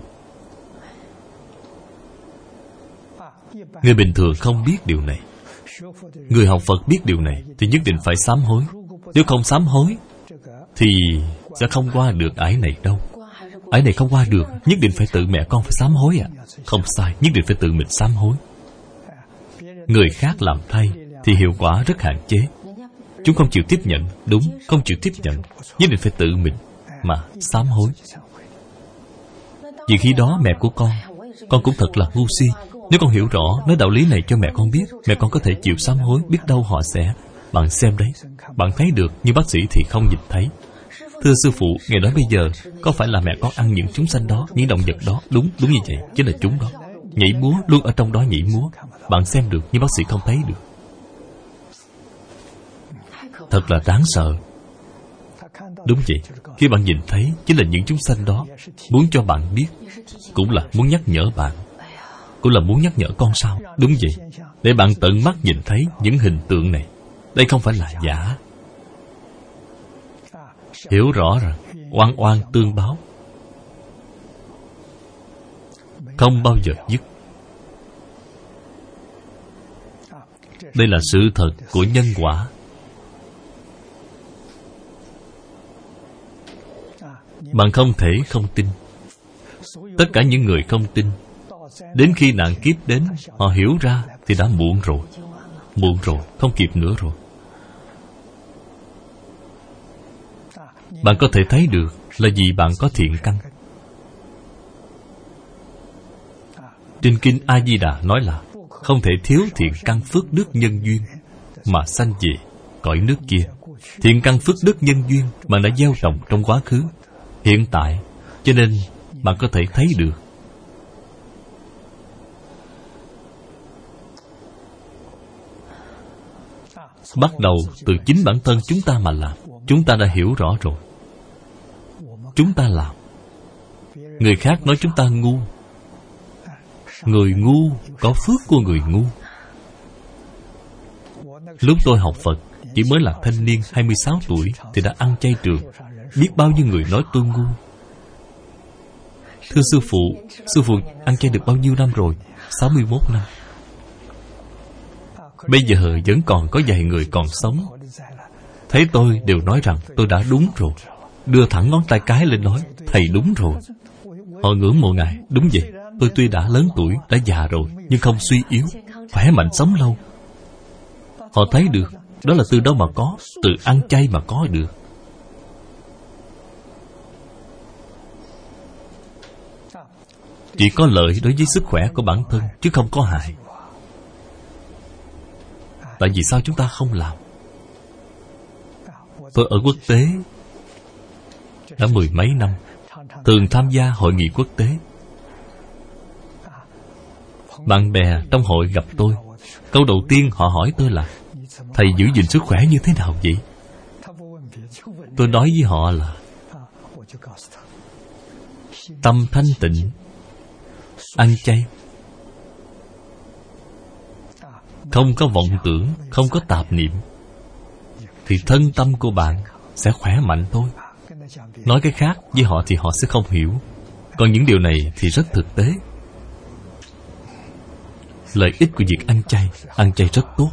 Người bình thường không biết điều này. Người học Phật biết điều này thì nhất định phải sám hối. Nếu không sám hối thì sẽ không qua được ải này đâu. Ải này không qua được, nhất định phải tự mẹ con phải sám hối ạ. Không sai, nhất định phải tự mình sám hối. Người khác làm thay thì hiệu quả rất hạn chế. Chúng không chịu tiếp nhận. Đúng, không chịu tiếp nhận. Nhất định phải tự mình mà sám hối. Vì khi đó mẹ của con cũng thật là ngu si. Nếu con hiểu rõ, nói đạo lý này cho mẹ con biết, mẹ con có thể chịu sám hối. Biết đâu họ sẽ... Bạn xem đấy, bạn thấy được, nhưng bác sĩ thì không nhìn thấy. Thưa sư phụ, ngày đó bây giờ có phải là mẹ con ăn những chúng sanh đó, những động vật đó? Đúng như vậy, chính là chúng đó. Nhảy múa, luôn ở trong đó nhảy múa. Bạn xem được, nhưng bác sĩ không thấy được. Thật là đáng sợ. Đúng vậy, khi bạn nhìn thấy, chính là những chúng sanh đó muốn cho bạn biết, cũng là muốn nhắc nhở bạn, cũng là muốn nhắc nhở con sao. Đúng vậy, để bạn tận mắt nhìn thấy những hình tượng này. Đây không phải là giả. Hiểu rõ rằng oan oan tương báo, không bao giờ dứt. Đây là sự thật của nhân quả. Bạn không thể không tin. Tất cả những người không tin, đến khi nạn kiếp đến, họ hiểu ra thì đã muộn rồi. Muộn rồi, không kịp nữa rồi. Bạn có thể thấy được là vì bạn có thiện căn. Trên kinh A-di-đà nói là không thể thiếu thiện căn phước đức nhân duyên mà sanh về cõi nước kia. Thiện căn phước đức nhân duyên mà đã gieo trồng trong quá khứ, hiện tại, cho nên bạn có thể thấy được. Bắt đầu từ chính bản thân chúng ta mà làm. Chúng ta đã hiểu rõ rồi. Chúng ta làm. Người khác nói chúng ta ngu. Người ngu có phước của người ngu. Lúc tôi học Phật, chỉ mới là thanh niên 26 tuổi thì đã ăn chay trường. Biết bao nhiêu người nói tôi ngu. Thưa sư phụ ăn chay được bao nhiêu năm rồi? 61 năm. Bây giờ vẫn còn có vài người còn sống. Thấy tôi đều nói rằng tôi đã đúng rồi. Đưa thẳng ngón tay cái lên nói, thầy đúng rồi. Họ ngưỡng mộ Ngài. Đúng vậy, tôi tuy đã lớn tuổi, đã già rồi, nhưng không suy yếu, khỏe mạnh sống lâu. Họ thấy được, đó là từ đâu mà có? Từ ăn chay mà có được. Chỉ có lợi đối với sức khỏe của bản thân, chứ không có hại. Tại vì sao chúng ta không làm? Tôi ở quốc tế đã 10 mấy năm, thường tham gia hội nghị quốc tế. Bạn bè trong hội gặp tôi, câu đầu tiên họ hỏi tôi là: thầy giữ gìn sức khỏe như thế nào vậy? Tôi nói với họ là tâm thanh tịnh, ăn chay, không có vọng tưởng, không có tạp niệm, thì thân tâm của bạn sẽ khỏe mạnh thôi. Nói cái khác với họ thì họ sẽ không hiểu. Còn những điều này thì rất thực tế. Lợi ích của việc ăn chay rất tốt.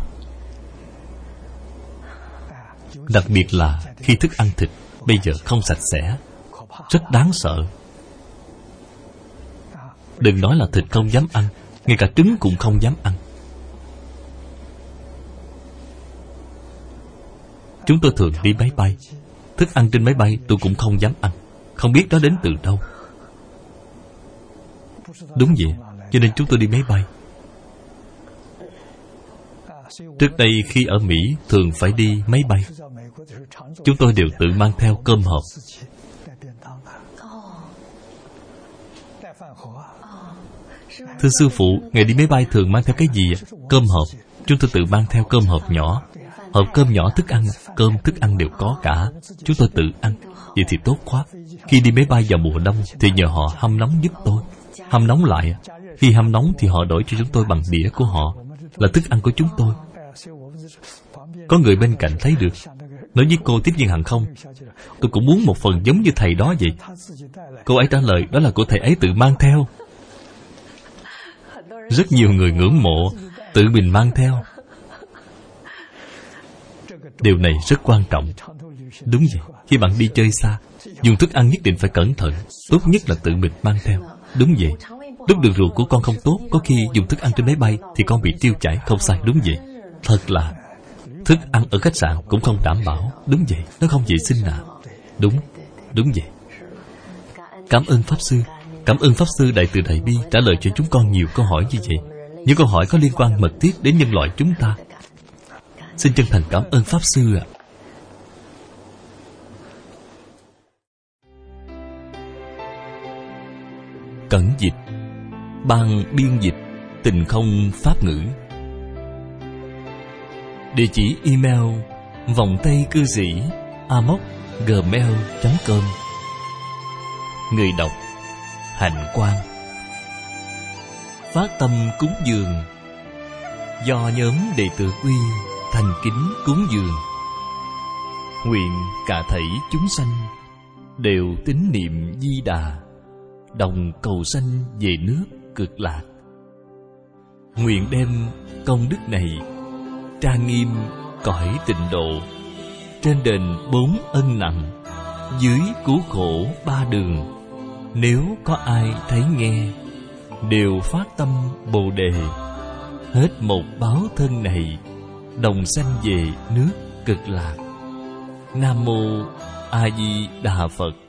Đặc biệt là khi thức ăn thịt bây giờ không sạch sẽ, rất đáng sợ. Đừng nói là thịt không dám ăn, ngay cả trứng cũng không dám ăn. Chúng tôi thường đi máy bay. Thức ăn trên máy bay tôi cũng không dám ăn. Không biết nó đến từ đâu. Đúng vậy, cho nên chúng tôi đi máy bay. Trước đây khi ở Mỹ thường phải đi máy bay, chúng tôi đều tự mang theo cơm hộp. Thưa sư phụ, ngày đi máy bay thường mang theo cái gì ạ? Cơm hộp. Chúng tôi tự mang theo cơm hộp nhỏ. Hộp cơm nhỏ thức ăn, cơm thức ăn đều có cả. Chúng tôi tự ăn. Vậy thì tốt quá. Khi đi máy bay vào mùa đông thì nhờ họ hâm nóng giúp tôi. Hâm nóng lại. Khi hâm nóng thì họ đổi cho chúng tôi bằng đĩa của họ, là thức ăn của chúng tôi. Có người bên cạnh thấy được, nói với cô tiếp viên hàng không, tôi cũng muốn một phần giống như thầy đó vậy. Cô ấy trả lời, đó là của thầy ấy tự mang theo. Rất nhiều người ngưỡng mộ, tự mình mang theo. Điều này rất quan trọng. Đúng vậy, khi bạn đi chơi xa, dùng thức ăn nhất định phải cẩn thận. Tốt nhất là tự mình mang theo. Đúng vậy. Lúc đường ruột của con không tốt, có khi dùng thức ăn trên máy bay thì con bị tiêu chảy, không sai. Đúng vậy. Thật là thức ăn ở khách sạn cũng không đảm bảo. Đúng vậy, nó không vệ sinh à. Đúng vậy. Cảm ơn Pháp Sư. Cảm ơn Pháp Sư Đại Từ Đại Bi trả lời cho chúng con nhiều câu hỏi như vậy. Những câu hỏi có liên quan mật thiết đến nhân loại chúng ta. Xin chân thành cảm ơn Pháp Sư ạ. Cẩn dịch, ban biên dịch Tình Không Pháp Ngữ. Địa chỉ email vòng tay cư sĩ amos@gmail.com. Người đọc Hạnh Quang. Phát tâm cúng dường do nhóm đệ tử Quy thành kính cúng dường. Nguyện cả thảy chúng sanh đều tín niệm Di Đà, đồng cầu sanh về nước Cực Lạc. Nguyện đem công đức này trang nghiêm cõi Tịnh Độ, trên đền 4 ân nặng, dưới cứu khổ 3 đường. Nếu có ai thấy nghe, đều phát tâm Bồ Đề, hết một báo thân này, đồng sanh về nước Cực Lạc. Nam Mô A Di Đà Phật.